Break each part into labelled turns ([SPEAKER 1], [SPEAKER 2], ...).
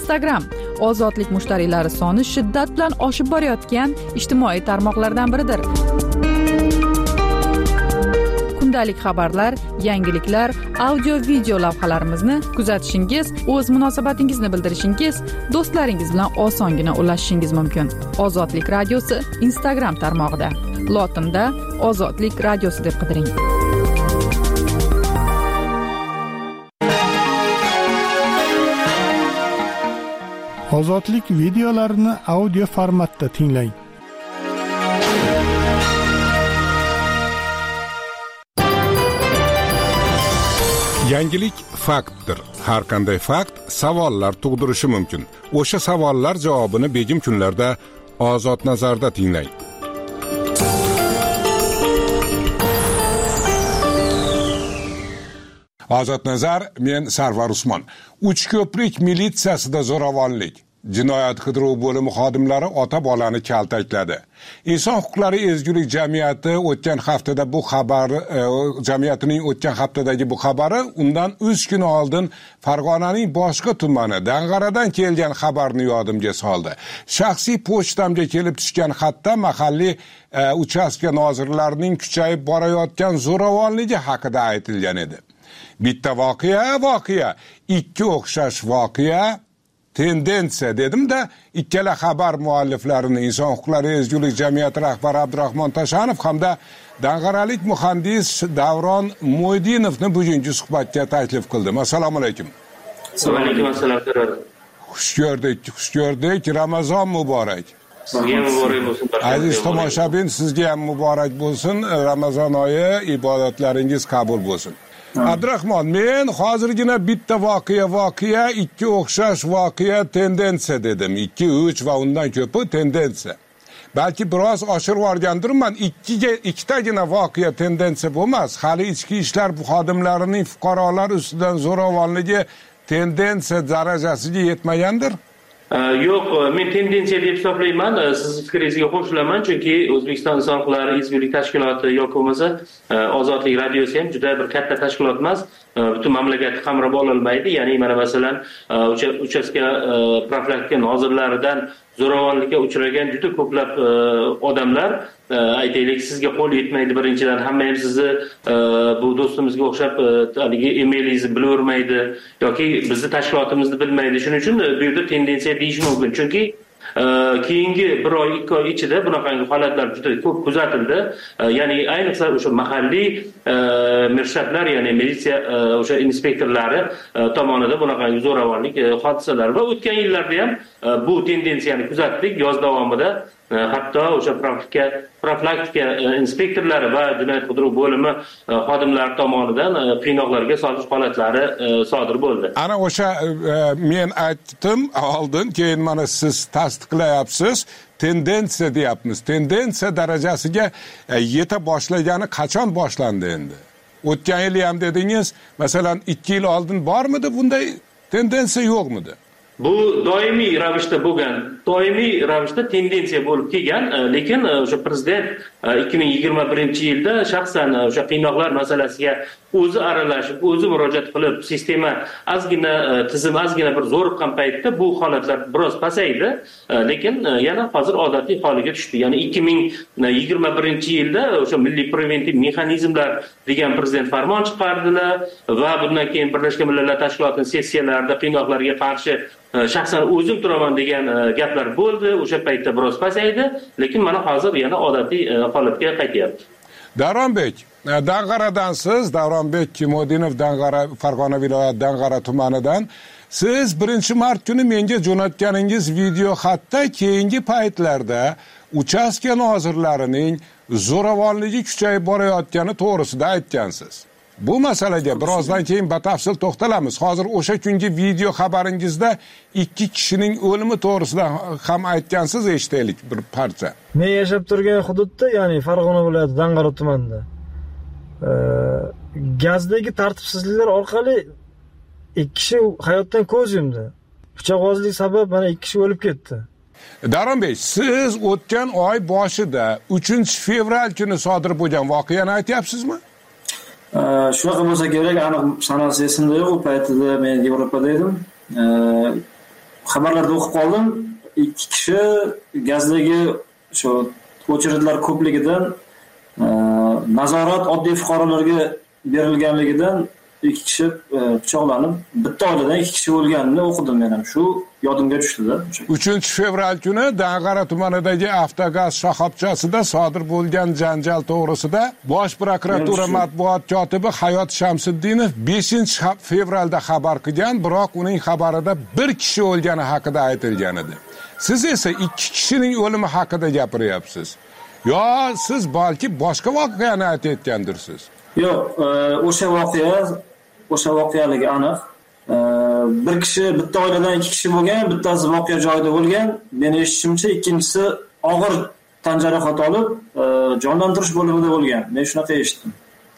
[SPEAKER 1] Instagram ozodlik mushtariylari soni shiddat bilan oshib borayotgan ijtimoiy tarmoqlardan biridir. Kundalik xabarlar, yangiliklar, audio-video lavhalarimizni kuzatishingiz, o'z munosabatingizni bildirishingiz, do'stlaringiz bilan osongina ulashishingiz mumkin. Ozodlik radiosi Instagram tarmog'ida. Lotinda Ozodlik radiosi deb qidiring.
[SPEAKER 2] Ozodlik videolarini audio formatda tinglang.
[SPEAKER 3] Yangilik faktdir. Har qanday fakt savollar tug'dirishi mumkin. O'sha savollar javobini begim kunlarda Ozod nazarda tinglang. Ozod nazar, men Sarvar Usmon. Uchko'prik militsiyasida zo'ravonlik. Jinoyat qidiruv bo'limi xodimlari ota-bolani kaltakladi. Inson huquqlari ezgulik jamiyati o'tgan haftada bu xabar jamiyatining o'tgan haftadagi bu xabari undan 3 kun oldin Farg'onaning boshqa tumani Dang'aradan kelgan xabarni yodimga soldi. Shaxsiy pochtamga kelib tushgan xatda mahalliy uchastka nozirlarining kuchayib borayotgan zo'ravonligi haqida aytilgan edi. Bitta voqea, ikki o'xshash voqea, tendensiya dedim-da, ikkala xabar mualliflarini Inson huquqlari ezgulik jamiyati rahbari Abdurahmon Tashanov hamda dang'aralik muhandis Davron Mo'ydinovni bugungi suhbatga taklif qildim. Assalomu alaykum.
[SPEAKER 4] Assalomu alaykum, assalom.
[SPEAKER 3] Xush ko'rdik. Ramazon muborak.
[SPEAKER 4] Sizga ham muborak bo'lsin.
[SPEAKER 3] Aziz tomoshabin, sizga ham muborak bo'lsin. Ramazon oyi ibodatlaringiz qabul bo'lsin. Abdurahmon, men hozirgina bitta voqea, ikki o'xshash voqea, tendensiya dedim. 2, 3 va undan ko'pi tendensiya. Balki biroz oshirib olgandirman. Ikkitagina voqea tendensiya bo'lmas. Hali ichki ishlar xodimlarining fuqarolar ustidan zo'ravonligi tendensiya darajasiga yetmagandir.
[SPEAKER 4] Yo'q, men tendensiya deb hisoblayman. Siz fikringizga qo'shilaman, chunki O'zbekiston Inson huquqlari ezgulik tashkiloti yoki bo'lmasa Ozodlik radiosi ham juda bir katta tashkilot emas. Butun mamlakatni qamrab ololmaydi. Ya'ni mana masalan, uchastka profilaktika nozirlaridan zo'ravonlikka uchragan juda ko'plab odamlar, aytaylik, sizga qo'l yetmaydi birinchidan, hamma ham sizni bu do'stimizga o'xshab haligi emailingizni bilavermaydi yoki bizni tashkilotimizni bilmaydi. Shuning uchun bu yerda tendensiya deyish mumkin. Chunki keyingi 1 oy 2 oy ichida bunaqangi holatlar juda ko'p kuzatildi. Ya'ni ayniqsa o'sha mahalliy mirshatlar, ya'ni militsiya o'sha inspektorlari tomonidan bunaqangi zo'ravonlik hodisalari va o'tgan yillarda ham bu tendensiyani kuzatdik. Yoz davomida hatto o'sha profilaktika inspektorlari va jinoyat qidiruv bo'limi xodimlari tomonidan qiynoqlarga solish holatlari sodir bo'ldi.
[SPEAKER 3] Ana o'sha men aytdim oldin, keyin mana siz tasdiqlayapsiz. Tendensiya deyapmiz. Tendensiya darajasiga yeta boshlagani qachon boshlandi endi? O'tgan yil ham dedingiz, masalan 2 yil oldin bormidi bunday tendensiya, yo'qmidi?
[SPEAKER 4] Bu doimiy ravishda bo'lgan, doimiy ravishda tendensiya bo'lib kelgan, lekin o'sha prezident 2021-yilda shaxsan o'sha qiynoqlar masalasiga o'zi aralashib, o'zi murojaat qilib, sistema tizim ozgina bir zo'riqqan paytda bu holatlar biroz pasaydi, lekin yana hozir odatiy holiga tushdi. Ya'ni 2021-yilda o'sha milliy preventiv mexanizmlar degan prezident farmon chiqardilar va bundan keyin Birlashgan Millatlar Tashkilotining sessiyalarida qiynoqlarga qarshi shaxsan o'zim turaman degan gaplar bo'ldi. O'sha paytda biroz pasaydi, lekin mana hozir yana odatiy holatga qaytyapti.
[SPEAKER 3] Davronbek, Dang'aradansiz, Davronbek Mo'ydinov, Dang'ara, Farg'ona viloyat Dang'ara tumanidan. Siz 1-mart kuni menga jo'natganingiz video xatda keyingi paytlarda uchastka nozirlarining zo'ravonligi kuchayib borayotgani to'g'risida aytgansiz. Bu masalaga birozdan keyin batafsil to'xtalamiz. Hozir o'sha kungi video xabaringizda 2 kishining o'limi to'g'risida ham aytgansiz, eshitaylik bir parcha.
[SPEAKER 5] Men yashab turgan hududda, ya'ni Farg'ona viloyati Dang'ara tumanida gazdagi tartibsizliklar orqali 2 kishi hayotdan ko'z yumdi. Pichoqbozlik sabab mana 2 kishi o'lib ketdi.
[SPEAKER 3] Davronbek, siz o'tgan oy boshida 3-fevral kuni sodir bo'lgan voqeani aytyapsizmi?
[SPEAKER 6] Shunaqa bo'lsa kerak, aniq sanasi esimda yo'q. U paytida men Yevropada edim. xabarlarda o'qib qoldim. 2 kishi gazdagi shu o'chirillar ko'pligidan nazorat oddiy fuqarolarga berilganligidan 2 kishi pichoqlanib, bitta oiladan 2 kishi o'lganini o'qidim men ham. Shu yodimga tushdi-da.
[SPEAKER 3] 3-fevral kuni Dang'ara tumanidagi Avtogaz shoxobchasida sodir bo'lgan janjal to'g'risida Bosh prokuratura matbuot kotibi Hayot Shamsiddinov 5-fevralda xabar qilgan, biroq uning xabarida 1 kishi o'lgani haqida aytilgan edi. Siz esa 2 kishining o'limi haqida gapiryapsiz. Yo, siz balki boshqa voqeani aytayotgandirsiz.
[SPEAKER 6] Yo'q, o'sha voqealigi aniq. Bir kishi bitta oiladan 2 kishi bo'lgan, bittasi voqea joyida bo'lgan. Meni eshitishimcha, ikkinchisi og'ir tan jarohati olib, jonlantirish bo'limida bo'lgan. Men shunaqa eshitdim.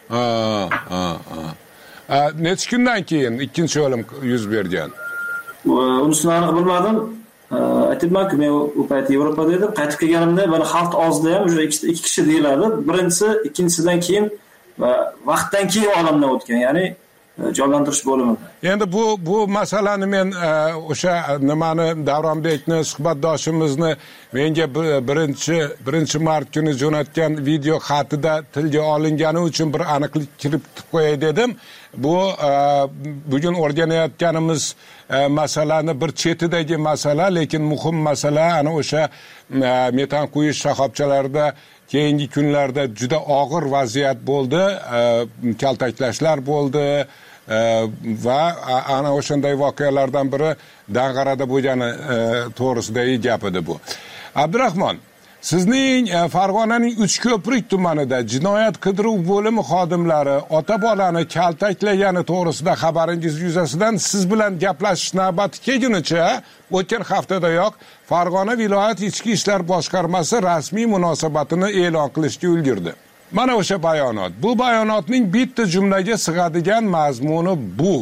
[SPEAKER 3] Necha kundan keyin ikkinchi o'lim yuz bergan?
[SPEAKER 6] Unisini aniq bilmadim. Aytibman-ku, men u payt Yevropada edim. Qaytib kelganimda mana xalq og'zida ham o'sha 2 kishi deyiladi. Birinchisi ikkinchisidan keyin vaqtdan keyin olamdan o'tgan, ya'ni jonlantirish bo'limida.
[SPEAKER 3] Endi bu masalani men o'sha nimani Davronbekni suhbatdoshimizni menga 1 mart kuni jo'natgan video xatida tilga olingani uchun bir aniqlik kiritib qo'yay dedim. Bu bugun o'rganayotganimiz masalani bir chetidagi masala, lekin muhim masala ana o'sha metan quyish shoxobchalarida keyingi kunlarda juda og'ir vaziyat bo'ldi, kaltaklashlar bo'ldi va ana o'shanday voqealardan biri Dang'arada bo'lgani to'g'risidagi gap edi bu. Abdurahmon, sizning Farg'onaning Uchko'prik tumanida jinoyat qidiruv bo'limi xodimlari ota-bolani kaltaklagani to'g'risida xabaringiz yuzasidan siz bilan gaplashish navbati kelgunicha o'tgan haftadayoq Farg'ona viloyat ichki ishlar boshqarmasi rasmiy munosabatini e'lon qilishga ulgurdi. Mana o'sha bayonot. Bu bayonotning bitta jumlaga sig'adigan mazmuni bu.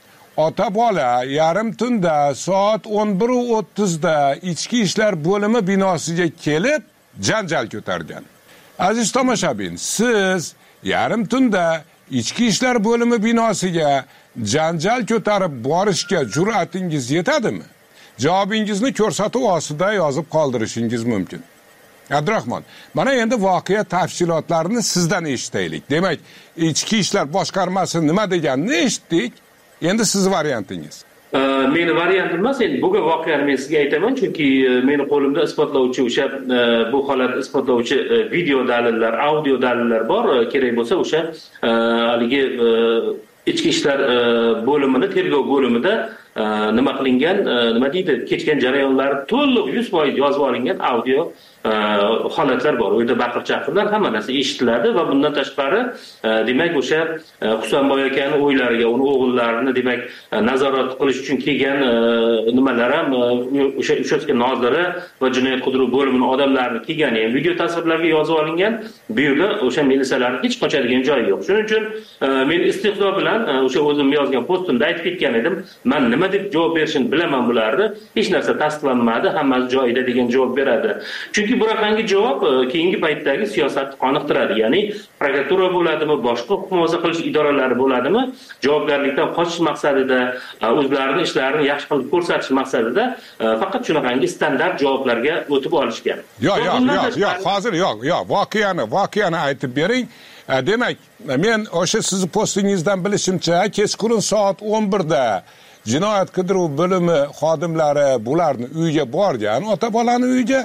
[SPEAKER 3] Ota-bola yarim tunda soat 11:30 da ichki ishlar bo'limi binosiga kelib janjal ko'targan. Aziz tomoshabin, siz yarim tunda ichki ishlar bo'limi binosiga janjal ko'tarib borishga jur'atingiz yetadimi? Javobingizni ko'rsatuv ostida yozib qoldirishingiz mumkin. Abdurahmon, mana endi voqea tafsilotlarini sizdan eshitaylik. Demak, ichki ishlar boshqarmasi nima deganini eshitdik. Endi siz variantingiz.
[SPEAKER 4] Meni variantim emas, endi bo'lgan voqeani men sizga aytaman, chunki meni qo'limda isbotlovchi o'sha bu holat isbotlovchi video dalillar, audio dalillar bor. Kerak bo'lsa o'sha haligi ichki ishlar bo'limini, tergov bo'limida nima qilingan, nima deydi, kechgan jarayonlar to'liq 100% yozib olingan audio holatlar bor. U yerda baqir-chaqirlar, hamma narsa eshitiladi va bundan tashqari demak o'sha Husanboy akaning o'ylariga, uni o'g'illarini demak nazorat qilish uchun kelgan nimalar ham o'sha uchastka noziri va jinoyat qidiruv bo'limining odamlarini kelgani ham video tasvirlarga yozib olingan. Bu yerda o'sha militsiyalarning hech qochadigan joyi yo'q. Shuning uchun men istehzo bilan o'sha o'zim yozgan postimda aytib ketgan edim. Men nima deb javob berishini bilaman bularni. Hech narsa tasdiqlanmadi, hammasi joyida degan javob beradi. Chunki bunaqangi javob keyingi paytdagi siyosatni qoniqtiradi. Ya'ni prokuratura bo'ladimi, boshqa huquq himoya qilish idoralari bo'ladimi, javobgarlikdan qochish maqsadida, o'zlarining ishlarini yaxshi qilib ko'rsatish maqsadida faqat shunaqangi standart javoblarga o'tib olishgan.
[SPEAKER 3] Yo'q, hozir yo'q, voqeani aytib bering. Demak, men o'sha sizning postingizdan bilishimcha, kechqurun soat 11 da jinoyat qidiruv bo'limi xodimlari bularni uyiga borgan, ota-bolani uyiga.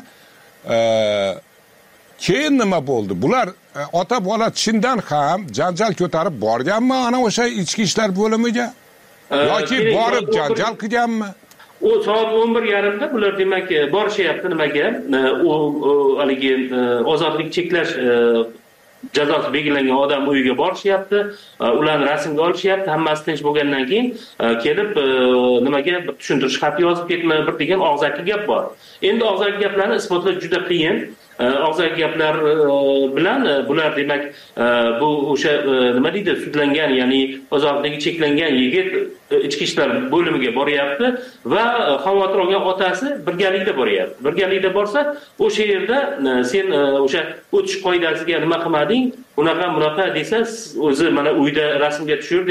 [SPEAKER 3] Keyin nima bo'ldi? Bular ota-bola chindan ham janjal ko'tarib borganmi ana o'sha ichki ishlar bo'limiga? Yoki borib janjal qilganmi?
[SPEAKER 4] O soat 11:30da bular demak borishyapti nimaga? U haligi ozodlik cheklash jazosi belgilangan odam uyiga borishyapti, ularni rasmga olishyapti, hammasi tinch bo'lgandan keyin kelib nimaga tushuntirish xati yozib ketma bir degan og'zaki gap bor. Endi og'zaki gaplarni isbotlash juda qiyin. Og'zaki gaplar bilan bular demak bu o'sha nima deydi, sudlangan, ya'ni ozodligi cheklangan yigit ichki ishlar bo'limiga boryapti va xavotir olgan otasi birgalikda boryapti. Birgalikda borsa, o'sha yerda sen o'sha o'tish qoidasiga nima qilmading, bunaqa desa, o'zi mana uyda rasmga tushirding,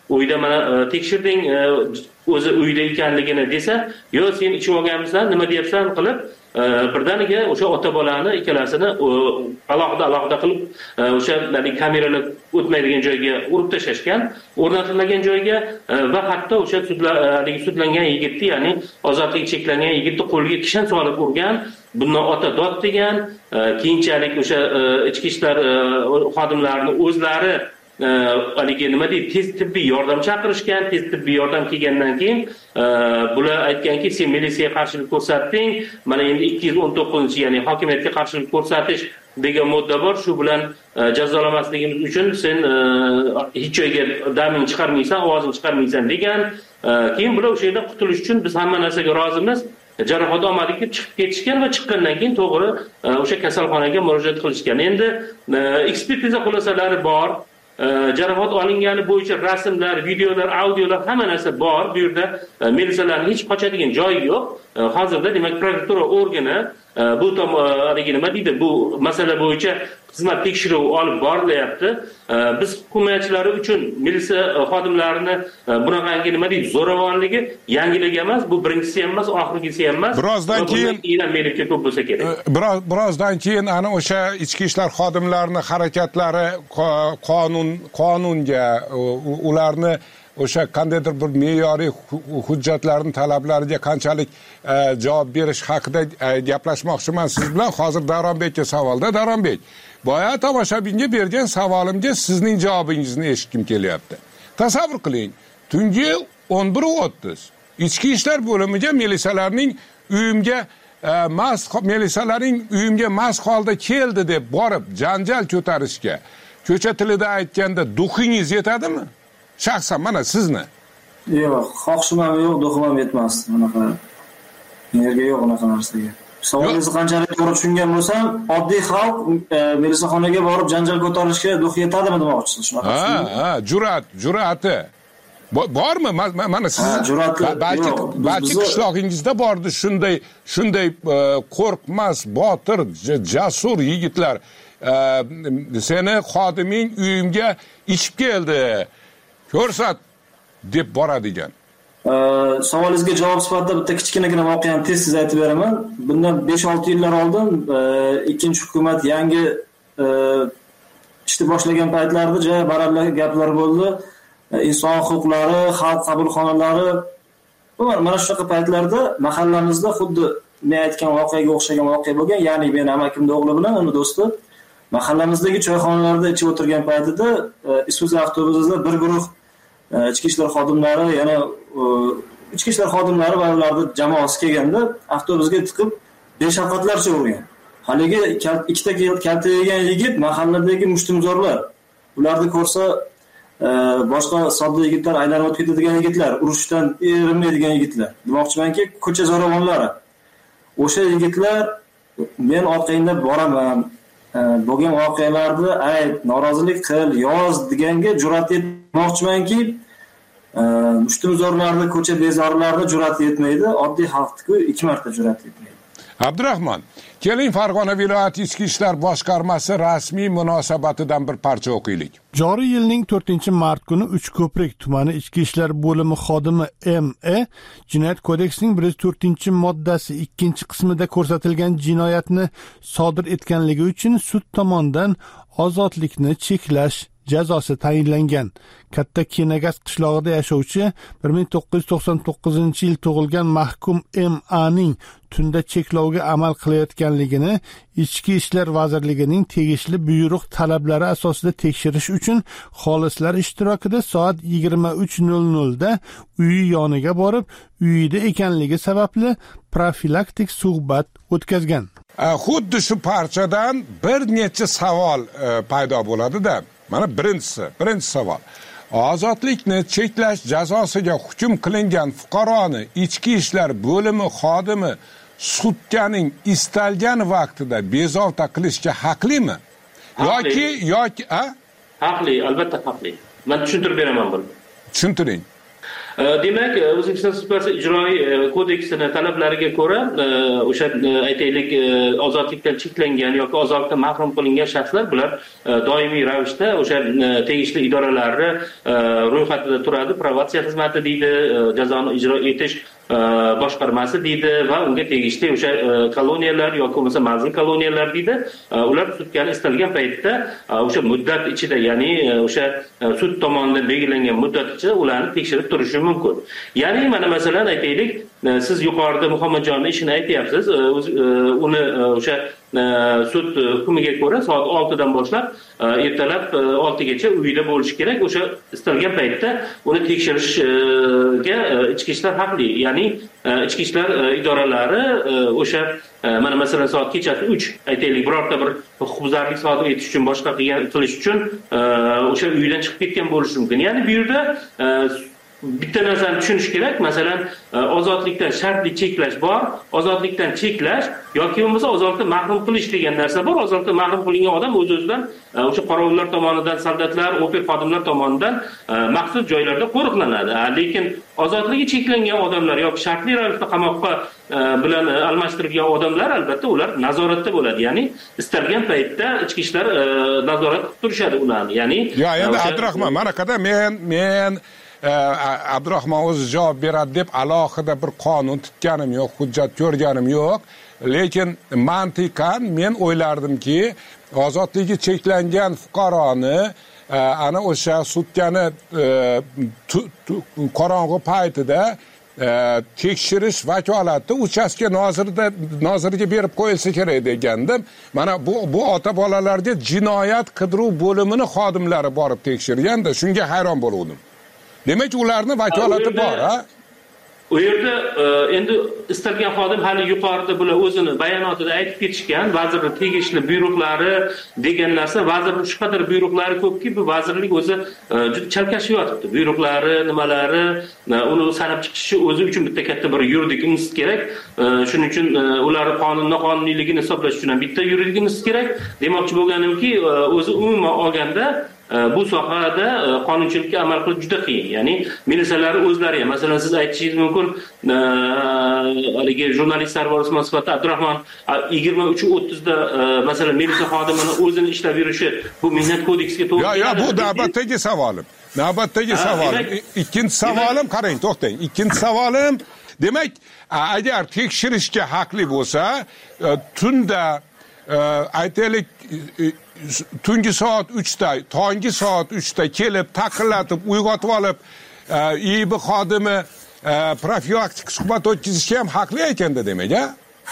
[SPEAKER 4] uyda mana tekshirding o'zi uyda ekanligini desa, yo sen ichib olganmisan, nima deyapsan qilib birdaniga o'sha ota bolani ikkalasini alohida qilib o'sha kameralar o'tmaydigan joyga urib tashlashgan, o'rnatilmagan joyga va hatto o'sha sudlangan yigitni, ya'ni ozodligi cheklangan yigitni qo'liga kishan solib urgan, bundan ota dod degan, keyinchalik o'sha ichki ishlar xodimlarini o'zlari haligi nima deydi, tez tibbiy yordam chaqirishgan. Tez tibbiy yordam kelgandan keyin bular aytganki, sen militsiyaga qarshilik ko'rsatding, mana endi 219, ya'ni hokimiyatga qarshilik ko'rsatish degan modda bor, shu bilan jazolamasligimiz uchun sen hech joyga daming chiqarmaysan, ovozing chiqarmaysan degan. Keyin bular o'sha yerda qutulish uchun biz hamma narsaga rozimiz, jarohat olmadik deb chiqib ketishgan va chiqqandan keyin to'g'ri o'sha kasalxonaga murojaat qilishgan. Endi ekspertiza xulosalari bor. Jarohat olingani bo'yicha rasmlar, videolar, audiolar hamma narsa bor. Bu yerda militsiyalarning hech qochadigan joyi yo'q. Hozirda demak prokuratura organi bu nima deydi, bu masala bo'yicha xizmat tekshiruvi olib borilyapti. Biz hukumatchilari uchun militsiya xodimlarini bunaqangi nima deydi, zo'ravonligi yangilik emas, bu birinchisi ham emas, oxirgisi ham emas.
[SPEAKER 3] Birozdan keyin
[SPEAKER 4] menimcha ko'p bo'lsa kerak.
[SPEAKER 3] Birozdan keyin ana o'sha ichki ishlar xodimlarining harakatlari qonunga, ularni o'sha qandaydir bir me'yoriy hujjatlarning talablariga qanchalik javob berish haqida gaplashmoqchiman siz bilan. Hozir Davronbekka savolda. Davronbek, boya tomoshabinga bergan savolimga sizning javobingizni eshitkim kelyapti. Tasavvur qiling, tungi 11:30 ichki ishlar bo'limiga militsiyalarning uyimga mast holda keldi deb borib janjal ko'tarishga, ko'cha tilida aytganda duxingiz yetadimi? Shaxsan mana sizni.
[SPEAKER 6] Yo'q, xohishim ham yo'q, duxim ham yetmasdi bunaqa. Menga yo'q unaqa narsaga. Savolingizni qanchalik to'g'ri tushungan bo'lsam, oddiy xalq militsiyaxonaga borib janjal ko'tarishga duxi yetadimi demoqchisiz, shunaqa.
[SPEAKER 3] Ha, jur'ati. Bormi? Mana siz balki qishlog'ingizda bordi shunday qo'rqmas, botir, jasur yigitlar. Seni xodiming uyimga ichib keldi, ko'rsat deb boradigan.
[SPEAKER 6] Savolingizga javob sifatida bitta kichkinagina voqeani tez aytib beraman. Bundan 5-6 yillar oldin ikkinchi hukumat yangi ishni boshlagan paytlarida juda baralla gaplar bo'ldi. Inson huquqlari, xalq qabulxonalari. Mana shunaqa paytlarda mahallamizda xuddi men aytgan voqeaga o'xshagan voqea bo'lgan. Ya'ni men amakimning o'g'li bilan uni do'sti mahallamizdagi choyxonalarda ichib o'tirgan paytida Isuzu avtobusida bir guruh ichki ishlar xodimlari, yana ichki ishlar xodimlari va ularning jamoasi kelganda avtobusga tiqib beshafqatlarcha urgan. Haligi ikkita kalta yegan yigit mahalladagi mushtumzorlar. Ularni ko'rsa boshqa sodda yigitlar, aylanib o'tib ketadigan yigitlar, urushdan erinmaydigan yigitlar. Demoqchimanki, ko'cha zo'ravonlari. O'sha yigitlar men orqangdan boraman, bo'lgan voqealarda ayt, norozilik qil, yoz deganga jur'at etmoqchimanki, mushtumzorlarni, ko'cha bezorilarni jur'at etmaydi, oddiy xalqni 2 marta jur'at etmaydi.
[SPEAKER 3] Abdurahmon, keling Farg'ona viloyati ichki ishlar boshqarmasi rasmiy munosabatidan bir parcha o'qiylik.
[SPEAKER 2] Joriy yilning 4-mart kuni Uchko'prik tumani ichki ishlar bo'limi xodimi M.E. Jinoyat kodeksining 104-moddasi 2-qismida ko'rsatilgan jinoyatni sodir etganligi uchun sud tomonidan ozodlikni cheklash jazosi tayinlangan. Katta Kenagaz qishlog'ida yashovchi 1999-yil tug'ilgan mahkum M.A.ning tunda cheklovga amal qilayotganligini Ichki ishlar vazirligining tegishli buyruq talablari asosida tekshirish uchun xolislar ishtirokida soat 23:00 da uyi yoniga borib, uyida ekanligi sababli profilaktik suhbat o'tkazgan.
[SPEAKER 3] Xuddi shu parchadan bir necha savol paydo bo'ladi-da. Mana birinchi savol. Ozodlikni cheklash jazosiga hukm qilingan fuqaroni ichki ishlar bo'limi xodimi sudyaning istalgan vaqtida bezovta qilishga haqlimi? Yoki
[SPEAKER 4] haqli, albatta haqli. Men tushuntirib beraman buni.
[SPEAKER 3] Tushuntiring.
[SPEAKER 4] Demak, O'zbekiston Respublikasi ijroiy kodeksining talablariga ko'ra, o'sha aytaylik ozodlikdan cheklangan yoki ozodlikdan mahrum qilingan shaxslar bular doimiy ravishda o'sha tegishli idoralarni ro'yxatida turadi. Probatsiya xizmati deydi, jazoni ijro etish boshqarmasi deydi va unga tegishli o'sha koloniyalar yoki bo'lmasa manzil koloniyalar deydi. Ular sudga istalgan paytda o'sha muddat ichida, ya'ni o'sha sud tomonidan belgilangan muddat ichida ularni tekshirib turishi mumkin. Ya'ni mana masalan aytaylik, siz yuqorida Muhammadjonning ishini aytyapsiz, uni o'sha sud hukmiga ko'ra soat 6 dan boshlab ertalab 6 gacha uyda bo'lish kerak. O'sha istalgan paytda uni tekshirishga ichki ishlar haqli. Ya'ni ichki ishlar idoralari o'sha mana masalan soat kechasi 3 aytaylik birorta bir huquqbuzarlik sodir etish uchun boshqa qilish uchun o'sha uydan chiqib ketgan bo'lishi mumkin. Ya'ni bu yerda bitta narsani tushunish kerak. Masalan, ozodlikdan shartli cheklash bor, ozodlikdan cheklash yoki bo'lmasa ozodlikdan mahrum qilish degan narsa bor. Ozodlikdan mahrum qilingan odam o'z-o'zidan o'sha qorovullar tomonidan, soldatlar, oper xodimlar tomonidan maxsus joylarda qo'riqlanadi. Lekin ozodligi cheklangan odamlar yoki shartli ravishda qamoqqa bilan almashtirilgan odamlar albatta ular nazoratda bo'ladi. Ya'ni istalgan paytda ichki ishlar nazorat qilib turishadi ularni. Ya'ni
[SPEAKER 3] endi Abdurahmon, mana qada men Abdurahmon o'zi javob beradi deb alohida bir qonun tutganim yo'q, hujjat ko'rganim yo'q. Lekin mantiqan men o'ylardimki, ozodligi cheklangan fuqaroni ana o'sha sutkani qorong'u paytida tekshirish vakolati uchastka noziriga berib qo'yilsa kerak degandim. Mana bu ota bolalarga jinoyat qidiruv bo'limini xodimlari borib tekshirganda shunga hayron bo'ldim. Demak, ularning vakolati bor, ha?
[SPEAKER 4] U yerda endi istalgan xodim hali yuqorida bular o'zini bayonotida aytib ketishgan, vazirlik tegishli buyruqlari degan narsa, vazirlik shu qadar buyruqlari ko'pki, bu vazirlik o'zi juda chalkashib yotibdi. Buyruqlari, nimalari, uni sanab chiqishi o'zi uchun bitta katta bir yuridik institut kerak. Shuning uchun ular qonuniyligini hisoblash uchun ham bitta yuridik institut kerak. Demoqchi bo'lganimki, o'zi umuman olganda bu sohada qonunchilikka amal qilish juda qiyin. Ya'ni militsiyalar o'zlari ham, masalan, siz aytishingiz mumkin, haligi jurnalist Sarvar Usmon sifatida Abdurahmon 23:30 da masalan militsiya xodimini o'zini ishlab yurishi bu mehnat kodeksiga to'g'ri keladi.
[SPEAKER 3] Yo'q, bu navbatdagi savolim. Ikkinchi savolim, qarang, to'xtang. Ikkinchi savolim, demak, agar tekshirishga haqli bo'lsa, tunda aytaylik tungi soat 3da, tongi soat 3da kelib, taqillatib, uyg'otib olib, IIB xodimi profilaktik suhbat o'tkazishga ham haqli ekanda demak, ha?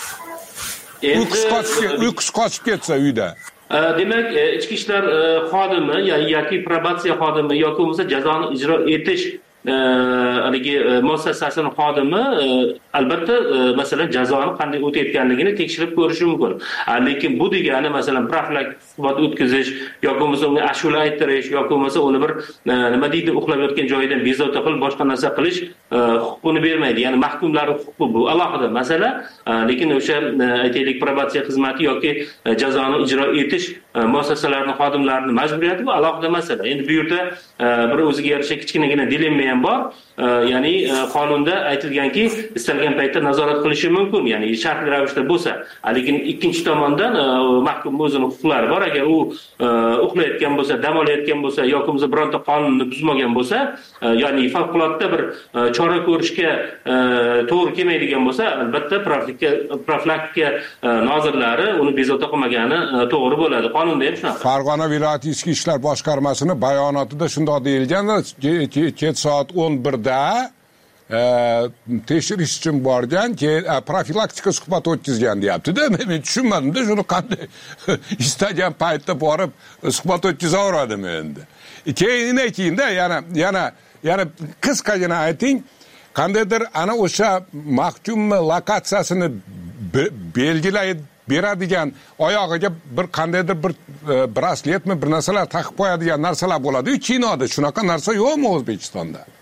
[SPEAKER 3] Uyqusi qochib ketsa uyda.
[SPEAKER 4] Demak, ichki ishlar xodimi yoki probatsiya xodimi yoki bo'lmasa jazoni ijro etish haligi muassasasining xodimi albatta masalan jazoni qanday o'tayotganligini tekshirib ko'rishi mumkin. Lekin bu degani masalan profilaktik suhbat o'tkazish yoki bo'lmasa unga ashula aytirish yoki bo'lmasa uni bir nima deydi, uxlab yotgan joyidan bezovta qilib boshqa narsa qilish huquqini bermaydi. Ya'ni mahkumlarning huquqi bu alohida masala. Lekin o'sha aytaylik probatsiya xizmati yoki jazoni ijro etish muassasalarining xodimlarining majburiyati bu alohida masala. Endi bu yerda bir o'ziga yarasha kichkinagina dilemma ham bor. Ya'ni qonunda aytilganki, istalgan paytda nazorat qilishi mumkin, ya'ni shartli ravishda bo'lsa. Lekin ikkinchi tomondan mahkum o'zining huquqlari bor. Agar u uxlayotgan bo'lsa, dam olayotgan bo'lsa yoki bo'lmasa bironta qonunni buzmagan bo'lsa, ya'ni favqulodda bir chora ko'rishga to'g'ri kelmaydigan bo'lsa, albatta profilaktika nozirlari uni bezovta qilmagani to'g'ri bo'ladi. Qonunda ham shunaqa.
[SPEAKER 3] Farg'ona viloyati ichki ishlar boshqarmasining bayonotida shunday deyilgan, kech soat 11da tekshirish uchun borgan, profilaktika suhbat o'tkazgan deyapti-da. Men tushunmadim-da, shuni qanday istagan paytda borib suhbat o'tkazaveradimi endi. Keyinda yana qisqagina ayting, qandaydir ana o'sha mahkumni lokatsiyasini belgilaydi beradigan, oyog'iga bir qandaydir bir brasletmi bir narsalar taqib qo'yadigan narsalar bo'ladi-ku kinoda. Shunaqa narsa yo'qmi O'zbekistonda?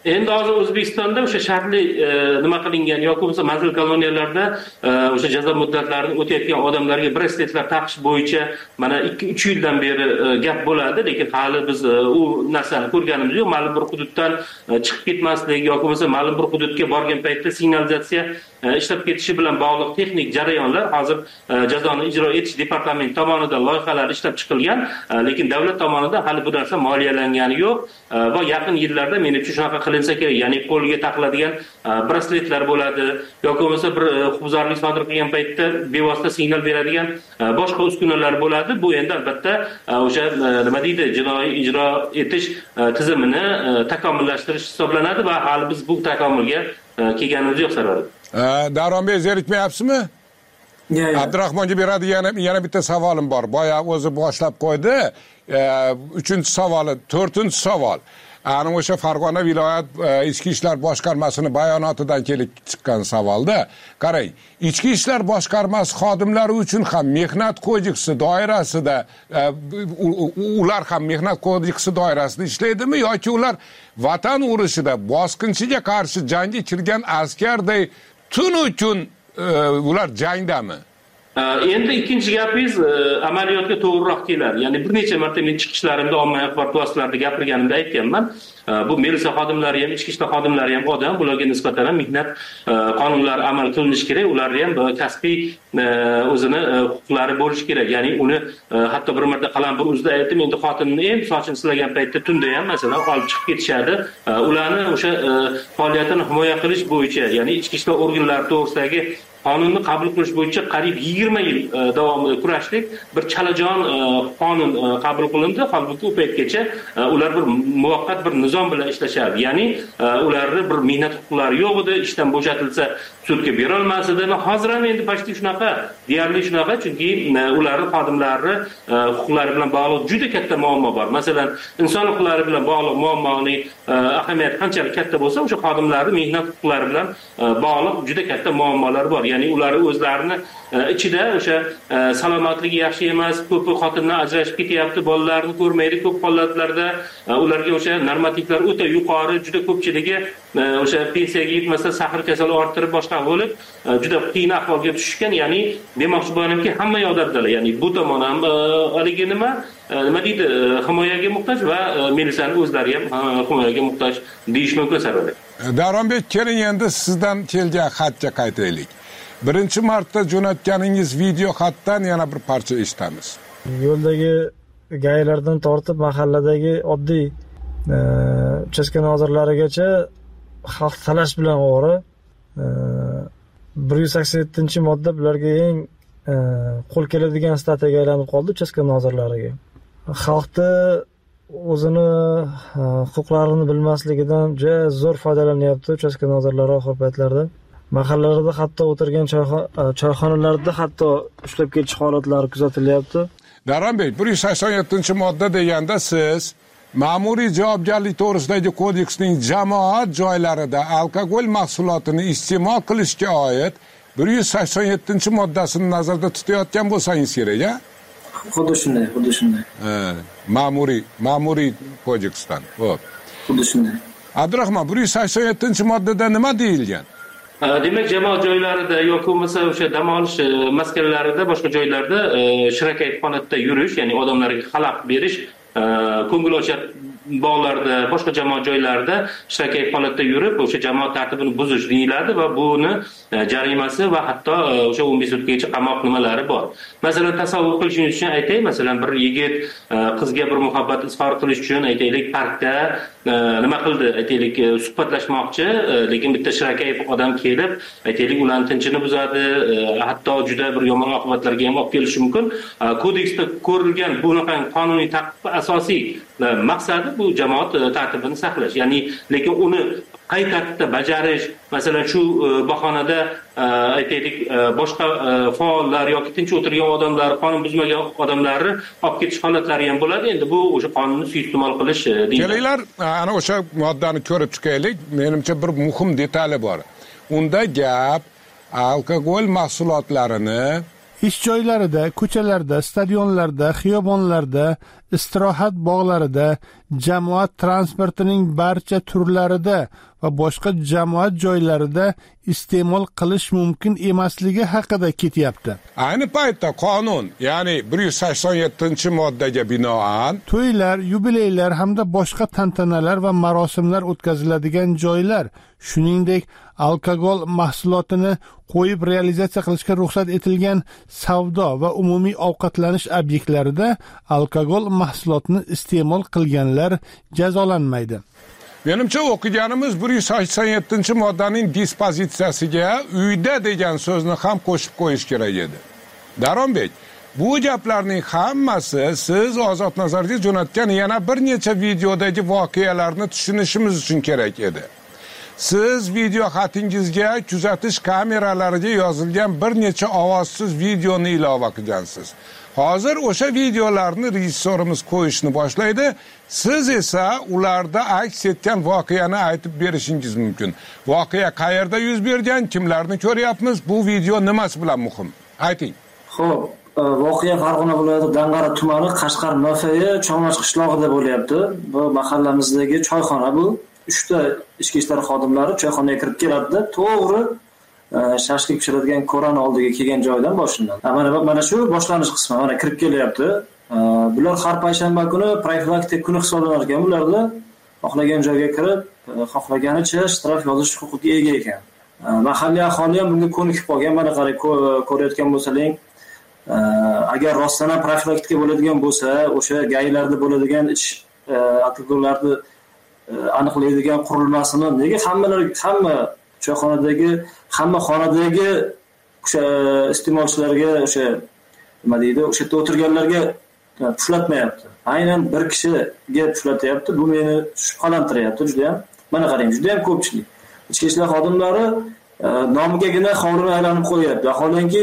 [SPEAKER 4] Endi hozir O'zbekistonda o'sha shartli nima qilingan yoki bo'lmasa manzil koloniyalarda o'sha jazo muddatlarini o'tayotgan odamlarga brasletlar taqish bo'yicha mana 2-3 yildan beri gap bo'ladi, lekin hali biz u narsani ko'rganimiz yo'q. Ma'lum bir hududdan chiqib ketmaslik yoki bo'lmasa ma'lum bir hududga borgan paytda signalizatsiya ishlab ketishi bilan bog'liq texnik jarayonlar hozir jazoni ijro etish departamenti tomonidan loyihalar ishlab chiqilgan, lekin davlat tomonidan hali bu narsa moliyalangani yo'q va yaqin yillarda menimcha shunaqa qilinsa kerak, ya'ni qo'lga taqiladigan brasletlar bo'ladi yoki bo'lmasa bir huquqbuzarlik sodir qilgan paytda bevosita signal beradigan boshqa uskunalar bo'ladi. Bu endi albatta o'sha nima deydi, jinoiy ijro etish tizimini takomillashtirish hisoblanadi va hali biz bu takomilga kelganimiz yo'q Sarvar.
[SPEAKER 3] Davronbek, zerikmayapsizmi? Abdurahmonga beradigan yana bitta savolim bor. Boya o'zi boshlab qo'ydi. 3-savoli, 4-savol. Ana o'sha Farg'ona viloyat ichki ishlar boshqarmasining bayonotidan kelib chiqqan savolda, qarang, ichki ishlar boshqarmasi xodimlari uchun ham mehnat kodeksi doirasida ular ham mehnat kodeksi doirasida ishlaydimi yoki ular vatan urushida bosqinchiga qarshi jangga kirgan askarday tunu kun ular jangdami?
[SPEAKER 4] Endi ikkinchi gapingiz amaliyotga to'g'riroq keladi. Ya'ni bir necha marta men chiqishlarimda ommaviy axborot vositalarida gapirganimda aytganman. Bu militsiya xodimlari ham, ichki ishlar xodimlari ham odam, bularga nisbatan ham mehnat qonunlari amal qilinishi kerak. Ularga ham kasbiy o'zini huquqlari bo'lishi kerak. Ya'ni uni hatto bir marta qalampir uzda aytdim, endi xotinini ham sochini silagan paytda tunda ham masalan olib chiqib ketishadi. Ularni o'sha faoliyatini himoya qilish bo'yicha, ya'ni ichki ishlar organlari to'g'risidagi qonunni qabul qilish bo'yicha qariyb 20 yil davomida kurashdik. Bir chalajon qonun qabul qilindi. Holbuki u paytgacha ular bir muvaqqat bir nizom bilan ishlashardi. Ya'ni ularni bir mehnat huquqlari yo'q edi, ishdan bo'shatilsa sudga bera olmas edi. Hozir ham endi pashti shunaqa, deyarli shunaqa, chunki ularning xodimlari huquqlari bilan bog'liq juda katta muammo bor. Masalan, inson huquqlari bilan bog'liq muammoning ahamiyati qanchalik katta bo'lsa, o'sha xodimlarning mehnat huquqlari bilan bog'liq juda katta muammolar bor. Ya'ni ular o'zlarini ichida o'sha salomatligi yaxshi emas, ko'p xotindan ajrashib ketyapti, bolalarini ko'rmaydi, ko'p holatlarda ularga o'sha normativlar o'ta yuqori, juda ko'pchiligi o'sha pensiyaga yetmasa sahar kasali orttirib boshqa bo'lib juda qiyin ahvolga tushishgan. Ya'ni demoqchi bo'lamanki, hamma yoqda abdala. Ya'ni bu tomon ham haligi nima deydi, himoyaga muhtoj va militsiyaning o'zlari ham himoyaga muhtoj deyish mumkin Sarvar.
[SPEAKER 3] Davronbek, keling endi sizdan kelgan xatga qaytaylik. Birinchi marta jo'natganingiz video xatdan yana bir parcha eshitamiz.
[SPEAKER 5] Yo'ldagi gaylardan tortib mahalladagi oddiy uchastka nozirlarigacha xalq talash bilan ovora. 187-modda bularga eng qo'l keladigan statiyaga aylanib qoldi uchastka nozirlariga. Xalqni o'zini huquqlarini bilmasligidan juda zo'r foydalanyapti uchastka nozirlari oxir paytlarda. Mahallalarda hatto o'tirgan choyxonalarda hatto ushlab ketish holatlari kuzatilyapti.
[SPEAKER 3] Davronbek, 187-modda deganda siz ma'muriy javobgarlik to'g'risidagi kodeksning jamoat joylarida alkogol mahsulotini iste'mol qilishga oid 187-moddasini nazarda tutayotgan bo'lsangiz kerak, a?
[SPEAKER 6] Xuddi shunday.
[SPEAKER 3] Ma'muriy kodeksdan. Xo'p.
[SPEAKER 6] Xuddi shunday.
[SPEAKER 3] Abdurahmon, 187-moddada nima deyilgan?
[SPEAKER 4] Demak, jamoat joylarida yoki bo'lmasa o'sha dam olish maskanlarida, boshqa joylarda shirakayf holatda yurish, ya'ni odamlarga xalaqit berish, ko'ngilochar bog'larda, boshqa jamoat joylarida shirakayf holatda yurib, o'sha jamoat tartibini buzish deyiladi va buni jarimasi va hatto o'sha 15 sutkacha qamoq nimalari bor. Masalan, tasavvur qilishingiz uchun aytay, masalan, bir yigit qizga bir muhabbat izhor qilish uchun aytaylik parkda nima qildi, aytaylik suhbatlashmoqchi, lekin bitta shirakayf odam kelib, aytaylik ularning tinchini buzadi, hatto juda bir yomon oqibatlarga ham olib kelishi mumkin. Kodeksda ko'rilgan bunaqa qonuniy tartib asosiy maqsadi bu jamoat tartibini saqlash. Ya'ni lekin uni qay tartibda bajarish, masalan shu bahonada aytaylik boshqa faollar yoki tinch o'tirgan odamlar, qonun buzmagan odamlarni olib ketish holatlari ham bo'ladi. Endi bu o'sha qonunni suiiste'mol qilish deyiladi.
[SPEAKER 3] Kelinglar, ana o'sha moddani ko'rib chiqaylik. Menimcha bir muhim detali bor. Unda gap alkogol mahsulotlarini
[SPEAKER 2] ish joylarida, ko'chalarda, stadionlarda, xiyobonlarda istirohat bog'larida, jamoat transportining barcha turlarida va boshqa jamoat joylarida iste'mol qilish mumkin emasligi haqida ketyapti.
[SPEAKER 3] Ayni paytda qonun, ya'ni 187-moddaga binoan
[SPEAKER 2] to'ylar, yubileylar hamda boshqa tantanalar va marosimlar o'tkaziladigan joylar, shuningdek alkogol mahsulotini qo'yib realizatsiya qilishga ruxsat etilgan savdo va umumiy ovqatlanish obyektlarida alkogol mahsulotini iste'mol qilganlar jazolanmaydi.
[SPEAKER 3] Menimcha o'qiganimiz 187-moddaning dispozitsiyasiga uyda degan so'zni ham qo'shib qo'yish kerak edi. Daronbek, bu gaplarning hammasi siz Ozod Nazarga jo'natgan yana bir necha videodagi voqealarni tushunishimiz uchun kerak edi. Siz video xatingizga kuzatish kameralariga yozilgan bir necha ovozsiz videoni ilova qilgansiz. Hozir o'sha videolarni rejissyorimiz qo'yishni boshlaydi. Siz esa ularda aks etgan voqeani aytib berishingiz mumkin. Voqea qayerda yuz bergan, kimlarni ko'ryapmiz, bu video nimasi bilan muhim? Ayting.
[SPEAKER 6] Xo'p, voqea Farg'ona viloyati Dang'ara tumani Qashqar Mafayi Cho'ng'ach qishlog'ida bo'lyapti. Bu mahallamizdagi choyxona bu. 3 ta ichki ishlar xodimlari choyxonaga kirib keladi, to'g'ri shashlik pishiradigan ko'ran oldiga kelgan joydan boshlanadi. Mana shu boshlanish qismi. Mana kirib kelyapti. Bular har payshanba kuni profilaktik kuni hisoblanar ekan. Ularda xohlagan joyga kirib, xohlaganicha shtraf yozish huquqiga ega ekan. Mahalliy aholi ham bunga ko'nikib qolgan. Mana qarang, ko'rayotgan bo'lsangiz, agar rostdan ham profilaktika bo'ladigan bo'lsa, o'sha gaylarda bo'ladigan ich alkogollarni aniqlaydigan qurilmasini nega hamma choyxonadagi, hamma xonadagi o'sha iste'molchilarga, o'sha nima deydi, o'sha yerda o'tirganlarga pushlatmayapti. Aynan bir kishiga pushlatyapti. Bu meni shubhalantiryapti juda ham. Mana qarang, juda ham ko'pchilik ichki ishlar xodimlari nomigagina hovlini aylanib qo'yapti. Vaholanki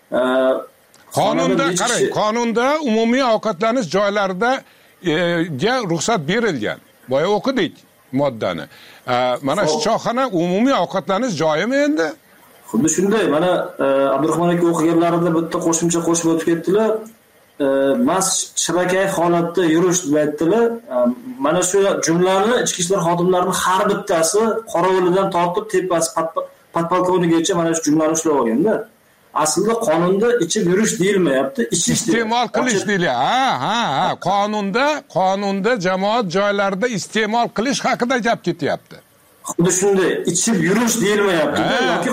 [SPEAKER 3] qonunda qarang, qonunda umumiy ovqatlanish joylarida ga ruxsat berilgan. Boya o'qidik moddani. Mana shu choyxona umumiy ovqatlanish joyimi endi?
[SPEAKER 6] Xuddi shunday. Mana Abdurahmon aka o'qiganlarida bitta qo'shimcha qo'shib o'tib ketdilar. Mas shirakay holatda yurish deb aytdilar. Mana shu jumlani ichki ishlar xodimlarining har bittasi qorovuldan tortib tepasi podpolkovnigacha mana shu jumlani ushlab olganda. Aslida qonunda ichib yurish deyilmayapti,
[SPEAKER 3] iste'mol qilish deyiladi. Ha. Qonunda jamoat joylarida iste'mol qilish haqida gap ketyapti.
[SPEAKER 6] Xuddi shunday, ichib yurish deyilmayapti yoki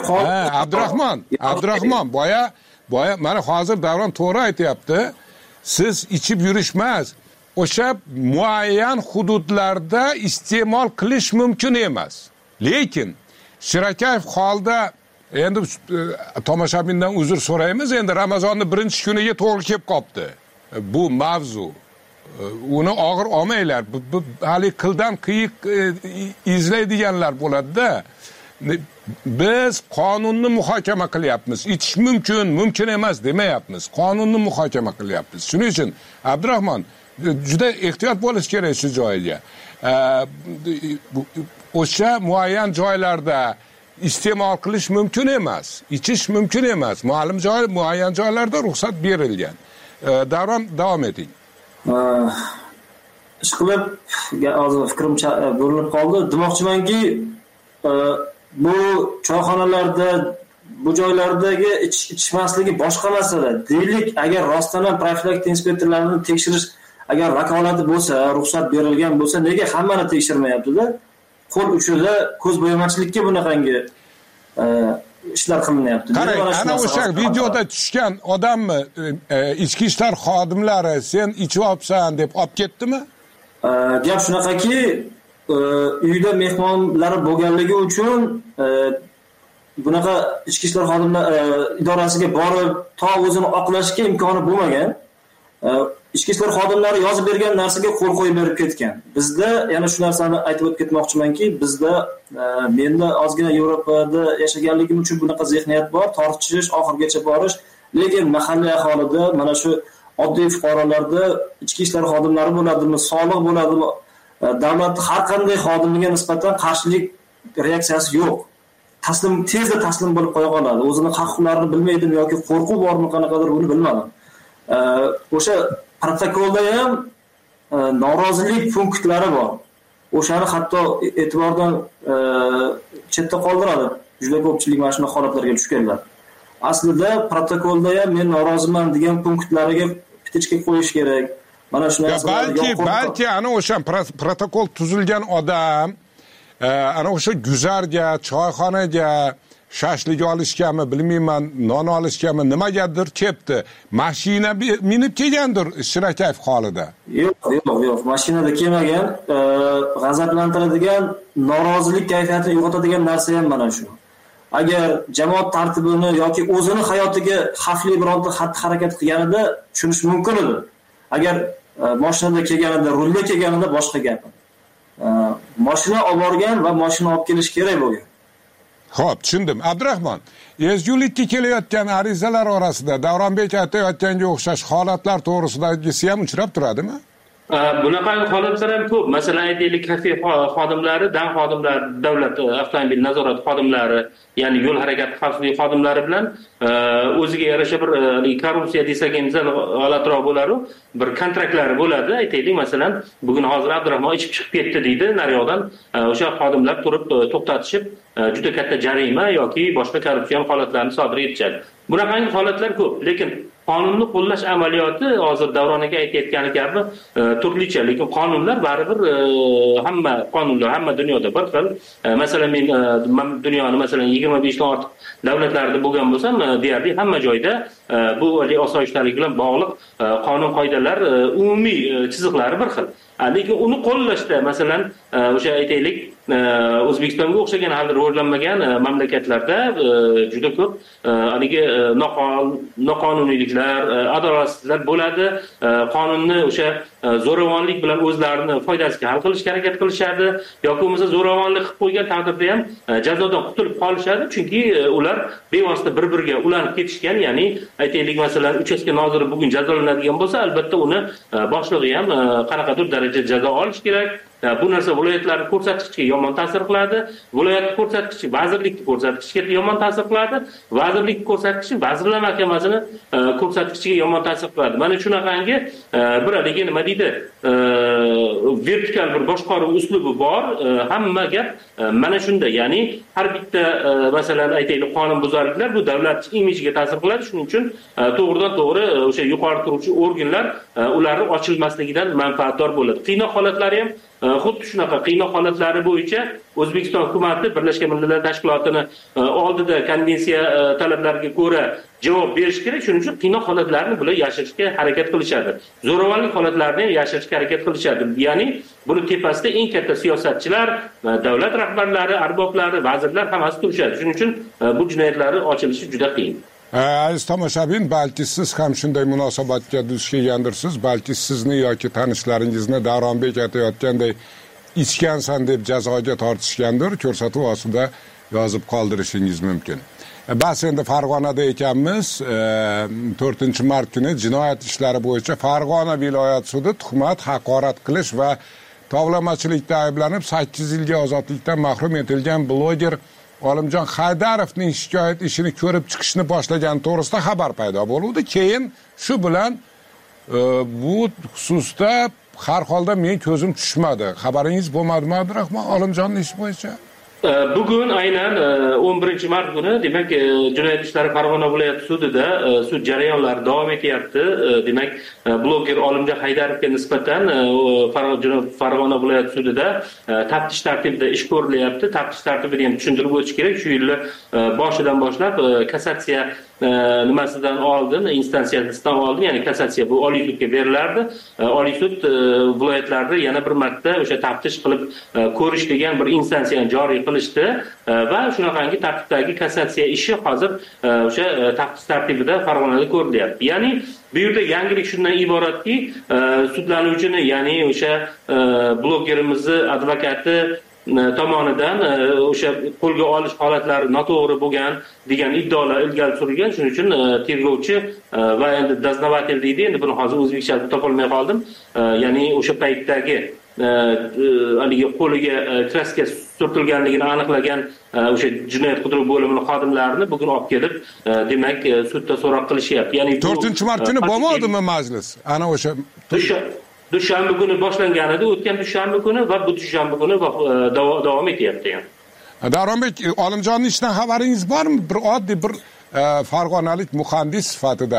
[SPEAKER 3] Abdurahmon, boya mana hozir Davron to'g'ri aytayapti. Siz ichib yurish emas, o'sha muayyan hududlarda iste'mol qilish mumkin emas. Lekin shirakay holda endi tomoshabindan uzr so'raymiz. Endi Ramazonning birinchi kuniga to'g'ri kelib qopti. Bu mavzu. Uni og'ir olmanglar. Bu hali qildan qiyiq izlaydiganlar bo'ladi-da. Biz qonunni muhokama qilyapmiz. Ichish mumkin emas demayapmiz. Qonunni muhokama qilyapmiz. Shuning uchun Abdurahmon juda ehtiyot bo'lish kerak shu joyga. O'sha muayyan joylarda iste'mol qilish mumkin emas, ichish mumkin emas. Ma'lum muayyan joylarda ruxsat berilgan. Davron, davom eting.
[SPEAKER 6] Ishqilib, hozir fikrim bo'linib qoldi. Demoqchimanki, bu choyxonalarda, bu joylardagi ichmasligi boshqa masala. Deylik, agar rostdan ham profilaktik inspektorlarini tekshirish agar vakolati bo'lsa, ruxsat berilgan bo'lsa, nega hammani tekshirmayapti-da? Qo'l uchida ko'z bo'yamachilikka bunaqangi ishlar qilinyapti.
[SPEAKER 3] Qarang, ana o'sha videoda tushgan odammi ichki ishlar xodimlari sen ichib olibsan deb olib ketdimi?
[SPEAKER 6] Gap shunaqaki, uyda mehmonlari bo'lganligi uchun bunaqa ichki ishlar xodimlar idorasiga borib to o'zini oqlashga imkoni bo'lmagan. Ichki ishlar xodimlari yozib bergan narsaga qo'l qo'yib berib ketgan. Bizda yana shu narsani aytib o'tib ketmoqchimanki, bizda menda ozgina Yevropada yashaganligim uchun bunaqa zehniyat bor, tortish, oxirgacha borish, lekin mahalliy aholida, mana shu oddiy fuqarolarda ichki ishlar xodimlari bo'ladimi, soliq bo'ladimi, davlat har qanday xodimiga nisbatan qarshilik reaksiyasi yo'q. Tezda taslim bo'lib qo'ya qoladi. O'zini huquqlarini bilmaydimi yoki qo'rquv bormi, qanaqadir buni bilmadim. O'sha protokolda ham norozilik punktlari bor. O'shani hatto e'tibordan chetda qoldiradi. Juda ko'pchilik mana shunday holatlarga tushganlar. Aslida protokolda ham men noroziman degan punktlariga bitishga qo'yish kerak. Mana shu
[SPEAKER 3] balki ana o'sha protokol tuzilgan odam ana o'sha guzarga, choyxonaga shashlik olishganmi, bilmayman, non olishganmi, nimagadir kelibdi. Mashina minib kelgandir shirakayf holida.
[SPEAKER 6] Yo'q, mashinada kelmagan, g'azablantiradigan, norozilik kayfiyatini uyg'otadigan narsa ham mana shu. Agar jamoat tartibini yoki o'zini hayotiga xavfli bironta xatti-harakat qilganida tushunish mumkin edi. Agar mashinada kelganida, rulga kelganida boshqa gap. Mashina olib borgan va mashina olib kelish kerak bo'lgan.
[SPEAKER 3] Xo'p, tushundim. Abdurahmon, ezgulikka kelayotgan arizalar orasida Davronbek aytayotganga o'xshash holatlar to'g'risidagisi ham uchrab turadimi?
[SPEAKER 4] Bunaqa holatlar ham ko'p. Masalan, aytaylik, kafe xodimlari, dan xodimlari, davlat avtomobil nazorat xodimlari, ya'ni yo'l harakati xavfsizligi xodimlari bilan o'ziga yarasha bir korrupsiya desak ham g'alatiroq bo'lar, bir kontraktlari bo'ladi. Aytaylik, masalan, bugun hozir Abdurahmon ichib chiqib ketdi deydi, naryoqdan o'sha xodimlar turib to'xtatishib, juda katta jarima yoki boshqa korrupsiya holatlarini sodir etishadi. Bunaqangi holatlar ko'p, lekin qonunni qo'llash amaliyoti hozir Davron aka aytayotgani kabi turlicha, lekin qonunlar baribir hamma qonunlar hamma dunyoda bir xil. Masalan, men dunyoni masalan 25 dan ortiq davlatlarda bo'lgan bo'lsam, deyarli hamma joyda bu osoyishtalik bilan bog'liq qonun qoidalar umumiy chiziqlari bir xil. Lekin uni qo'llashda masalan o'sha aytaylik O'zbekistonga o'xshagan hali rivojlanmagan mamlakatlarda juda ko'p haligi noqonuniyliklar, adolatsizliklar bo'ladi. Qonunni o'sha zo'ravonlik bilan o'zlarini foydasiga hal qilishga harakat qilishadi yoki bo'lmasa zo'ravonlik qilib qo'ygan taqdirda ham jazodan qutulib qolishadi, chunki ular bevosita bir-biriga ulanib ketishgan. Ya'ni aytaylik, masalan, uchastka noziri bugun jazolanadigan bo'lsa, albatta uni boshlig'i ham qanaqadir darajada jazo olish kerak. Bu narsa viloyatlarning ko'rsatkichiga yomon ta'sir qiladi. Viloyat ko'rsatkichi vazirlikning ko'rsatkichiga yomon ta'sir qiladi. Vazirlik ko'rsatkichi vazirlar mahkamasining ko'rsatkichiga yomon ta'sir qiladi. Mana shunaqangi bir haligi nima deydi, vertikal bir boshqaruv uslubi bor. Hamma gap mana shunda. Ya'ni har bitta masalan aytaylik qonunbuzarliklar bu davlat imejiga ta'sir qiladi. Shuning uchun to'g'ridan to'g'ri o'sha yuqori turuvchi organlar ularning ochilmasligidan manfaatdor bo'ladi. Qiynoq holatlari ham xuddi shunaqa qiynoq holatlari bo'yicha O'zbekiston hukumati Birlashgan Millatlar Tashkilotini oldida konvensiya talablariga ko'ra javob berish kerak. Shuning uchun qiynoq holatlarini bular yashirishga harakat qilishadi. Zo'ravonlik holatlarini yashirishga harakat qilishadi. Ya'ni buni tepasida eng katta siyosatchilar, davlat rahbarlari, arboblari, vazirlar hammasi turishadi. Shuning uchun bu jinoyatlarning ochilishi juda qiyin.
[SPEAKER 3] Aziz tomoshabin, balki siz ham shunday munosabatga duch kelgandirsiz, balki sizni yoki tanishlaringizni Davronbek aytayotganday ichgansan deb jazoga tortishgandir, ko'rsatuv ostida yozib qoldirishingiz mumkin. Bas endi Farg'onada ekanmiz. 4-mart kuni jinoyat ishlari bo'yicha Farg'ona viloyat sudi tuhmat, haqorat qilish va tovlamachilikda ayblanib 8 yilga ozodlikdan mahrum etilgan bloger Olimjon Haydarovning shikoyat ishini ko'rib chiqishni boshlagan to'g'risida xabar paydo bo'ldi. Keyin shu bilan bu xususda har holda men ko'zim tushmadi. Xabaringiz bo'lmadimi Abdurahmon Olimjonning ishi bo'yicha?
[SPEAKER 4] Bugun aynan 11-mart kuni demak jinoyat ishlari Farg'ona viloyat sudida sud jarayonlari davom etyapti. Demak bloger Olimjon Haydarovga nisbatan Farg'ona viloyat sudida taftish tartibida ish ko'rilyapti. Taftish tartibini ham tushuntirib o'tish kerak. Shu yil boshidan boshlab kassatsiya nimasidan oldin, instansiyasidan oldin, ya'ni kassatsiya bu Oliy sudga berilardi. Oliy sud viloyatlarda yana bir marta o'sha taftish qilib ko'rish degan bir instansiyani joriy qilishdi va shunaqangi tartibdagi kassatsiya ishi hozir o'sha taftish tartibida Farg'onada ko'rilyapti. Ya'ni bu yerda yangilik shundan iboratki, sudlanuvchini, ya'ni o'sha blogerimizni advokati tomonidan o'sha qo'lga olish holatlari noto'g'ri bo'lgan degan iddaolar ilgari surilgan. Shuning uchun tergovchi va endi doznavatel deydi, endi buni hozir o'zbekchasini topolmay qoldim. Ya'ni o'sha paytdagi haligi qo'liga kraska surtilganligini aniqlagan o'sha jinoyat qidiruv bo'limining xodimlarini bugun olib kelib, demak sudda so'roq qilishyapti. Ya'ni
[SPEAKER 3] 4-mart kuni bo'lmadimi majlis? Ana o'sha
[SPEAKER 4] dushanba kuni boshlangan edi, o'tgan dushanba kuni va bu dushanba kuni davom etyapti ham.
[SPEAKER 3] Davronbek, Olimjonning ishdan xabaringiz bormi? Bir oddiy bir farg'onalik muhandis sifatida.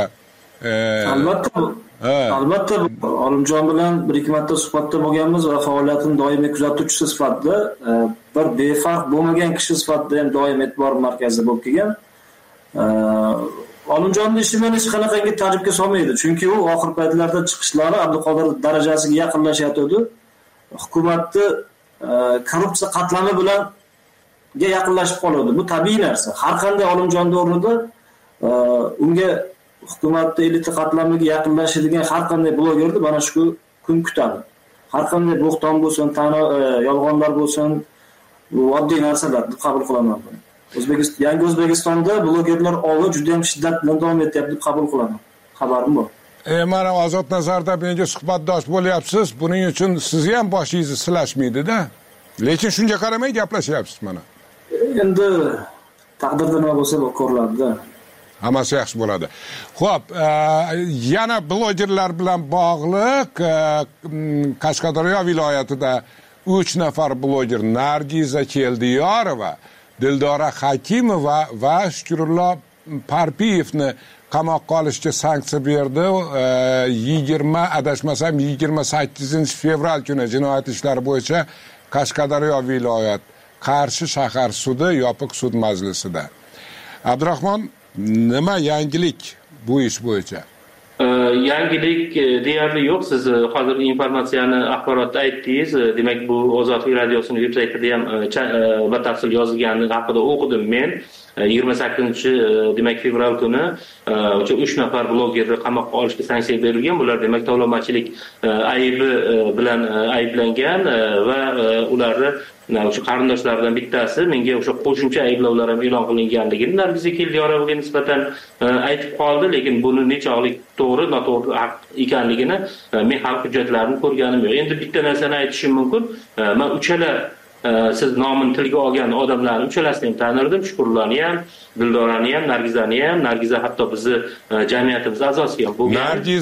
[SPEAKER 6] Albatta, Olimjon bilan bir-ikki marta suhbatda bo'lganmiz va faoliyatini doimiy kuzatuvchisi sifatida, bir befarq bo'lmagan kishi sifatida ham doim e'tibor markazida bo'lib kelgan. Olimjonning ishi meni hech qanaqangi ta'jibga solmaydi, chunki u oxir paytlarda chiqishlari Abduqodir darajasiga yaqinlashyapti. Hukumatni korrupsiya qatlami bilan yaqinlashib qoladi. Bu tabiiy narsa. Har qanday Olimjon o'rnida unga hukumatning elita qatlamiga yaqinlashadigan har qanday blogerni mana shu kun kutadi. Har qanday bo'xton bo'lsin, yolg'onlar bo'lsin, bu oddiy narsalar deb qabul qilaman. Yangi O'zbekistonda blogerlar ovi juda ham shiddat bilan davom etyapti deb qabul qilaman. Xabarim bor.
[SPEAKER 3] Mana Ozod nazarda menga suhbatdosh bo'lyapsiz. Buning uchun sizni ham boshingizni silashmaydi-da. Lekin shunga qaramay gaplashyapsiz mana.
[SPEAKER 6] Endi taqdirda nima bo'lsa ko'riladi-da.
[SPEAKER 3] Hammasi yaxshi bo'ladi. Xo'p, yana blogerlar bilan bog'liq Qashqadaryo viloyatida 3 nafar bloger Nargiza Keldiyorova, Dildora Hakimova va Shukrullo Parpiyevni qamoqqa olishga sanksiya berdi. 28-fevral kuni jinoyat ishlari bo'yicha Qashqadaryo viloyat Qarshi shahar sudi yopiq sud majlisida. Abdurahmon, nima yangilik bu ish bo'yicha?
[SPEAKER 4] Yangilik deyarli yo'q. Siz hozir informatsiyani, axborotni aytdingiz. Demak, bu Ozodlik radiosining veb-saytida ham batafsil yozilgani haqida o'qidim men. 28 fevral kuni o'sha 3 nafar blogerni qamoqqa olishga sanksiya berilgan. Bular demak tovlamachilik aybi bilan ayblangan va ularni o'sha qarindoshlaridan bittasi menga o'sha qo'shimcha ayblovlar ham e'lon qilinganligini Nargiza Keldiyorovaga nisbatan aytib qoldi, lekin buni nechog'lik to'g'ri, noto'g'ri ekanligini men hali hujjatlarini ko'rganim yo'q. Endi bitta narsani aytishim mumkin. Men uchala siz nomini tilga olgan odamlarni uchalasini ham tanirdim. Shukurlarni ham, Dildorani ham, Nargizani ham. Nargiza hatto bizni jamiyatimiz a'zosi ham bo'lgan.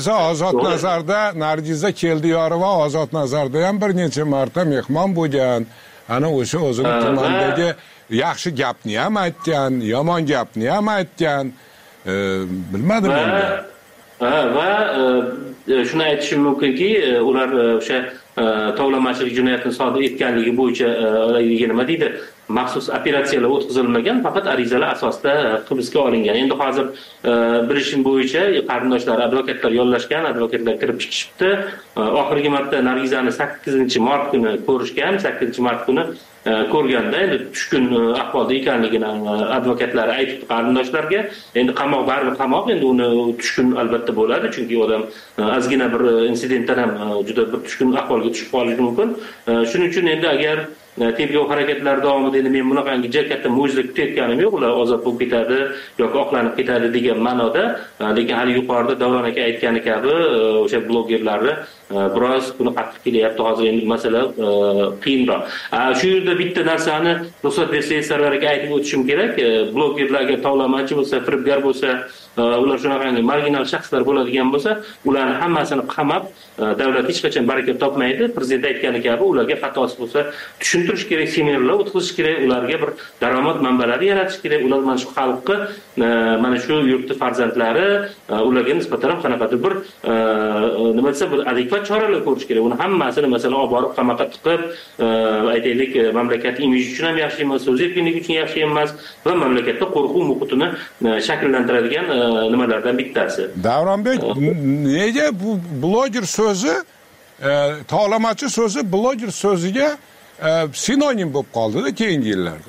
[SPEAKER 3] Nargiza Keldiyorova Ozod nazarda ham bir necha marta mehmon bo'lgan. Ana o'sha o'zini tumandagi yaxshi gapni ham aytgan, yomon gapni ham aytgan. Bilmadim endi.
[SPEAKER 4] Va shuni aytishim mumkinki, ular o'sha tovlamachilik jinoyatini sodir etganligi bo'yicha nima deydi, maxsus operatsiyalar o'tkazilmagan, faqat arizalar asosida hibsga olingan. Endi hozir bilishim bo'yicha qarindoshlar, advokatlar yollashgan, advokatlar kirib chiqishibdi. Oxirgi marta Nargizani 8-mart kuni ko'rishgan, 8-mart kuni ko'rganda endi tushkun ahvolda ekanligini advokatlari aytibdi qarindoshlarga. Endi qamoq baribir qamoq, endi uni tushkun albatta bo'ladi, chunki odam ozgina bir insidentdan ham juda bir tushkun ahvolga tushib qolishi mumkin. Shuning uchun endi agar tergov harakatlari davomida endi men bunaqangi katta mo'jiza kutayotganim yo'q, ular ozod bo'lib ketadi yoki oqlanib ketadi degan ma'noda, lekin hali yuqorida Davron aka aytgani kabi o'sha blogerlarni biroz buni qattiq kelyapti. Hozir endi masala qiyinroq. Shu yerda bitta narsani ruxsat bersangiz Sarvar aka aytib o'tishim kerak. Blogerlarga tovlamachi bo'lsa, firibgar bo'lsa, ular shunaqangi marginal shaxslar bo'ladigan bo'lsa, ularni hammasini qamab davlat hech qachon baraka topmaydi. Prezident aytgani kabi ularga xatosi bo'lsa tushuntirish kerak, seminarlar o'tkazish kerak, ularga bir daromad manbalari yaratish kerak. Ular mana shu xalqni, mana shu yurtni farzandlari, ularga nisbatan ham qanaqadir bir nima desa, bir adekvat choralar ko'rish kerak. Uni hammasini masalan olib borib qamoqqa tiqib, aytaylik, mamlakat imiji uchun ham yaxshi emas, so'z erkinligi uchun yaxshi emas va mamlakatda qo'rquv muhitini shakllantiradigan nimalardan bittasi.
[SPEAKER 3] Davronbek, nega bu bloger so'zi, tovlamachi so'zi bloger so'ziga sinonim bo'lib qoldi-da keyingi yillarda?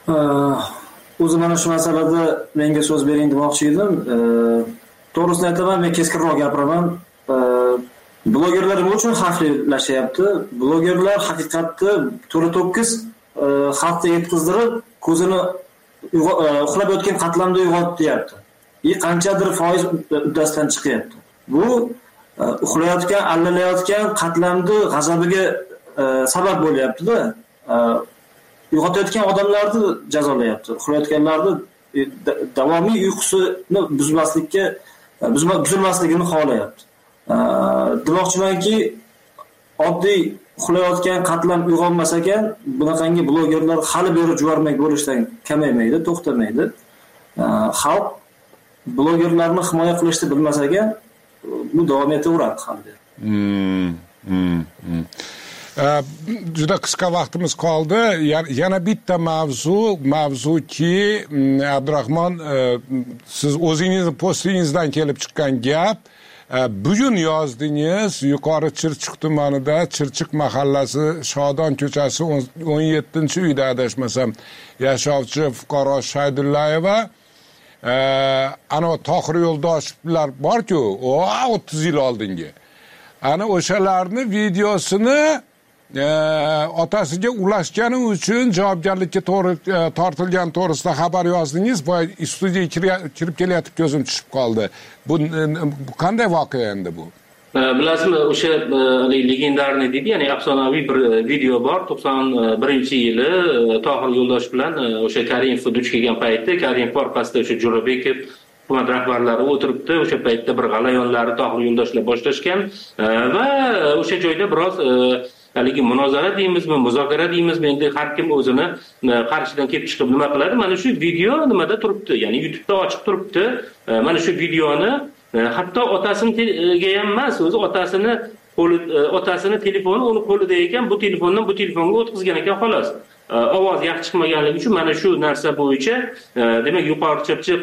[SPEAKER 6] O'zi mana shu masalada menga so'z bering demoqchi edim. To'g'risini aytaman, men keskinroq gapiraman. Blogerlar nima uchun xavflilashyapti? Blogerlar haqiqatda to'la-to'kis xalqqa yetkazdirib, ko'zini uxlab yotgan qatlamda uyg'otyapti. Qanchadir foiz uddasidan chiqyapti. Bu uxlayotgan, allalayotgan qatlamni g'azabiga sabab bo'lyapti-da. Uyg'otayotgan odamlarni jazolayapti. Uxlayotganlarni davomiy uyqusini buzmasligini xohlayapti. Demoqchimanki, oddiy uxlayotgan qatlam uyg'onmas ekan, bunaqangi blogerlar hali beri juvarmak bo'lishdan kamaymaydi, to'xtamaydi. Xalq blogerlarni himoya qilishni bilmas ekan, bu davom etaveradi hali.
[SPEAKER 3] Juda qisqa vaqtimiz qoldi. Yana bitta mavzuki Abdurahmon, siz o'zingizning postingizdan kelib chiqqan gap. Bugun yozdingiz, yuqori Chirchiq tumanida Chirchiq mahallasi Shodon ko'chasi 17-uyda adashmasam yashovchi fuqaro Shaydullayeva ana Tohir Yo'ldoshevlar bor-ku, 30 yil oldingi. Ana o'shalarni videosini otasiga ulashgani uchun javobgarlikka tortilgan to'g'risida xabar yozdingiz. Boy studiyaga kirib kelayotib ko'zim tushib qoldi. Bu qanday voqea endi bu?
[SPEAKER 4] Bilasizmi, o'sha legendarniy deydi, ya'ni afsonaviy bir video bor. 91-yili Tohir Yo'ldoshev bilan o'sha Karimov duch kelgan paytda, Karimov orqasida o'sha Jo'rabekov hukumat rahbarlari o'tiribdi. O'sha paytda bir g'alayonlarni Tohir Yo'ldoshevlar boshlashgan va o'sha joyda biroz haligi munozara deymizmi, muzokara deymizmi, endi har kim o'zini qarshidan kelib chiqib nima qiladi. Mana shu video nimada turibdi, ya'ni YouTube'da ochiq turibdi. Mana shu videoni hatto otasiga ham emas, o'zi otasini telefoni uni qo'lida ekan, bu telefondan bu telefonga o'tkazgan ekan xolos. Ovoz yaxshi chiqmaganligi uchun mana shu narsa bo'yicha demak yuqori Chirchiq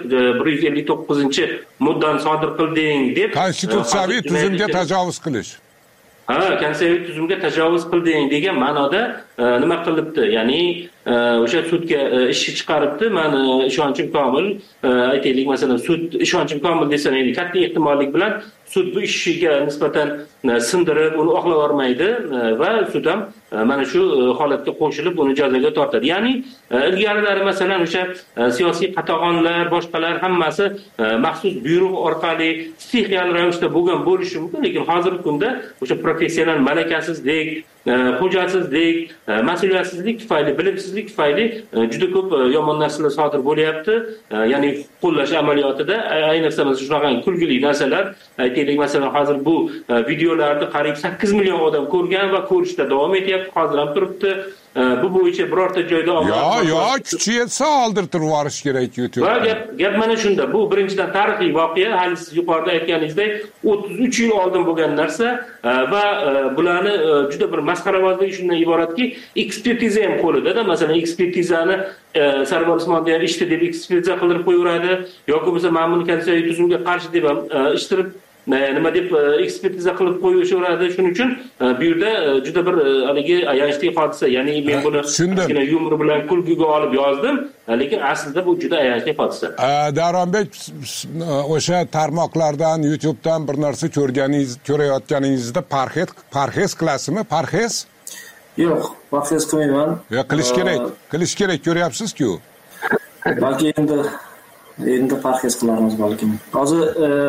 [SPEAKER 4] 159-moddani sodir qilding deb
[SPEAKER 3] konstitutsiyaviy tuzumga tajovuz qilish.
[SPEAKER 4] Konstitutsiyaviy tuzumga tajovuz qilding degan ma'noda nima qilibdi? Ya'ni o'sha sudga ishni chiqaribdi. Men ishonchim komil, aytaylik, masalan, sud ishonchim komil desam, endi katta ehtimollik bilan sud bu ishiga nisbatan sindirib, uni oqlab olmaydi va sud ham mana shu holatga qo'shilib uni jazoga tortadi. Ya'ni ilgarilari masalan o'sha siyosiy qatag'onlar, boshqalar hammasi maxsus buyruq orqali stixiyal ravishda bo'lgan bo'lishi mumkin, lekin hozirgi kunda o'sha professional malakasizlik, xo'jasizlik, mas'uliyatsizlik tufayli, bilimsizlik tufayli juda ko'p yomon narsalar sodir bo'lyapti. Ya'ni qo'llash amaliyotida ayniqsa mana shunaqa kulgili narsalar, aytaylik, masalan, hozir bu videolarni qariyb 8 million odam ko'rgan va ko'rishda davom etyapti, hozir ham turibdi. Bu bo'yicha birorta joyda
[SPEAKER 3] kuchi yetsa oldirtirib yuborish kerak YouTube.
[SPEAKER 4] Va gap mana shunda. Bu birinchidan tarixiy voqea, hali siz yuqorida aytganingizdek 33 yil oldin bo'lgan narsa va bularni juda bir masxarabozlik shundan iboratki, ekspertiza ham qo'lida-da. Masalan, ekspertizani Sarvar Usmonda ham ishdi deb ekspertiza qildirib qo'yaveradi yoki bo'lmasa ma'muriy konstitutsiyaviy tuzumga qarshi deb ham ishtirib nima deb ekspertiza qilib qo'yishaveradi. Shuning uchun bu yerda juda bir haligi ayanchli hodisa. Ya'ni men buni ozgina yumor bilan kulgiga olib yozdim, lekin aslida bu juda ayanchli hodisa.
[SPEAKER 3] Davronbek, o'sha tarmoqlardan, YouTube'dan bir narsa ko'rayotganingizda parhez qilasizmi? Parhez?
[SPEAKER 6] Yo'q, parhez qilmayman.
[SPEAKER 3] Yo'q, qilish kerak, ko'ryapsiz-ku.
[SPEAKER 6] Balki endi parhez qilarmiz balki. Hozir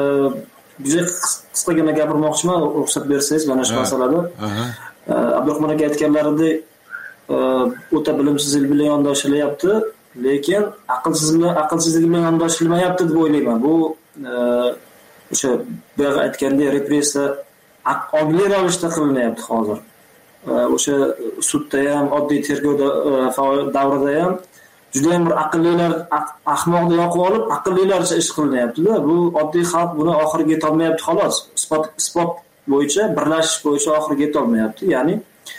[SPEAKER 6] juda qisqagina gapirmoqchiman, ruxsat bersangiz mana shu masalada. Abdurahmon aka aytganlaridek, o'ta bilimsizlik bilan yondashilyapti, lekin aqlsizlik bilan yondashilmayapti deb o'ylayman. Bu o'sha boya aytgandek repressiya ongli ravishda qilinyapti hozir. O'sha sudda ham, oddiy tergov davrida ham juda ham bir aqllilar ahmoqni yoqib olib, aqllilarcha ish qilinyapti-da. Bu oddiy xalq buni oxiriga yetolmayapti xolos. Isbot bo'yicha, birlashish bo'yicha oxiriga yetolmayapti. Ya'ni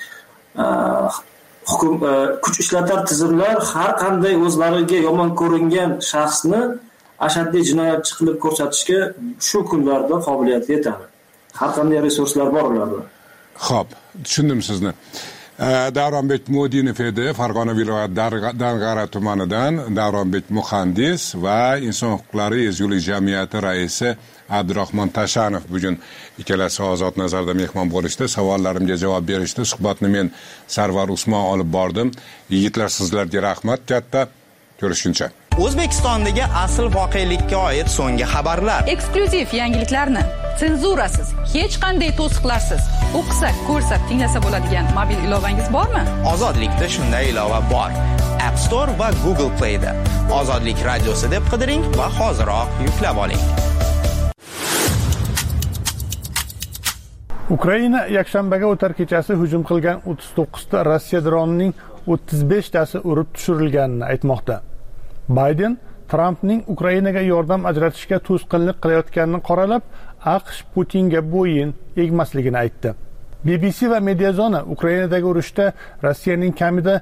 [SPEAKER 6] kuch ishlatar tizimlar har qanday o'zlariga yomon ko'ringan shaxsni ashaddiy jinoyatchi qilib ko'rsatishga shu kunlarda qobiliyati yetadi. Har qanday resurslar bor ularda.
[SPEAKER 3] Xo'p, tushundim sizni. Davronbek Mo'dinov edi, Farg'ona viloyati Dang'ara tumanidan. Davronbek muhandis va Inson huquqlari ezgulik jamiyati raisi Abdurahmon Tashanov bugun ikkalasi Ozod nazarda mehmon bo'lishdi. Savollarimga javob berishdi. Suhbatni men Sarvar Usmon olib bordim. Yigitlar, sizlarga rahmat katta. Ko'rishguncha.
[SPEAKER 7] O'zbekistondagi asl voqelikka oid so'nggi xabarlar,
[SPEAKER 1] eksklyuziv yangiliklarni senzurasiz, hech qanday to'siqlarsiz o'qisak, ko'rsak, tinglasa bo'ladigan mobil ilovangiz bormi?
[SPEAKER 7] Ozodlikda shunday ilova bor. App Store va Google Play da Ozodlik radiosi deb qidiring va hoziroq yuklab oling.
[SPEAKER 2] Ukraina yakshanbaga o'tar kechasi hujum qilgan 39 ta Rossiya dronining 35 tasi urib tushirilganini aytmoqda. Bayden Trampning Ukrainaga yordam ajratishga to'sqinlik qilayotganini qoralab, AQSh Putinga bo'yin egmasligini aytdi. BBC va Mediazona Ukrainadagi urushda Rossiyaning kamida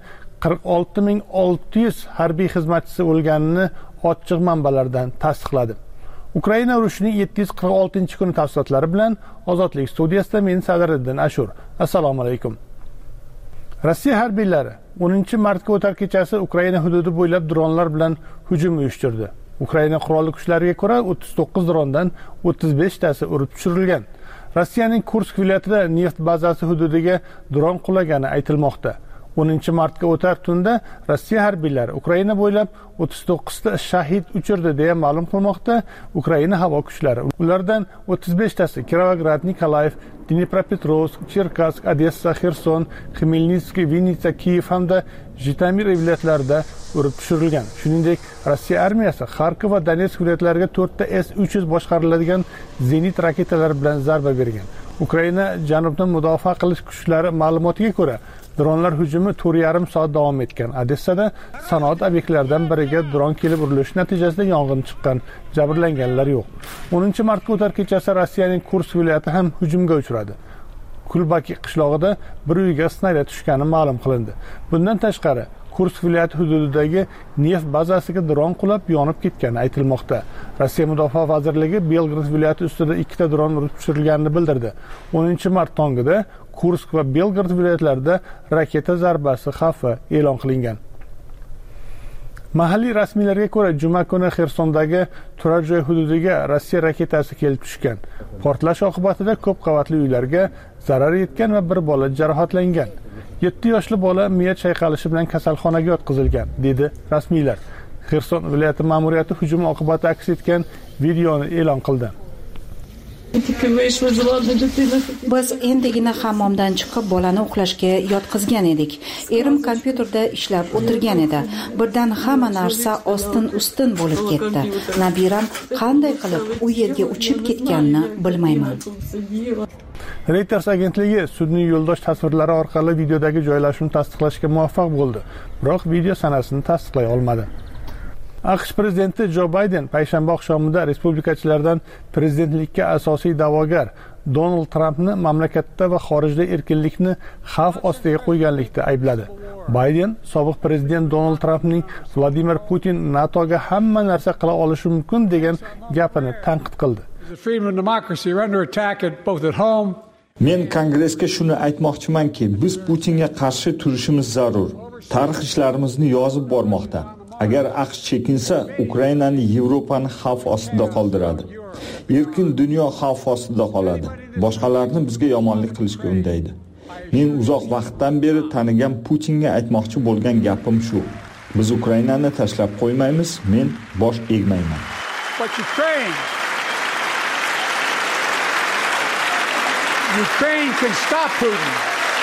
[SPEAKER 2] 46,600 harbiy xizmatchisi o'lganini ochiq manbalardan tasdiqladi. Ukraina urushining 746-kuni tafsilotlari bilan Ozodlik studiyasida men Sadriddin Ashur. Assalomu alaykum. Rossiya harbiylari 10-martga o'tar kechasi Ukraina hududi bo'ylab dronlar bilan hujum uyushtirdi. Ukraina qurolli kuchlariga ko'ra 39 drondan 35 tasi urib tushirilgan. Rossiyaning Kursk viloyatida neft bazasi hududiga dron qulagani aytilmoqda. 10-martga o'tar tunda Rossiya harbiylari Ukraina bo'ylab 39 ta shahid uchirdi deya ma'lum qilmoqda Ukraina havo kuchlari. Ulardan 35 tasi Kirovograd, Nikolaev, Dnipropetrovsk, Cherkassk, Odessa, Xerson, Xmelnytskiy, Vinnytsa, Kiyev hamda Jitomir viloyatlarida urib tushirilgan. Shuningdek, Rossiya armiyasi Xarkov va Donetsk viloyatlariga 4 ta S-300 boshqariladigan zenit raketalari bilan zarba bergan. Ukraina janubdan mudofaa qilish kuchlari ma'lumotiga ko'ra, dronlar hujumi 4,5 soat davom etgan. Odessada sanoat obyektlaridan biriga dron kelib urilishi natijasida yong'in chiqqan. Jabrlanganlar yo'q. 10-martga o'tar kechasi Rossiyaning Kursk viloyati ham hujumga uchradi. Kulbaki qishlog'ida bir uyga snaryad tushgani ma'lum qilindi. Bundan tashqari, Kursk viloyati hududidagi neft bazasiga dron qulab yonib ketgani aytilmoqda. Rossiya Mudofaa vazirligi Belgrad viloyati ustida 2 ta dron urib tushirilganini bildirdi. 10-mart tongida Kursk va Belgrad viloyatlarida raketa zarbasi xavfi e'lon qilingan. Mahalliy rasmiylarga ko'ra, juma kuni Xersondagi turar joy hududiga Rossiya raketasi kelib tushgan. Portlash oqibatida ko'p qavatli uylarga zarar yetgan va bir bola jarohatlangan. 7 yoshli bola miya chayqalishi bilan kasalxonaga yotqizilgan, dedi rasmiylar. Xerson viloyati ma'muriyati hujum oqibati aks etgan videoni e'lon qildi.
[SPEAKER 8] Biz endigina hammomdan chiqib bolani uxlashga yotqizgan edik. Erim kompyuterda ishlab o'tirgan edi. Birdan hamma narsa ostin-ustin bo'lib ketdi. Nabiram qanday qilib u yerga uchib ketganini bilmayman.
[SPEAKER 2] Reuters agentligi sudning yo'ldosh tasvirlari orqali videodagi joylashuvni tasdiqlashga muvaffaq bo'ldi, biroq video sanasini tasdiqlay olmadi. AQSh prezidenti Jo Bayden payshanba oqshomida respublikachilardan prezidentlikka asosiy da'vogar Donald Trampni mamlakatda va xorijda erkinlikni xavf ostiga qo'yganlikda aybladi. Bayden sobiq prezident Donald Trampning Vladimir Putin NATOga hamma narsa qila olishi mumkin degan gapini tanqid qildi.
[SPEAKER 9] Men Kongressga shuni aytmoqchimanki, biz Putinga qarshi turishimiz zarur. Tarix ishlarimizni yozib bormoqda. Agar AQSh chekinsa, Ukrainani, Yevropani xavf ostida qoldiradi. Erkin dunyo xavf ostida qoladi. Boshqalarni bizga yomonlik qilishga undaydi. Men uzoq vaqtdan beri tanigan Putinga aytmoqchi bo'lgan gapim shu. Biz Ukrainani tashlab qo'ymaymiz, men bosh egmayman.
[SPEAKER 2] Ukraine can stop Putin.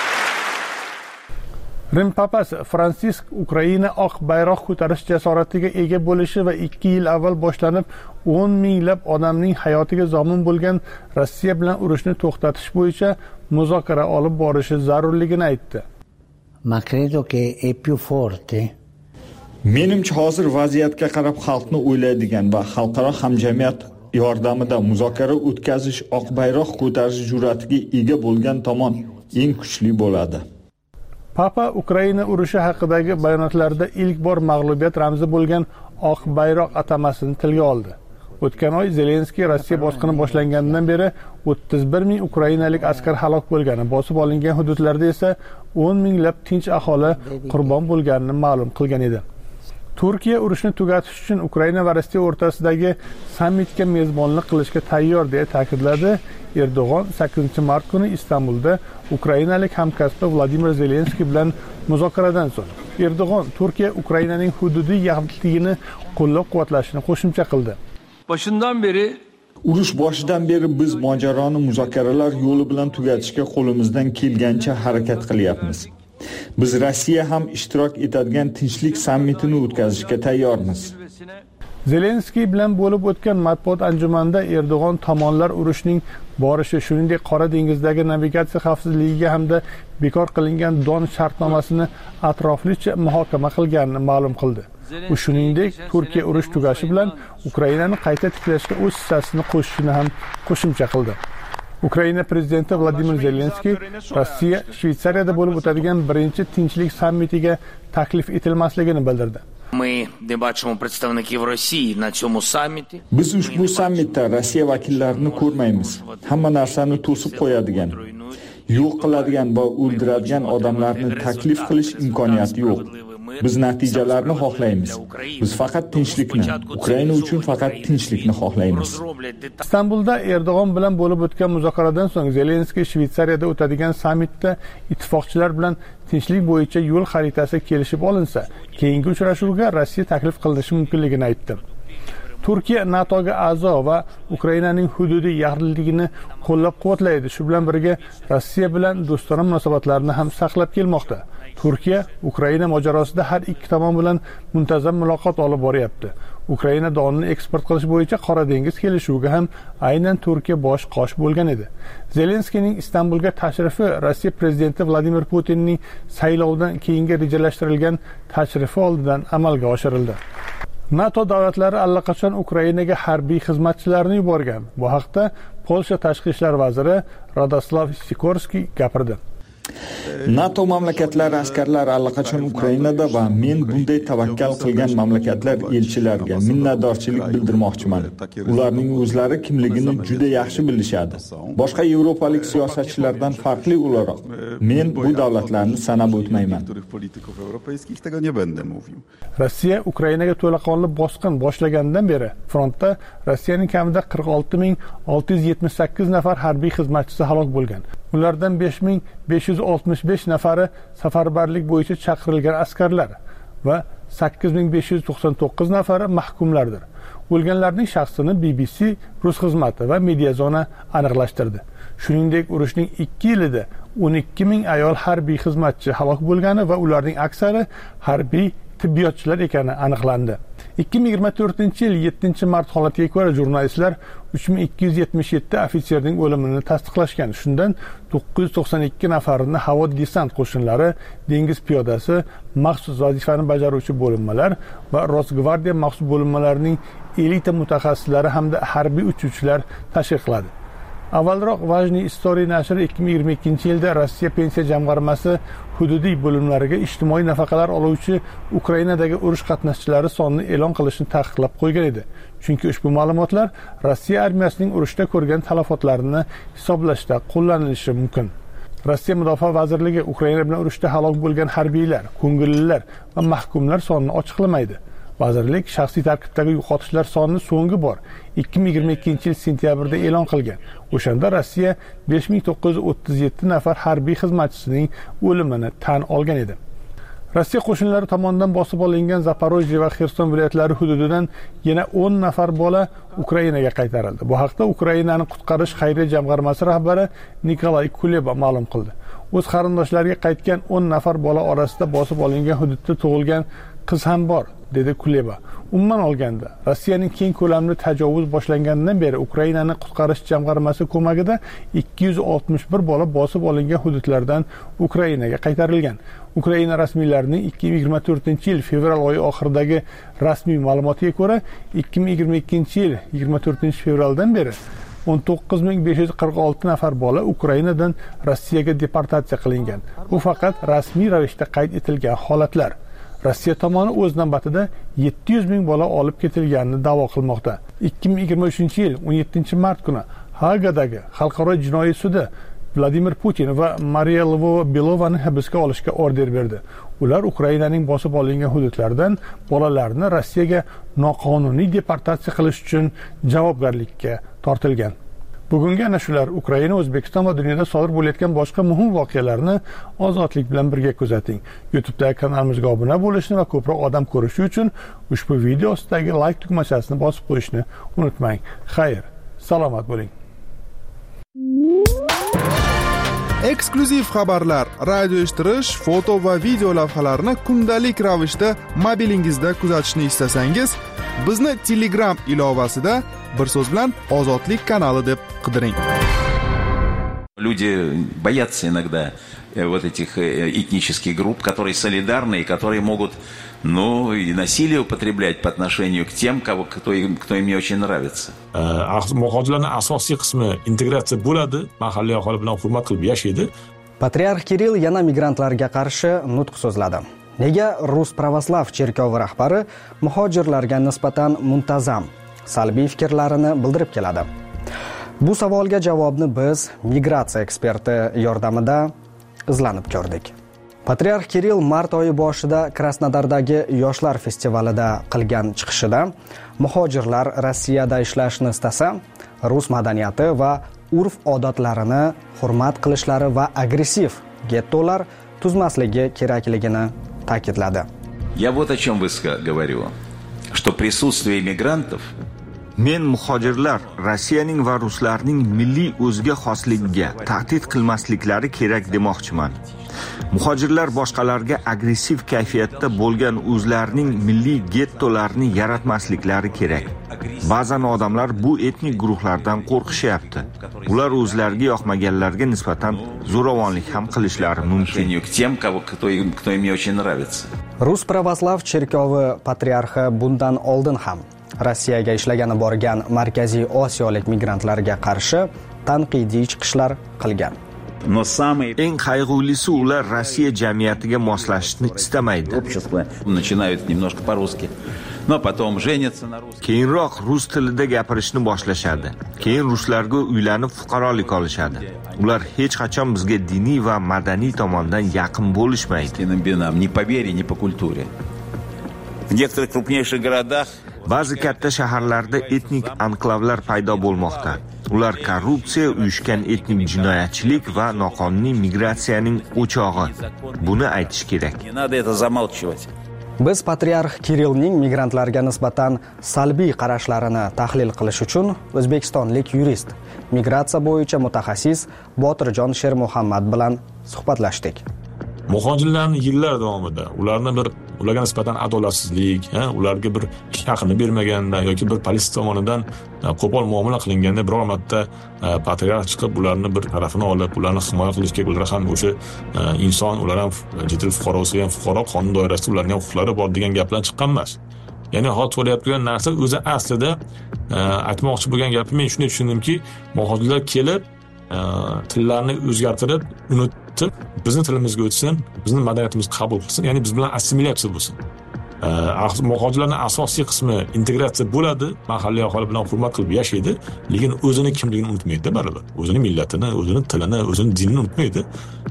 [SPEAKER 2] Rim papasi Fransisk Ukraina oq bayroq ko'tarish jasoratiga ega bo'lishi va 2 yil avval boshlanib 10 minglab odamning hayotiga zomin bo'lgan Rossiya bilan urushni to'xtatish bo'yicha muzokara olib borishi zarurligini aytdi.
[SPEAKER 10] Ma credo che è più forte.
[SPEAKER 9] Menimcha hozir vaziyatga qarab xalqni o'ylaydigan va xalqaro hamjamiyat yordamida muzokara o'tkazish, oq bayroq ko'tarish jur'atiga ega bo'lgan tomon eng kuchli bo'ladi.
[SPEAKER 2] Papa Ukraina urushi haqidagi bayonotlarida ilk bor mag'lubiyat ramzi bo'lgan oq bayroq atamasini tilga oldi. O'tgan oy Zelenskiy Rossiya bosqini boshlanganidan beri 31 ming ukrainalik askar halok bo'lgani, bosib olingan hududlarda esa 10 minglab tinch aholi qurbon bo'lganini ma'lum qilgan edi. Turkiya urushni tugatish uchun Ukraina va Rossiya o'rtasidagi sammitga mezbonlik qilishga tayyor deya ta'kidladi Erdo'g'on 8-mart kuni Istanbulda ukrainalik hamkasbi Vladimir Zelenskiy bilan muzokaradan so'ng. Erdo'g'on Turkiya Ukrainaning hududiy yaxlitligini qo'llab-quvvatlashini qo'shimcha qildi.
[SPEAKER 9] Urush boshidan beri biz mojaroni muzokaralar yo'li bilan tugatishga qo'limizdan kelgancha harakat qilyapmiz. Biz Rossiya ham ishtirok etadigan tinchlik sammitini o'tkazishga tayyormiz.
[SPEAKER 2] Zelenskiy bilan bo'lib o'tgan matbuot anjumanida Erdo'g'on tomonlar urushning borishi, shuningdek Qora dengizdagi navigatsiya xavfsizligiga hamda bekor qilingan Don shartnomasini atroflicha muhokama qilganini ma'lum qildi. U shuningdek Turkiya urush tugashi bilan Ukrainani qayta tiklashga o'z hissasini qo'shishini ham qo'shimcha qildi. Ukraina prezidenti Vladimir Zelenskiy Rossiya Shveysariyada bo'lib o'tadigan birinchi tinchlik sammitiga taklif etilmasligini bildirdi.
[SPEAKER 9] Biz ushbu sammitda Rossiya vakillarini ko'rmaymiz. Hamma narsani to'sib qo'yadigan, yo'q qiladigan va o'ldiradigan odamlarni taklif qilish imkoniyati yo'q. Biz natijalarni xohlaymiz. Biz faqat tinchlikni, Ukraina uchun faqat tinchlikni xohlaymiz.
[SPEAKER 2] Istanbulda Erdo'g'on bilan bo'lib o'tgan muzokaradan so'ng Zelenskiy Shveysariyada o'tadigan sammitda ittifoqchilar bilan tinchlik bo'yicha yo'l xaritasi kelishib olinsa, keyingi uchrashuvga Rossiya taklif qilinishi mumkinligini aytdi. Turkiya NATOga a'zo va Ukrainaning hududiy yaxlitligini qo'llab-quvvatlaydi. Shu bilan birga Rossiya bilan do'stona munosabatlarni ham saqlab kelmoqda. Turkiya Ukraina mojarosida har ikki tomon bilan muntazam muloqot olib boryapti. Ukraina donini eksport qilish bo'yicha Qora dengiz kelishuviga ham aynan Turkiya bosh qosh bo'lgan edi. Zelenskiyning Istanbulga tashrifi Rossiya prezidenti Vladimir Putinning saylovdan keyingi rejalashtirilgan tashrifi oldidan amalga oshirildi. NATO davlatlari allaqachon Ukrainaga harbiy xizmatchilarni yuborgan. Bu haqda Polsha tashqi ishlar vaziri Radoslav Sikorskiy gapirdi.
[SPEAKER 9] NATO mamlakatlari askarlari allaqachon Ukrainada va men bunday tavakkal qilgan mamlakatlar elchilariga minnatdorchilik bildirmoqchiman. Ularning o'zlari kimligini juda yaxshi bilishadi. Boshqa yevropalik siyosatchilardan farqli o'laroq, men bu davlatlarni sanab o'tmayman.
[SPEAKER 2] Rossiya Ukrainaga to'laqonli bosqin boshlagandan beri frontda Rossiyaning kamida 46678 nafar harbiy xizmatchisi halok bo'lgan. Ulardan 5565 nafari safarbarlik bo'yicha chaqirilgan askarlar va 8599 nafari mahkumlardir. O'lganlarning shaxsini BBC Rus xizmati va Mediazona aniqlashtirdi. Shuningdek, urushning 2 yilida 12000 ayol harbiy xizmatchi halok bo'lgani va ularning aksari harbiy tibbiyotchilar ekani aniqlandi. 2024-yil 7-mart holatiga ko'ra jurnalistlar 3277 ofitserning o'limini tasdiqlashgan. Shundan 992 nafarini havo desant qo'shinlari, dengiz piyodasi, maxsus vazifani bajaruvchi bo'linmalar va Rosgvardiya maxsus bo'linmalarining elita mutaxassislari hamda harbiy uchuvchilar tashkil qiladi. Avvalroq Vajniy Istory nashri 2022-yilda Rossiya pensiya jamg'armasi hududiy bo'limlariga ijtimoiy nafaqalar oluvchi Ukrainadagi urush qatnashchilari sonini e'lon qilishni taqiqlab qo'ygan edi. Chunki ushbu ma'lumotlar Rossiya armiyasining urushda ko'rgan talafotlarini hisoblashda qo'llanilishi mumkin. Rossiya Mudofaa vazirligi Ukraina bilan urushda halok bo'lgan harbiylar, ko'ngillilar va mahkumlar sonini ochiqlamaydi. Vazirlik shaxsiy tarkibdagi yo'qotishlar sonini so'nggi bor 2022-yil sentyabrda e'lon qilgan. O'shanda Rossiya 5937 nafar harbiy xizmatchisining o'limini tan olgan edi. Rossiya qo'shinlari tomonidan bosib olingan Zaporojye va Xerson viloyatlari hududidan yana 10 nafar bola Ukrainaga qaytarildi. Bu haqda Ukrainani qutqarish xayriya jamg'armasi rahbari Nikolay Kuleba ma'lum qildi. O'z qarindoshlariga qaytgan 10 nafar bola orasida bosib olingan hududda tug'ilgan qiz ham bor, dedi Kuleba. Umuman olganda, Rossiyaning keng ko'lamli tajovuz boshlanganidan beri Ukrainani qutqarish jamg'armasi ko'magida 261 bola bosib olingan hududlardan Ukrainaga qaytarilgan. Ukraina rasmiylarining 2024-yil fevral oyi oxiridagi rasmiy ma'lumotiga ko'ra, 2022-yil 24-fevraldan beri 19546 nafar bola Ukrainadan Rossiyaga deportatsiya qilingan. Bu faqat rasmiy ravishda qayd etilgan holatlar. Rossiya tomoni o'z navbatida 700 ming bola olib ketilganini da'vo qilmoqda. 2023-yil 17-mart kuni Hagadagi xalqaro jinoiy sudi Vladimir Putin va Mariya Lvova-Belovani hibsga olishga order berdi. Ular Ukrainaning bosib olingan hududlaridan bolalarni Rossiyaga noqonuniy deportatsiya qilish uchun javobgarlikka tortilgan. Bugungi ana shular. Ukraina, O'zbekiston va dunyoda sodir bo'layotgan boshqa muhim voqealarni ozodlik bilan birga kuzating. YouTube'dagi kanalimizga obuna bo'lishni va ko'proq odam ko'rishi uchun ushbu video ostidagi like tugmachasini bosib qo'yishni unutmang. Xayr, salomat bo'ling.
[SPEAKER 11] Eksklyuziv xabarlar, radio eshittirish, foto va video lavhalarni kundalik ravishda mobilingizda kuzatishni istasangiz, bizni Telegram ilovasida bir so'z bilan Ozodlik kanali deb qidiring.
[SPEAKER 12] Люди боятся иногда вот этих этнических групп, которые солидарны и которые могут, и насилие употреблять по отношению к тем, кто им не очень nравится.
[SPEAKER 13] Muhojirlarning asosiy qismi integratsiya bo'ladi, mahalliy aholi bilan hurmat qilib yashaydi.
[SPEAKER 14] Patriarx Kirill yana migrantlarga qarshi nutq so'zladi. Nega Rus pravoslav cherkovi rahbari muhojirlarga nisbatan muntazam salbiy fikrlarini bildirib keladi? Bu savolga javobni biz migratsiya eksperti yordamida izlanib ko'rdik. Patriarx Kirill mart oyi boshida Krasnodardagi yoshlar festivalida qilgan chiqishida muhojirlar Rossiyada ishlashni istasa, rus madaniyati va urf-odatlarini hurmat qilishlari va agressiv gettolar tuzmasligi kerakligini ta'kidladi.
[SPEAKER 12] Я вот о чем говорю, что присутствие мигрантов
[SPEAKER 9] Men muhojirlar Rossiyaning va ruslarning milliy o'ziga xosligiga tahdid qilmasliklari kerak demoqchiman. Muhojirlar boshqalarga agressiv kayfiyatda bo'lgan o'zlarining milliy gettolarini yaratmasliklari kerak. Ba'zan odamlar bu etnik guruhlardan qo'rqishyapti. Ular o'zlariga yoqmaganlarga nisbatan zo'ravonlik ham qilishlari mumkin.
[SPEAKER 12] Кто им не очень nравится.
[SPEAKER 14] Rus pravoslav cherkovi patriarxi bundan oldin ham Rossiyaga ishlagani borgan Markaziy Osiyolik migrantlarga qarshi tanqidiy chiqishlar qilgan.
[SPEAKER 9] Eng qayg'ulisi ular Rossiya jamiyatiga moslashishni istamaydi.
[SPEAKER 12] Начинают немножко по-русски, но потом женятся на русском.
[SPEAKER 9] Keyinroq rus tilida gapirishni boshlashadi. Keyin ruslarga uylanib fuqarolik olishadi. Ular hech qachon bizga diniy va madaniy tomondan yaqin bo'lishmaydi.
[SPEAKER 12] Ни по вере, ни по культуре. В некоторых крупнейших городах
[SPEAKER 9] Ba'zi katta shaharlarda etnik anklavlar paydo bo'lmoqda. Ular korrupsiya, uyushgan etnik jinoyatchilik va noqonuniy migratsiyaning o'chog'i. Buni aytish kerak.
[SPEAKER 14] Biz patriarx Kirillning migrantlarga nisbatan salbiy qarashlarini tahlil qilish uchun o'zbekistonlik yurist, migratsiya bo'yicha mutaxassis Botirjon Shermuhammad bilan suhbatlashdik.
[SPEAKER 13] Muhojirlarning yillar davomida ularga nisbatan adolatsizlik, ularga bir ish haqini bermaganda yoki bir politsiya tomonidan qo'pol muomala qilinganda biror marta patriarx chiqib ularni bir tarafini olib, ularni himoya qilishga, ular ham o'sha inson, ular ham jiddiy fuqarosi ham fuqaro, qonun doirasida ularning ham huquqlari bor degan gaplar chiqqan emas. Ya'ni hozir bo'layotgan narsa o'zi aslida aytmoqchi bo'lgan gapim, men shunday tushundimki, muhojirlar kelib tillarni o'zgartirib, unutib, bizni tilimizga o'tsin, bizni madaniyatimizni qabul qilsin, ya'ni biz bilan assimilyatsiya bo'lsin. Muhojirlarning asosiy qismi integratsiya bo'ladi, mahalliy aholi bilan hurmat qilib yashaydi, lekin o'zini kimligini unutmaydi baribir. O'zini millatini, o'zini tilini, o'zini dinini unutmaydi.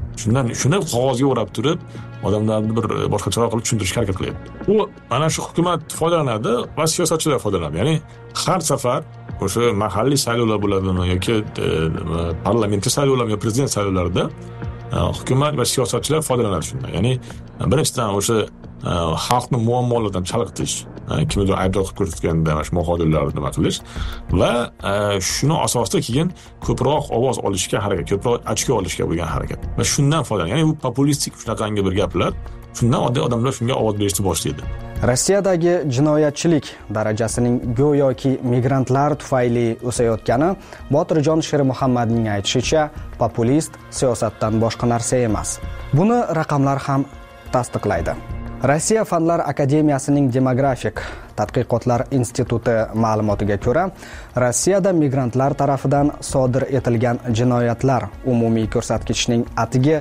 [SPEAKER 13] Shuni qog'ozga o'rab turib, odamlarni bir boshqacharoq qilib tushuntirishga harakat qilyapti. U mana shu hukumat foydalanadi va siyosatchilar foydalanadi. Ya'ni har safar o'sha mahalliy saylovlar bo'ladimi yoki parlamentga saylovlar yoki prezident saylovlarida hukumat va siyosatchilar foydalanadi shundan. Ya'ni birinchidan o'sha xalqni muammolaridan chalg'itish, kimnidir aybdor qilib ko'rsatganda mana shu muhojirlarni nima qilish va shuni asosida keyin ko'proq ovoz olishga harakat, ko'proq ochko olishga bo'lgan harakat. Va shundan foydalanadi. Ya'ni bu populistik shunaqangi bir gaplar, shundan oddiy odamlar shunga ovoz berishni boshlaydi.
[SPEAKER 14] Rossiyadagi jinoyatchilik darajasining go'yoki migrantlar tufayli o'sayotgani Botirjon Shermuhammadning aytishicha populist siyosatdan boshqa narsa emas. Buni raqamlar ham tasdiqlaydi. Rossiya Fanlar akademiyasining demografik tadqiqotlar instituti ma'lumotiga ko'ra, Rossiyada migrantlar tarafidan sodir etilgan jinoyatlar umumiy ko'rsatkichning atigi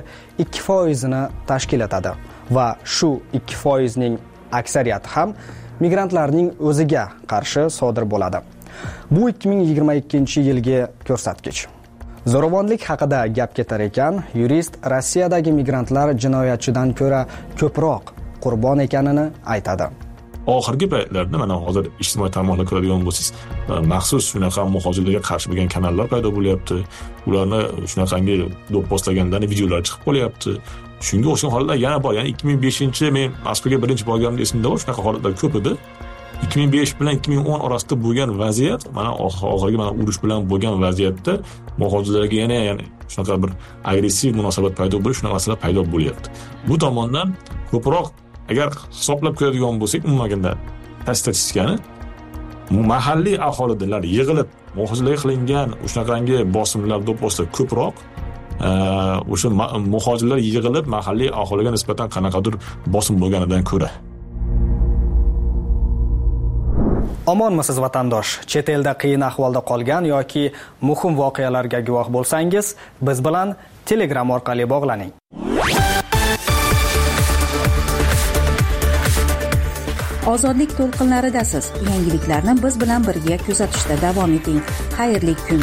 [SPEAKER 14] 2% ni tashkil etadi va shu 2% ning aksariyati ham migrantlarning o'ziga qarshi sodir bo'ladi. Bu 2022-yilgi ko'rsatkich. Zo'ravonlik haqida gap ketar ekan, yurist Rossiyadagi migrantlar jinoyatchidan ko'ra ko'proq qurbon ekanini aytadi.
[SPEAKER 13] Oxirgi paytlarda mana hozir ijtimoiy tarmoqlar ko'radigan bo'lsangiz, maxsus shunaqa muhojirlarga qarshi bo'lgan kanallar paydo bo'lyapti. Ularni shunaqangi do'pposlagandan videolar chiqib qolyapti. Shunga o'xshagan holatlar yana bor. Ya'ni 2005-men Moskvaga birinchi borganimda esimda bor, shunaqa holatlar ko'p edi. 2005 bilan 2010 orasida bo'lgan vaziyat, mana oxirgi mana urush bilan bo'lgan vaziyatda muhojirlarga yana shunaqa bir agressiv munosabat paydo bo'lish, shunaqa masala paydo bo'lyapti. Bu tomondan ko'proq agar hisoblab ko'radigan bo'lsak, umuman statistikani mahalliy aholilar yig'ilib muhojirlarga qilingan shunaqangi bosimlar do'pposda ko'proq o'sha muhojirlar yig'ilib mahalliy aholiga nisbatan qanaqadir bosim bo'lganidan ko'ra.
[SPEAKER 14] Omonmisiz vatandosh? Chet elda qiyin ahvolda qolgan yoki muhim voqealarga guvoh bo'lsangiz, biz bilan Telegram orqali bog'laning.
[SPEAKER 8] Ozodlik to'lqinlaridasiz. Yangiliklarni biz bilan birga kuzatishda davom eting. Xayrli kun.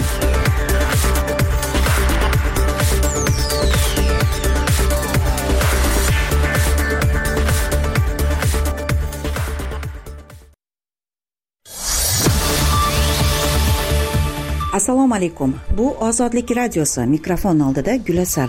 [SPEAKER 8] Assalomu alaykum. Bu Ozodlik radiosi. Mikrofon oldida Gulasal.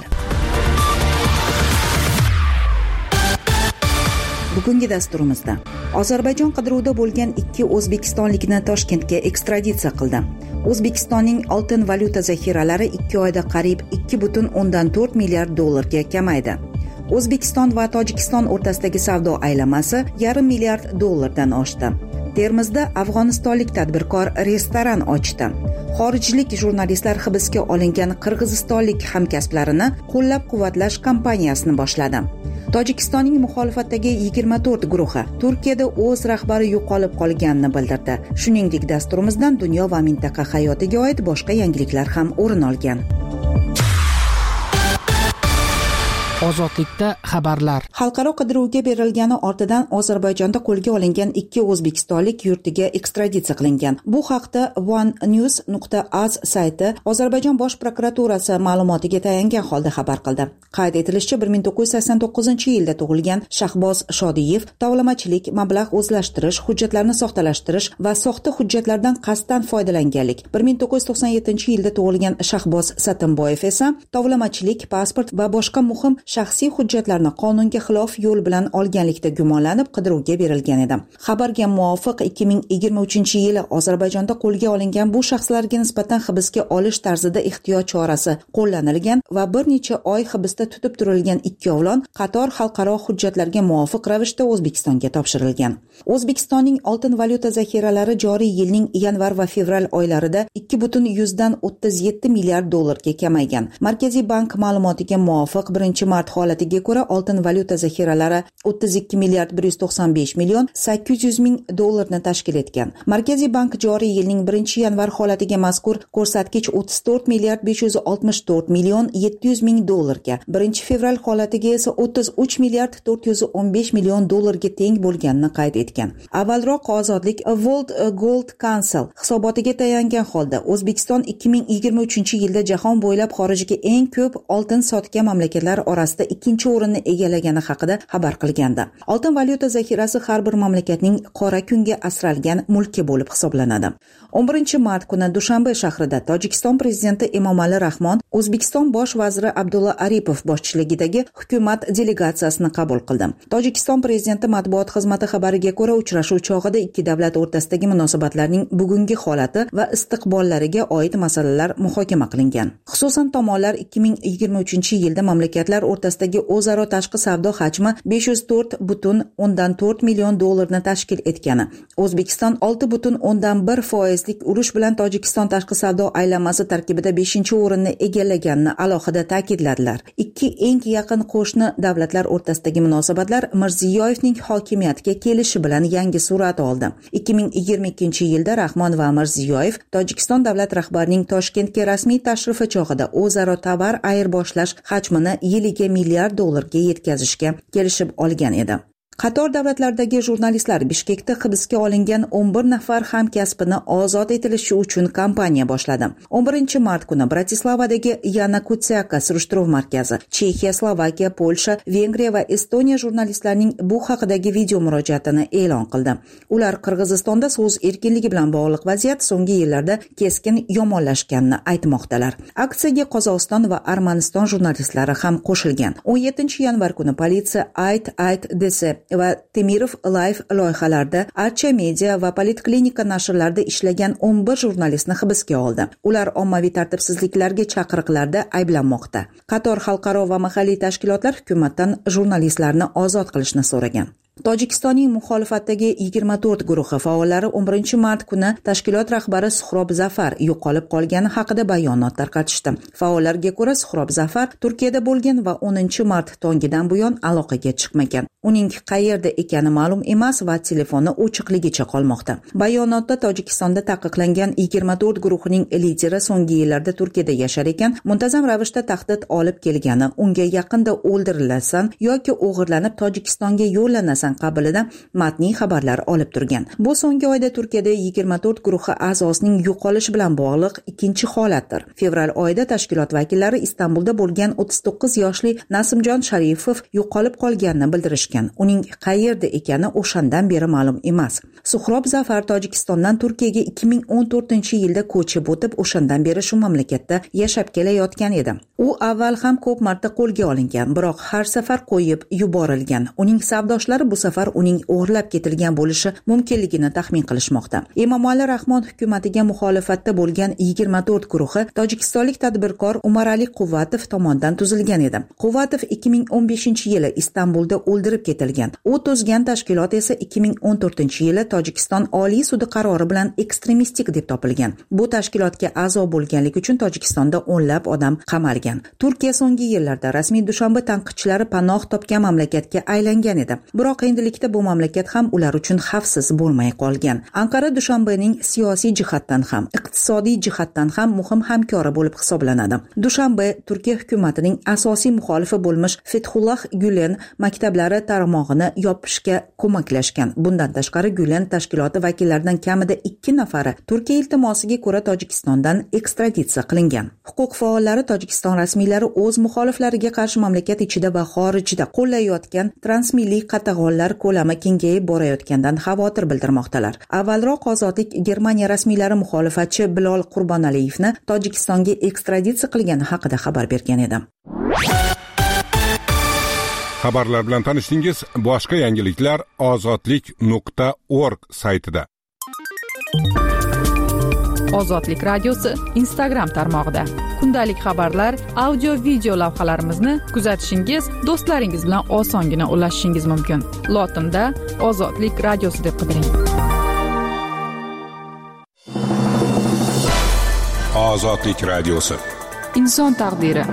[SPEAKER 8] Bugungi dasturimizda Ozarbayjon qidiruvda bo'lgan 2 o'zbekistonlikni Toshkentga ekstraditsiya qildi. O'zbekistonning oltin valyuta zaxiralari 2 oyda qariyb 2.4 milliard dollarga kamaydi. O'zbekiston va Tojikiston o'rtasidagi savdo aylanmasi $0.5 milliard dollardan oshdi. Termizda afg'onistonlik tadbirkor restoran ochdi. Xorijlik jurnalistlar hibsga olingan qirg'izistonlik hamkasblarini qo'llab-quvvatlash kampaniyasini boshladi. Tojikistonning muxolifatdagi 24 guruhi Turkiyada o'z rahbari yo'qolib qolganini bildirdi. Shuningdek, dasturimizdan dunyo va mintaqa hayotiga oid boshqa yangiliklar ham o'rin olgan.
[SPEAKER 15] Ozodlikda xabarlar.
[SPEAKER 8] Xalqaro qidiruvga berilgani ortidan Ozarbayjonda qo'lga olingan 2 o'zbekistonlik yurtiga ekstraditsiya qilingan. Bu haqda onenews.az sayti Ozarbayjon bosh prokuraturasi ma'lumotiga tayangan holda xabar qildi. Qayd etilishicha, 1989-yilda tug'ilgan Shahboz Shodiyev tovlamachilik, mablag' o'zlashtirish, hujjatlarni soxtalashtirish va soxta hujjatlardan qasddan foydalanganlik. 1997-yilda tug'ilgan Shahboz Satimboyev esa tovlamachilik, pasport va boshqa muhim shaxsiy hujjatlarni qonunga xilof yo'l bilan olganlikda gumonlanib qidiruvga berilgan edi. Xabarga muvofiq 2023-yili Ozarbayjonda qo'lga olingan bu shaxslarga nisbatan hibsga olish tarzida ehtiyot chorasi qo'llanilgan va bir necha oy hibsda tutib turilgan ikkovlon qator xalqaro hujjatlarga muvofiq ravishda O'zbekistonga topshirilgan. O'zbekistonning oltin valyuta zaxiralari joriy yilning yanvar va fevral oylarida 2.37 milliard dollarga kamaygan. Markaziy bank ma'lumotiga muvofiq 1-mart holatiga ko'ra oltin valyuta zaxiralari 32 milliard 195 million 800 ming dollarni tashkil etgan. Markaziy bank joriy yilning 1-yanvar holatiga mazkur ko'rsatkich 34 milliard 564 million 700 ming dollarga, 1-fevral holatiga esa 33 milliard 415 million dollarga teng bo'lganini qayd etgan. Avvalroq Ozodlik World Gold Council hisobotiga tayangan holda O'zbekiston 2023-yilda jahon bo'ylab xorijga eng ko'p oltin sotgan mamlakatlar orasida 2-o'rinni egallagani haqida xabar qilgandi. Oltin valyuta zaxirasi har bir mamlakatning qora kunga asralgan mulki bo'lib hisoblanadi. 11-mart kuni Dushanbe shahrida Tojikiston prezidenti Emomali Rahmon O'zbekiston bosh vaziri Abdulla Aripov boshchiligidagi hukumat delegatsiyasini qabul qildi. Tojikiston prezidenti matbuot xizmati xabariga ko'ra, uchrashuv chog'ida ikki davlat o'rtasidagi munosabatlarning bugungi holati va istiqbollariga oid masalalar muhokama qilingan. Xususan, tomonlar 2023-yilda mamlakatlar o'rtasidagi o'zaro tashqi savdo hajmi 504.4 million dollarni tashkil etgani, O'zbekiston 6.1% urush bilan Tojikiston tashqi savdo aylanmasi tarkibida 5-o'rinni egallaganini alohida ta'kidladilar. Ikki eng yaqin qo'shni davlatlar o'rtasidagi munosabatlar Mirziyoyevning hokimiyatga kelishi bilan yangi surat oldi. 2022-yilda Rahmon va Mirziyoyev Tojikiston davlat rahbarining Toshkentga rasmiy tashrifi chog'ida o'zaro tovar ayirboshlash hajmini yiliga milliard dollarga yetkazishga kelishib olgan edi. Qator davlatlardagi jurnalistlar Bishkekda hibsga olingan 11 nafar hamkasbini ozod etilishi uchun kampaniya boshladi. 11-mart kuni Bratislavadagi Yana Kutsiaka surishtiruv markazi, Chexiya, Slovakiya, Polsha, Vengriya va Estoniya jurnalistlarining bu haqidagi video murojaatini e'lon qildi. Ular Qirg'izistonda so'z erkinligi bilan bog'liq vaziyat so'nggi yillarda keskin yomonlashganini aytmoqdalar. Aksiyaga Qozog'iston va Armaniston jurnalistlari ham qo'shilgan. 17-yanvar kuni politsiya Ayt desa va Temirov Life loyihalarida Archa Media va Politklinika nashrlarida ishlagan 11 jurnalistni hibsga oldi. Ular ommaviy tartibsizliklarga chaqiriqlarda ayblanmoqda. Qator xalqaro va mahalliy tashkilotlar hukumatdan jurnalistlarni ozod qilishni so'ragan. Tojikistonning muxolifatdagi 24 guruhi faollari 11 mart kuni tashkilot rahbari Suhrob Zafar yo'qolib qolgani haqida bayonot tarqatishdi. Faollarga ko'ra, Suhrob Zafar Turkiyada bo'lgan va 10 mart tongidan buyon aloqaga chiqmagan. Uning qayerda ekani ma'lum emas va telefoni o'chiqligicha qolmoqda. Bayonotda Tojikistonda taqiqlangan 24 guruhining lideri so'nggi yillarda Turkiyada yashar ekan, muntazam ravishda tahdid olib kelgani, unga yaqinda o'ldirilasan yoki o'g'irlanib Tojikistonga yo'llanasan qabilida matniy xabarlar olib turgan. Bu so'nggi oyda Turkiyada 24 guruhi a'zosining yo'qolishi bilan bog'liq ikkinchi holatdir. Fevral oyida tashkilot vakillari Istanbulda bo'lgan 39 yoshli Nasimjon Sharifov yo'qolib qolganini bildirishgan. Uning qayerda ekani o'shandan beri ma'lum emas. Suhrob Zafar Tojikistondan Turkiyaga 2014-yilda ko'chib o'tib, o'shandan beri shu mamlakatda yashab kelayotgan edi. U avval ham ko'p marta qo'lga olingan, biroq har safar qo'yib yuborilgan. Uning savdoshlari bu safar uning o'g'irlab ketilgan bo'lishi mumkinligini taxmin qilishmoqda. Emomali Rahmon hukumatiga muxolifatda bo'lgan 24 guruhi tojikistonlik tadbirkor Umarali Quvvatov tomonidan tuzilgan edi. Quvvatov 2015-yili Istanbulda o'ldirib ketilgan. U tuzgan tashkilot esa 2014-yili Tojikiston Oliy sudi qarori bilan ekstremistik deb topilgan. Bu tashkilotga a'zo bo'lganligi uchun Tojikistonda o'nlab odam qamalgan. Turkiya so'nggi yillarda rasmiy Dushanbe tanqidchilari panoh topgan mamlakatga aylangan edi. Biroq endilikda bu mamlakat ham ular uchun xavfsiz bo'lmay qolgan. Anqara Dushanbening siyosiy jihatdan ham, iqtisodiy jihatdan ham muhim hamkori bo'lib hisoblanadi. Dushanbe Turkiya hukumatining asosiy muxolifi bo'lmish Fethullah Gülen maktablari tarmog'ini yopishga ko'maklashgan. Bundan tashqari Gülen tashkiloti vakillaridan kamida 2 nafari Turkiya iltimosiga ko'ra Tojikistondan ekstraditsiya qilingan. Huquq faollari Tojikiston rasmiylari o'z muxoliflariga qarshi mamlakat ichida va xorijda qo'llayotgan transmilliy qatag'onlar ko'lami kengayib borayotgandan xavotir bildirmoqdalar. Avvalroq Ozodlik Germaniya rasmiylari muxolifatchi Bilol Qurbonaliyevni Tojikistonga ekstraditsiya qilgani haqida xabar bergan edi.
[SPEAKER 3] Xabarlar bilan tanishdingiz. Boshqa yangiliklar ozodlik.org saytida.
[SPEAKER 1] Ozodlik radiosi Instagram tarmog'ida. Kundalik xabarlar, audio video lavhalarimizni kuzatishingiz, do'stlaringiz bilan osongina ulashishingiz mumkin. Lotinda Ozodlik radiosi deb qidiring.
[SPEAKER 3] Ozodlik radiosi.
[SPEAKER 1] Inson taqdiri.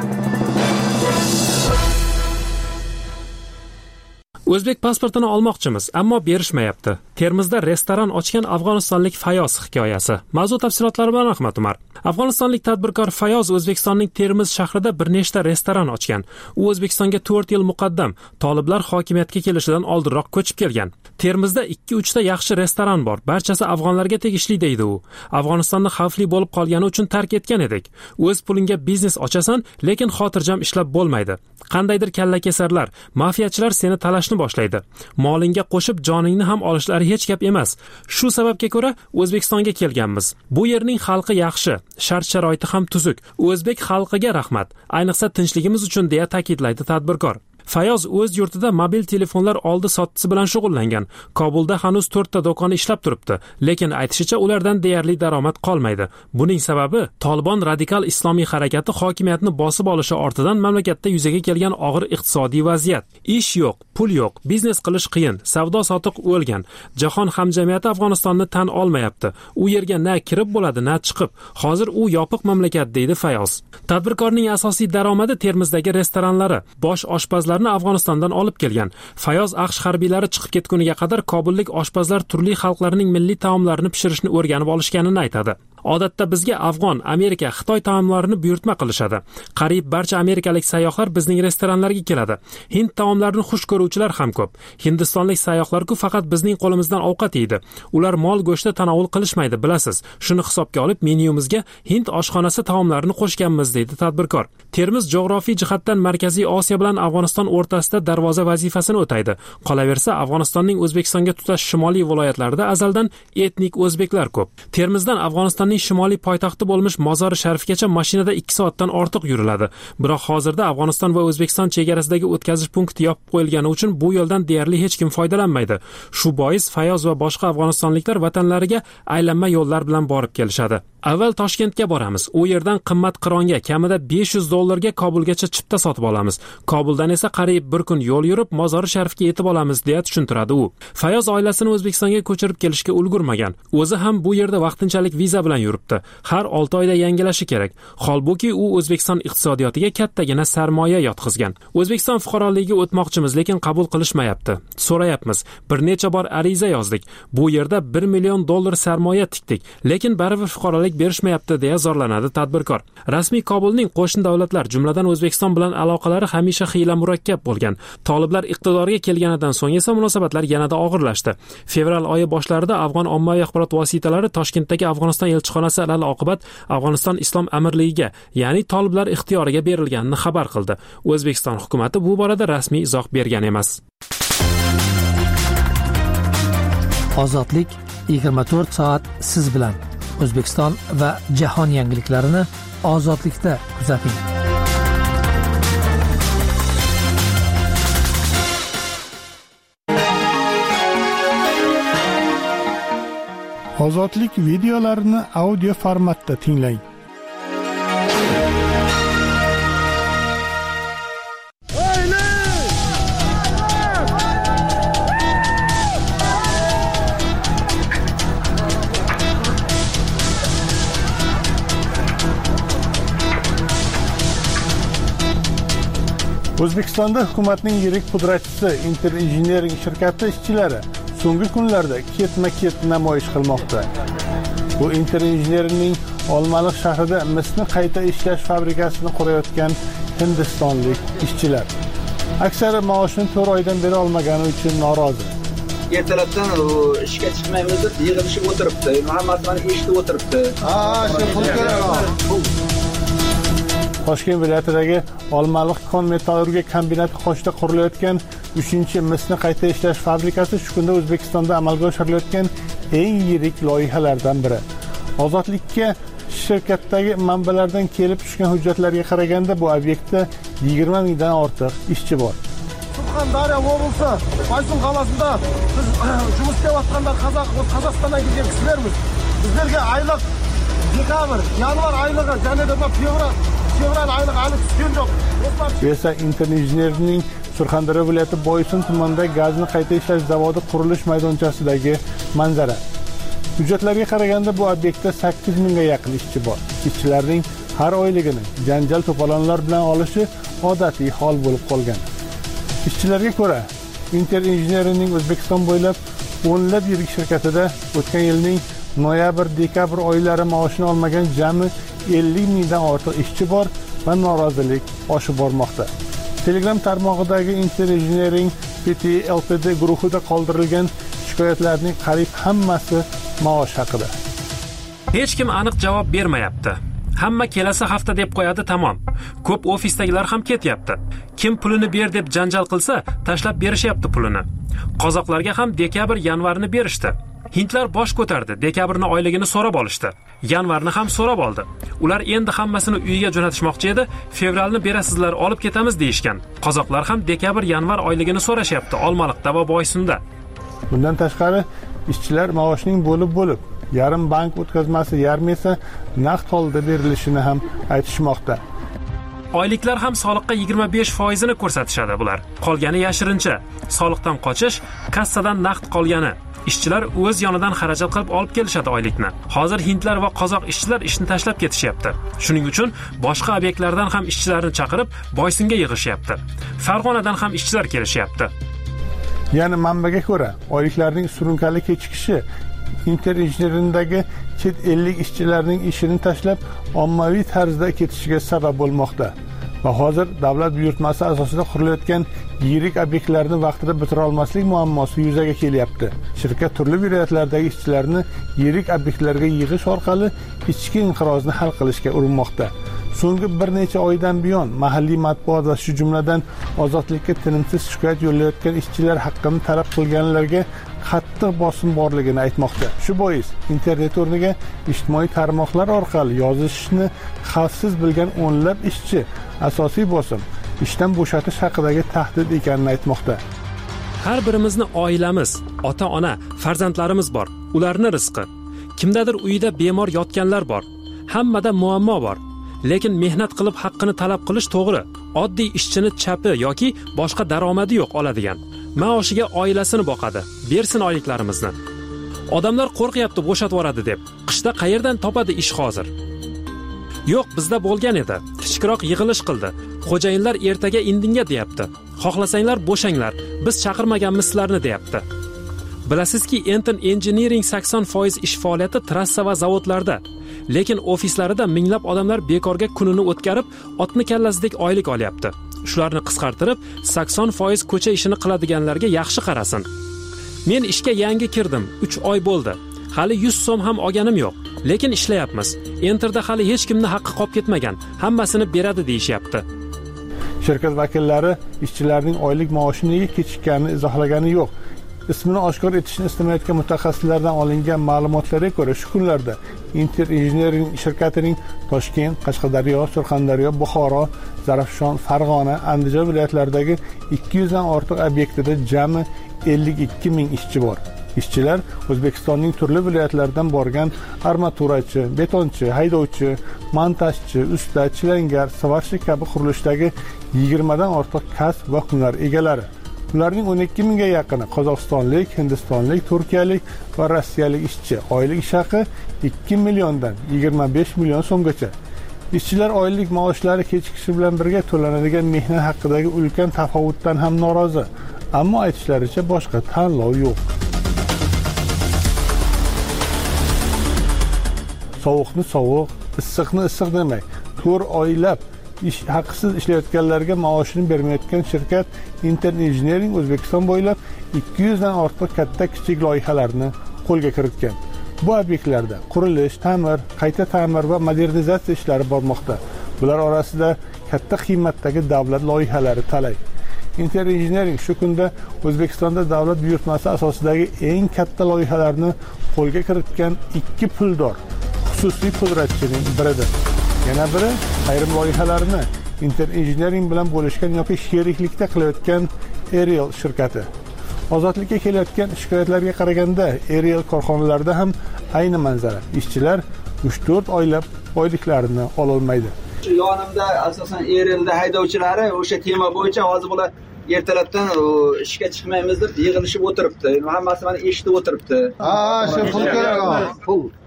[SPEAKER 15] O'zbek pasportini olmoqchimiz, ammo berishmayapti. Termizda restoran ochgan afg'onistonlik Fayoz hikoyasi. Mavzu tafsilotlari bilan Ahmad Umar. Afg'onistonlik tadbirkor Fayoz O'zbekistonning Termiz shahrida bir nechta restoran ochgan. U O'zbekistonga 4 yil muqaddam toliblar hokimiyatga kelishidan oldinroq ko'chib kelgan. Termizda 2-3 ta yaxshi restoran bor. Barchasi afg'onlarga tegishli deydi u. Afg'onistonni xavfli bo'lib qolgani uchun tark etgan edik. O'z pulingga biznes ochasan, lekin xotirjam ishlab bo'lmaydi. Qandaydir kallakesarlar, mafiyachilar seni talashni boshlaydi. Molingga qo'shib joningni ham olishlari hech gap emas. Shu sababga ko'ra O'zbekistonga kelganmiz. Bu yerning xalqi yaxshi, shart-sharoiti ham tuzuk. O'zbek xalqiga rahmat, ayniqsa tinchligimiz uchun deya ta'kidlaydi tadbirkor. Fayoz o'z yurtida mobil telefonlar oldi-sotdisi bilan shug'ullangan. Kobulda hanuz 4 ta do'koni ishlab turibdi, lekin aytishicha ulardan deyarli daromad qolmaydi. Buning sababi Tolibon radikal islomiy harakati hokimiyatni bosib olishi ortidan mamlakatda yuzaga kelgan og'ir iqtisodiy vaziyat. Ish yo'q, pul yo'q, biznes qilish qiyin, savdo-sotiq o'lgan. Jahon hamjamiyati Afg'onistonni tan olmayapti. U yerga na kirib bo'ladi, na chiqib. Hozir u yopiq mamlakat deydi Fayoz. Tadbirkorning asosiy daromadi Termizdagi restoranlari, bosh oshpazlarni Afg'onistondan olib kelgan. Fayoz AQSh harbiylari chiqib ketguniga qadar kobullik oshpazlar turli xalqlarning milliy taomlarini pishirishni o'rganib olishganini aytadi. Odatda bizga Afg'on, Amerika, Xitoy taomlarini buyurtma qilishadi. Qariyb barcha amerikalik sayyohlar bizning restoranlarga keladi. Hind taomlarini xush ko'ruvchilar ham ko'p. Hindistonlik sayyohlar-ku faqat bizning qo'limizdan ovqat yeydi. Ular mol go'shti tanovul qilishmaydi, bilasiz. Shuni hisobga olib menyumizga Hind oshxonasi taomlarini qo'shganmiz, deydi tadbirkor. Termiz jo'g'rofiy jihatdan Markaziy Osiyo bilan Afg'oniston o'rtasida darvoza vazifasini o'taydi. Qolaversa, Afg'onistonning O'zbekistonga tutash shimoliy viloyatlarida azaldan etnik o'zbeklar ko'p. Termizdan Afg'onistonning Afg'onistonning shimoliy poytaxti bo'lmish Mozori Sharifgacha mashinada 2 soatdan ortiq yuriladi. Biroq hozirda Afg'oniston va O'zbekiston chegarasidagi o'tkazish punkti yopib qo'yilgani uchun bu yo'ldan deyarli hech kim foydalanmaydi. Shu bois Fayoz va boshqa afg'onistonliklar vatanlariga aylanma yo'llar bilan borib kelishadi. Avval Toshkentga boramiz. U yerdan qimmat qironga kamida $500 ga Kobulgacha chipta sotib olamiz. Kobuldan esa qariyb 1 kun yo'l yurib Mozori Sharifga yetib olamiz, deya tushuntiradi u. Fayoz oilasini O'zbekistonga ko'chirib kelishga ulgurmagan. O'zi ham bu yerda vaqtinchalik viza bilan yuribdi. Har 6 oyda yangilashi kerak. Holbuki u O'zbekiston iqtisodiyotiga kattagina sarmoya yotqizgan. O'zbekiston fuqaroligiga o'tmoqchimiz, lekin qabul qilishmayapti. So'rayapmiz. Bir necha bor ariza yozdik. Bu yerda $1 million sarmoya tikdik, lekin baribir fuqarolik berishmayapti, deya zorlanadi tadbirkor. Rasmiy Kobulning qo'shni davlatlar, jumladan O'zbekiston bilan aloqalari hamisha xiyla murakkab bo'lgan. Toliblar iqtidorga kelganidan so'ng esa munosabatlar yanada og'irlashdi. Fevral oyi boshlarida afg'on ommaviy axborot vositalari Toshkentdagi Afg'oniston elchixonasi alal oqibat Afg'oniston Islom Amirligiga, ya'ni toliblar ixtiyoriga berilganini xabar qildi. O'zbekiston hukumatı bu borada rasmiy izoh bergan emas.
[SPEAKER 16] Ozodlik 24 soat siz bilan. O'zbekiston va jahon yangiliklarini ozodlikda kuzating.
[SPEAKER 2] Ozodlik videolarini audio formatda tinglang. O'zbekistonda hukumatning yirik pudratchisi Inter Engineering shirkati ishchilari so'nggi kunlarda ketma-ket namoyish qilmoqda. Bu Inter Engineeringning Olmaliq shahrida misni qayta ishlash fabrikasini qurayotgan hindistonlik ishchilar. Aksari maoshini 4 oydan beri olmagani uchun norozi.
[SPEAKER 17] Ertalabdan ishga chiqmaymiz deb yig'ilishib o'tiribdi. Hammasini eshitib o'tiribdi.
[SPEAKER 2] Toshkent viloyatidagi Olmaliq kon metallurgiya kombinati qoshida qurilayotgan 3-misni qayta ishlash fabrikasi shu kunda O'zbekistonda amalga oshirilayotgan eng yirik loyihalardan biri. Ozodlikka shirkatdagi manbalardan kelib tushgan hujjatlarga qaraganda bu obyektda 20 mingdan ortiq ishchi bor.
[SPEAKER 18] Surxondaryo oblasti Baysun qalasida biz жұмыс істеп жатқандар Қазақстаннан kelgan kishilarmiz. Bizlarga oylik dekabr, yanvar oyligi және de fevral oyligi hali tushgan yo'q.
[SPEAKER 2] Bu esa Inter Engineeringning Surxondaryo viloyati Boysun tumanidagi gazni qayta ishlash zavodi qurilish maydonchasidagi manzara. Hujjatlarga qaraganda bu obyektda 8 mingga yaqin ishchi bor. Ishchilarning har oyligini janjal to'polonlar bilan olishi odatiy hol bo'lib qolgan. Ishchilarga ko'ra, Inter Engineeringning O'zbekiston bo'ylab o'nlab yirik shirkatida o'tgan yilning noyabr-dekabr oylari maoshini olmagan jami 50 mingdan ortiq ishchi bor va norozilik oshib bormoqda. Telegram tarmog'idagi Inter Engineering Pty Ltd guruhida qoldirilgan shikoyatlarning qariyb hammasi maosh haqida.
[SPEAKER 15] Hech kim aniq javob bermayapti. Hamma kelasi hafta deb qo'yadi, tamom. Ko'p ofisdagilar ham ketyapti. Kim pulini ber deb janjal qilsa, tashlab berishyapti pulini. Qozoqlarga ham dekabr, yanvarni berishdi. Hindlar bosh ko'tardi, dekabrni oyligini so'rab olishdi. Yanvarni ham so'rab oldi. Ular endi hammasini uyiga jo'natishmoqchi edi. Fevralni berasizlar, olib ketamiz deyishgan. Qozoqlar ham dekabr, yanvar oyligini so'rashyapti Olmaliqda va Boysunda.
[SPEAKER 2] Bundan tashqari, ishchilar maoshning bo'lib yarim bank o'tkazmasi, yarmi esa naqd holda berilishini ham aytishmoqda.
[SPEAKER 15] Oyliklar ham soliqqa 25% ni ko'rsatishadi bular. Qolgani yashirincha. Soliqdan qochish, kassadan naqd qolgani. Ishchilar o'z yonidan xarajat qilib olib kelishadi oylikni. Hozir hindlar va qozoq ishchilar ishni tashlab ketishyapti. Shuning uchun boshqa obyektlardan ham ishchilarni chaqirib Boysunga yig'ishyapti. Farg'onadan ham ishchilar kelishyapti.
[SPEAKER 2] Ya'ni manbaga ko'ra, oyliklarning surunkali kechikishi Inter Engineeringdagi chet ellik ishchilarning ishini tashlab ommaviy tarzda ketishiga sabab bo'lmoqda. Va hozir davlat buyurtmasi asosida qurilayotgan yirik obyektlarni vaqtida bitira olmaslik muammosi yuzaga kelyapti. Shirkat turli viloyatlardagi ishchilarni yirik obyektlarga yig'ish orqali ichki inqirozni hal qilishga urinmoqda. so'nggi bir necha oydan buyon mahalliy matbuot va shu jumladan ozodlikka tinimsiz shikoyat yo'llayotgan ishchilar haqqini talab qilganlarga qattiq bosim borligini aytmoqda. Shu bois internet o'rniga ijtimoiy tarmoqlar orqali yozishni xavfsiz bilgan o'nlab ishchi asosiy bosim ishdan bo'shatish haqidagi tahdid ekanini aytmoqda.
[SPEAKER 15] Har birimizni oilamiz, ota-ona, farzandlarimiz bor. Ularni rizqi. Kimdadir uyida bemor yotganlar bor. Hammada muammo bor. Lekin mehnat qilib haqqini talab qilish to'g'ri. Oddiy ishchini chapi yoki boshqa daromadi yo'q oladigan. Maoshiga oilasini boqadi. Bersin oyliklarimizni. Odamlar qo'rqyapti bo'shatib yuboradi deb. Qishda qayerdan topadi ish hozir? Yo'q, bizda bo'lgan edi. Kichikroq yig'ilish qildi. Xo'jayinlar ertaga indinga deyapti. Xohlasanglar bo'shanglar. Biz chaqirmaganmiz sizlarni deyapti. Bilasizki, Enton Engineering 80% ish faoliyati trassa va zavodlarda. Lekin ofislarida minglab odamlar bekorga kunini o'tkazib, otni kallasidek oylik olyapti. Shularni qisqartirib, 80% ko'cha ishini qiladiganlarga yaxshi qarasin. Men ishga yangi kirdim, 3 oy bo'ldi. Hali 100 so'm ham olganim yo'q, lekin ishlayapmiz. Enterda hali hech kimni haqqi qolib ketmagan, hammasini beradi deyishyapti.
[SPEAKER 2] Shirkat vakillari ishchilarning oylik maoshi nega kechikkanini izohlagani yo'q. Ismini oshkor etishni istamayotgan mutaxassislardan olingan ma'lumotlarga ko'ra, shu kunlarda Inter Engineering shirkatining Toshkent, Qashqadaryo, Surxondaryo, Buxoro, Zarafshon, Farg'ona, Andijon viloyatlaridagi 200 dan ortiq obyektida jami 52 ming ishchi bor. Ishchilar O'zbekistonning turli viloyatlaridan borgan armaturachi, betonchi, haydovchi, montajchi, usta, chilangar, svarshchi kabi qurilishdagi 20 dan ortiq kasb va hunar egalari. Ularning 12 mingga yaqini Qozog'istonlik, Hindistonlik, Turkiyalik va Rossiyalik ishchi. Oylik ish haqi 2 milliondan 25 million so'mgacha. Ishchilar oylik maoshlari kechikishi bilan birga to'lanadigan mehnat haqidagi ulkan tafovutdan ham norozi. Ammo aytishlaricha boshqa tanlov yo'q. Sovuqni sovuq, issiqni issiq demak, 4 oylab ish haqsiz ishlayotganlarga maoshini bermayotgan shirkat Inter Engineering O'zbekiston bo'ylab 200 dan ortiq katta kichik loyihalarni qo'lga kiritgan. Bu obyektlarda qurilish, ta'mir, qayta ta'mir va modernizatsiya ishlari bormoqda. Bular orasida katta qiymatdagi davlat loyihalari talay. Inter Engineering shu kunda O'zbekistonda davlat buyurtmasi asosidagi eng katta loyihalarni qo'lga kiritgan 2 puldor xususiy pudratchining biridir. Yana biri ayrim loyihalarni Inter Engineering bilan bo'lishgan yoki sheriklikda qilayotgan Ariel shirkati. Ozodlikka kelayotgan shikoyatlarga qaraganda Ariel korxonalarida ham ayni manzara. Ishchilar 3-4 oylab oyliklarini ola olmaydi.
[SPEAKER 17] Yonimda asosan Arielda haydovchilari o'sha tema bo'yicha hozir bular ertalabdan ishga chiqmaymiz deb yig'ilishib o'tiribdi. Hammasi meni eshitib o'tiribdi.
[SPEAKER 18] Shu pul kerak.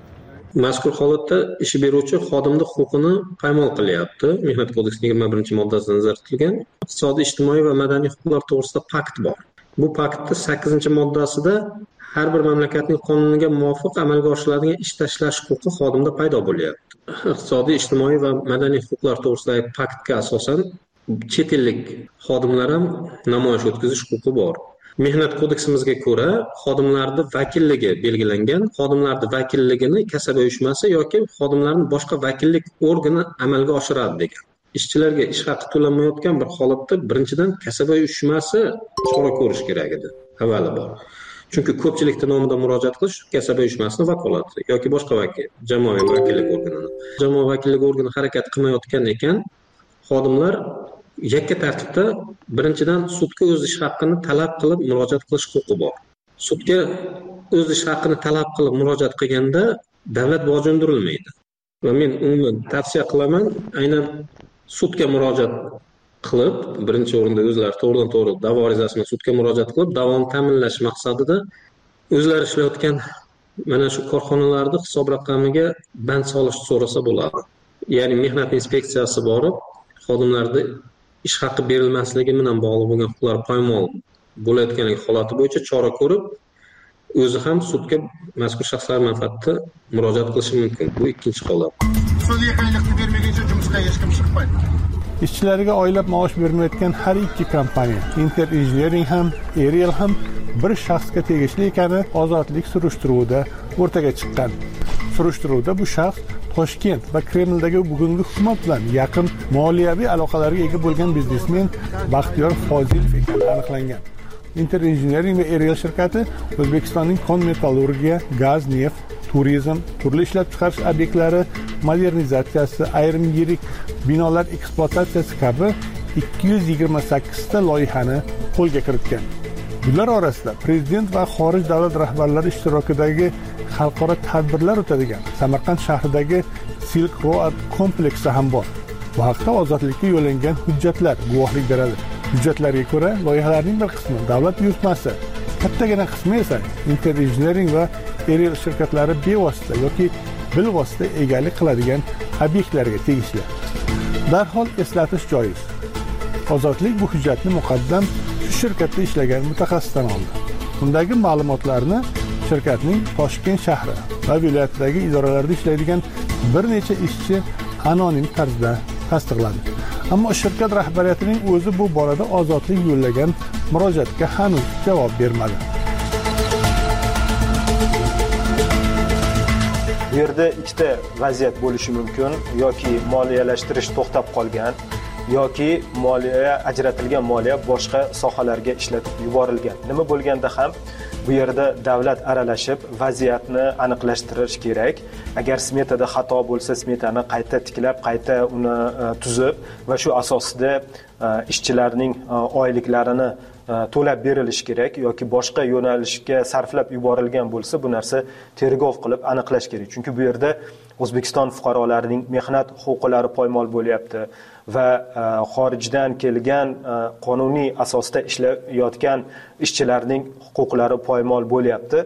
[SPEAKER 19] Mazkur holatda ish beruvchi xodimning huquqini paymol qilyapti. Mehnat kodeksining 21-moddasida nazarda tutilgan iqtisodiy, ijtimoiy va madaniy huquqlar to'g'risida pakt bor. Bu paktning 8-moddasida har bir mamlakatning qonuniga muvofiq amalga oshiriladigan ish tashlash huquqi xodimda paydo bo'lyapti. Iqtisodiy, ijtimoiy va madaniy huquqlar to'g'risidagi paktga asosan chet ellik xodimlar ham namoyish o'tkazish huquqi bor. Mehnat kodeksimizga ko'ra xodimlarning vakilligi belgilangan. Xodimlarning vakilligini kasaba uyushmasi yoki xodimlarning boshqa vakillik organi amalga oshiradi degan. Ishchilarga ish haqi to'lanmayotgan bir holatda birinchidan kasaba uyushmasi chora ko'rish kerak edi. Avvalo bor. Chunki ko'pchilikning nomidan murojaat qilish kasaba uyushmasining vakolati yoki boshqa vakil, jamoaviy vakillik organini. Jamoaviy vakillik organi harakat qilmayotgan ekan, xodimlar yakka tartibda birinchidan sudga o'z ish haqqini talab qilib murojaat qilish huquqi bor. Sudga o'z ish haqqini talab qilib murojaat qilganda davlat boji undirilmaydi. Va men umuman tavsiya qilaman, aynan sudga murojaat qilib, birinchi o'rinda o'zlari to'g'ridan-to'g'ri da'vo arizasini sudga murojaat qilib, davomini ta'minlash maqsadida o'zlari ishlayotgan mana shu korxonalarning hisob raqamiga band solish so'rasa bo'ladi. Ya'ni mehnat inspeksiyasi borib, xodimlarning ish haqqi berilmasligi bilan bog'liq bo'lgan huquqlar poymol bo'layotganligi holati bo'yicha chora ko'rib, o'zi ham sudga mazkur shaxslar manfaatida murojaat qilishi mumkin. Bu ikkinchi holat.
[SPEAKER 18] Sudga qayliqni bermaguncha jumishga hech kim chiqmaydi.
[SPEAKER 2] Ishchilarga oylab maosh bermayotgan har ikki kompaniya, Inter Engineering ham, Ariel ham bir shaxsga tegishli ekani ozodlik surishtiruvida o'rtaga chiqqan. Surishtiruvda bu shaxs Toshkent va Kremldagi bugungi hukumat bilan yaqin moliyaviy aloqalarga ega bo'lgan biznesmen Baxtiyor Fozilov ekani aniqlangan. Inter Engineering va Aerial shirkati O'zbekistonning kon metallurgiya, gaz, neft, turizm, turli ishlab chiqarish obyektlari modernizatsiyasi, ayrim yirik binolar ekspluatatsiyasi kabi 228 ta loyihani qo'lga kiritgan. Ular orasida prezident va xorij davlat rahbarlari ishtirokidagi xalqaro tadbirlar o'tadigan Samarqand shahridagi Silk Road kompleksi ham bor. Bu haqda ozodlikka yo'llangan hujjatlar guvohlik beradi. Hujjatlarga ko'ra, loyihalarning bir qismi davlat buyurtmasi, kattagina qismi esa Inter Engineering va Aerial shirkatlari bevosita yoki bilvosita egalik qiladigan obyektlarga tegishli. Darhol eslatish joiz. Ozodlik bu hujjatni muqaddam shu shirkatda ishlagan mutaxassisdan oldi. Undagi ma'lumotlarni shirkatning Toshkent shahri va viloyatdagi idoralarda ishlaydigan bir necha ishchi anonim tarzda tasdiqladi. Ammo shirkat rahbariyatining o'zi bu borada ozodlik yo'llagan murojaatga hanuz javob bermadi.
[SPEAKER 20] Bu yerda ikkita vaziyat bo'lishi mumkin, yoki moliyalashtirish to'xtab qolgan, yoki ajratilgan moliya boshqa sohalarga ishlatib yuborilgan. Nima bo'lganda ham bu yerda davlat aralashib vaziyatni aniqlashtirish kerak. Agar smetada xato bo'lsa, smetani qayta tiklab, qayta uni tuzib va shu asosida ishchilarning oyliklarini to'lab berilishi kerak yoki boshqa yo'nalishga sarflab yuborilgan bo'lsa, bu narsa tergov qilib aniqlash kerak. Chunki bu yerda O'zbekiston fuqarolarining mehnat huquqlari poymol bo'lyapti va xorijdan kelgan qonuniy asosda ishlayotgan ishchilarning huquqlari poymol bo'lyapti.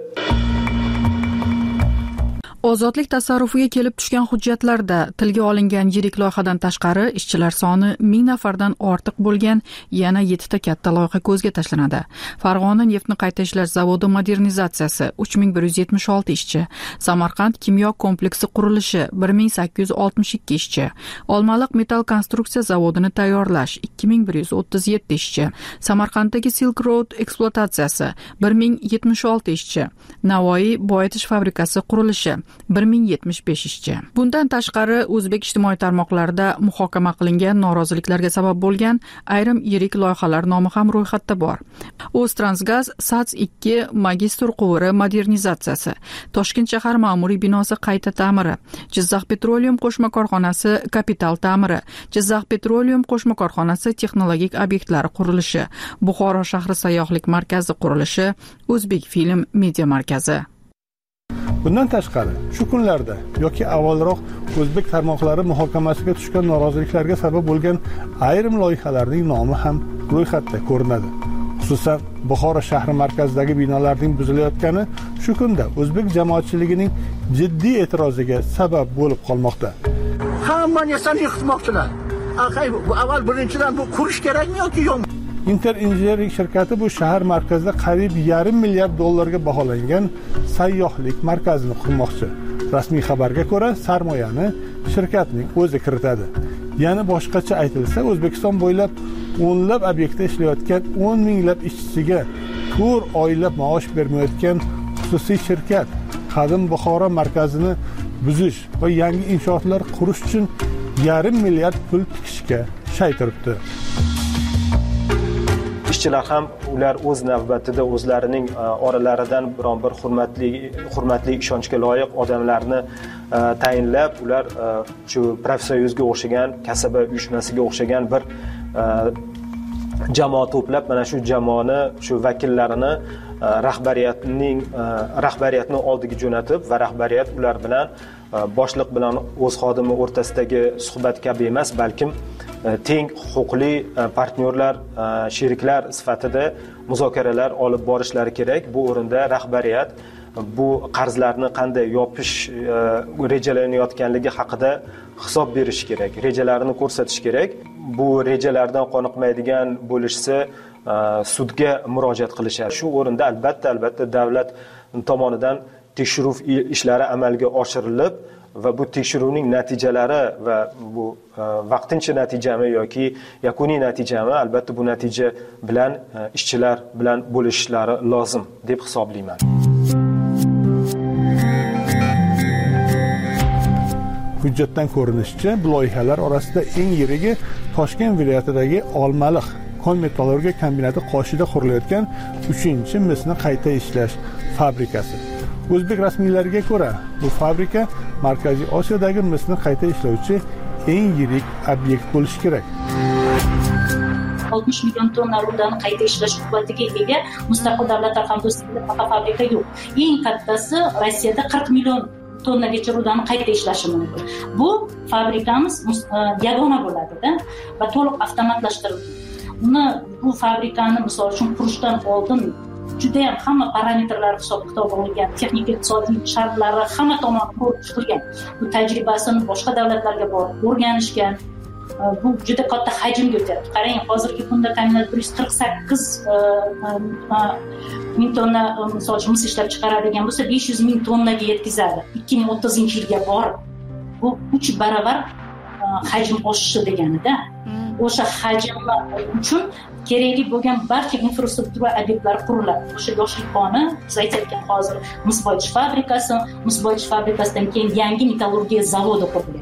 [SPEAKER 1] Ozodlik tasarrufiga kelib tushgan hujjatlarda tilga olingan yirik loyihadan tashqari ishchilar soni 1000 nafardan ortiq bo'lgan yana 7 ta katta loyiha ko'zga tashlanadi. Farg'ona neftni qayta ishlash zavodi modernizatsiyasi 3176 ishchi, Samarqand kimyo kompleksi qurilishi 1862 ishchi, Olmaliq metall konstruksiya zavodini tayyorlash 2137 ishchi, Samarqanddagi Silk Road ekspluatatsiyasi 1076 ishchi, Navoiy boyitish fabrikasi qurilishi 1075 ishchi. Bundan tashqari o'zbek ijtimoiy tarmoqlarida muhokama qilingan noroziliklarga sabab bo'lgan ayrim yirik loyihalar nomi ham ro'yxatda bor. O'ztransgaz SATS 2 magistr quvuri modernizatsiyasi, Toshkent shahar ma'muriy binosi qayta ta'miri, Jizzax Petroleum qo'shma korxonasi kapital ta'miri, Jizzax Petroleum qo'shma korxonasi texnologik obyektlari qurilishi, Buxoro shahri sayyohlik markazi qurilishi, O'zbek film media markazi.
[SPEAKER 2] Bundan tashqari, shu kunlarda yoki avvalroq o'zbek tarmoqlari muhokamasiga tushgan noroziliklarga sabab bo'lgan ayrim loyihalarning nomi ham ro'yxatda ko'rinadi. Xususan, Buxoro shahri markazidagi binolarning buzilayotgani shu kunda o'zbek jamoatchiligining jiddiy e'tiroziga sabab bo'lib qolmoqda.
[SPEAKER 18] Hamma narsani yiqitmoqchilar. Avval birinchidan bu qurish kerakmi yoki yo'qmi?
[SPEAKER 2] Inter Engineering shirkati bu shahar markazida qariyb $1,5 milliard dollarga baholangan sayyohlik markazini qurmoqchi. Rasmiy xabarga ko'ra, sarmoyani shirkatning o'zi kiritadi. Ya'ni boshqacha aytilsa, O'zbekiston bo'ylab o'nlab obyektda ishlayotgan 10 minglab ishchiga 4 oylab maosh bermayotgan xususiy shirkat qadim Buxoro markazini buzish va yangi inshootlar qurish uchun $1,5 milliard pul tikishga shay turibdi.
[SPEAKER 20] Ishchilar ham ular o'z navbatida o'zlarining oralaridan biron bir hurmatli ishonchga loyiq odamlarni tayinlab, ular shu profsoyuzga o'xshagan, kasaba uyushmasiga o'xshagan bir jamoa to'plab, mana shu jamoani, shu vakillarini rahbariyatni oldiga jo'natib va rahbariyat ular bilan boshliq bilan o'z xodimi o'rtasidagi suhbat kabi emas, balkim teng huquqli partnyorlar, sheriklar sifatida muzokaralar olib borishlari kerak. Bu o'rinda rahbariyat bu qarzlarni qanday yopish rejalanayotganligi haqida hisob berish kerak, rejalarini ko'rsatish kerak. Bu rejalardan qoniqmaydigan bo'lishsa, sudga murojaat qilishadi. Shu o'rinda albatta davlat tomonidan tekshiruv ishlari amalga oshirilib va bu tekshiruvning natijalari va bu vaqtincha natijami yoki yakuniy natijami, albatta bu natija bilan ishchilar bilan bo'lishlari lozim deb hisoblayman.
[SPEAKER 2] Hujjatdan ko'rinishicha, bu loyihalar orasida eng yirigi Toshkent viloyatidagi Olmaliq kon metallurgiya kombinati qoshida qurilayotgan 3-misni qayta ishlash fabrikasi. O'zbek rasmiylariga ko'ra, bu fabrika Markaziy Osiyodagi misni qayta ishlovchi eng yirik obyekt bo'lishi kerak.
[SPEAKER 21] 60 million tonna rudani qayta ishlash quvvatiga ega mustaqil davlatlar hamdo'stligida faqat fabrika yo'q. Eng kattasi Rossiyada 40 million tonnagacha rudani qayta ishlashi mumkin. Bu fabrikamiz yagona bo'ladi-da va to'liq avtomatlashtirilgan. Bu fabrikani misol uchun qurishdan oldin juda ham hamma parametrlar hisob-kitob olingan, texnik iqtisodiy shartlari hamma tomon ko'rib chiqilgan. Bu tajribasini boshqa davlatlarga borib o'rganishgan. Bu juda katta hajmga o'tadi. Qarang, hozirgi kunda kombinat 148 ming tonna misol uchun mis ishlab chiqaradigan bo'lsa, 500 ming tonnaga yetkazadi 2030-yilga borib. Bu 3 barobar hajm oshishi degani-da. O'sha hajmlar uchun kerakli bo'lgan barcha infrastruktura obyektlari quriladi. O'sha yoshlik koni, biz aytayotgan hozir mis boyish fabrikasidan keyin yangi metallurgiya zavodi quriladi.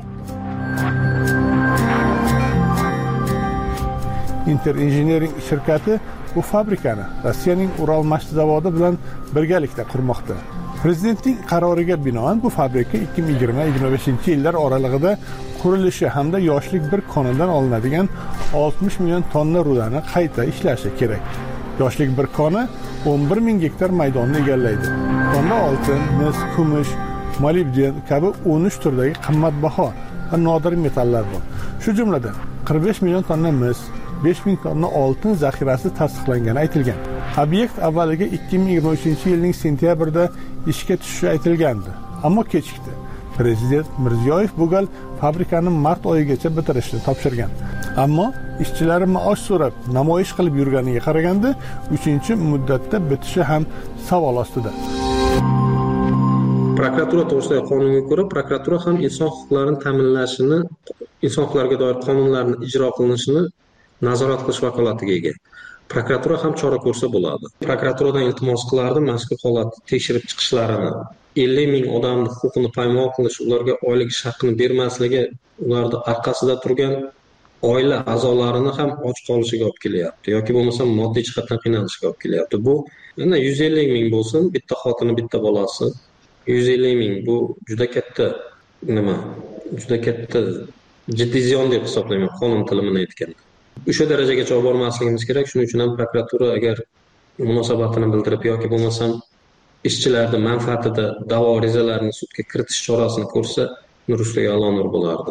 [SPEAKER 2] Inter Engineering shirkati bu fabrikani Rossiyaning Ural mashti zavodi bilan birgalikda qurmoqda. Prezidentning qaroriga binoan bu fabrika 2020-2025-yillar oralig'ida qurilishi hamda yoshlik bir konidan olinadigan 60 million tonna rudani qayta ishlashi kerak. Yoshlik bir koni 11 ming gektar maydonni egallaydi. Unda oltin, mis, kumush, molibden kabi 13 turdagi qimmatbaho va nodir metallar bor. Shu jumladan 45 million tonna mis, 5 ming tonna oltin zaxirasi tasdiqlangani aytilgan. Obyekt avvaliga 2023-yilning sentyabrida ishga tushishi aytilgandi, ammo kechikdi. Prezident Mirziyoyev bu gal fabrikani mart oyigacha bitirishni topshirgan. Ammo ishchilari maosh so'rab namoyish qilib yurganiga qaraganda 3-muddatda bitishi ham savol ostida.
[SPEAKER 19] Prokuratura to'g'risidagi qonunga ko'ra, prokuratura ham inson huquqlarini ta'minlashini, inson huquqlariga doir qonunlarning ijro qilinishini nazorat qilish vakolatiga ega. Prokuratura ham chora ko'rsa bo'ladi. Prokuraturadan iltimos qilardim mazkur holatni tekshirib chiqishlarini. 50 ming odamning huquqini poymol qilish, ularga oylik haqqini bermasligi, ularning orqasida turgan oila a'zolarini ham och qolishiga olib kelyapti yoki bo'lmasa moddiy jihatdan qiynalishiga olib kelyapti. Bu yana 150 ming bo'lsin, bitta xotini, bitta bolasi. 150 ming bu juda katta juda katta jiddiy ziyon deb hisoblayman qonun tilini aytganda. O'sha darajagacha olib bormasligimiz kerak. Shuning uchun ham prokuratura agar munosabatini bildirib yoki bo'lmasam ishchilarning manfaatida da'vo arizalarini sudga kiritish chorasini ko'rsa, nur ustiga a'lo-nur bo'lardi.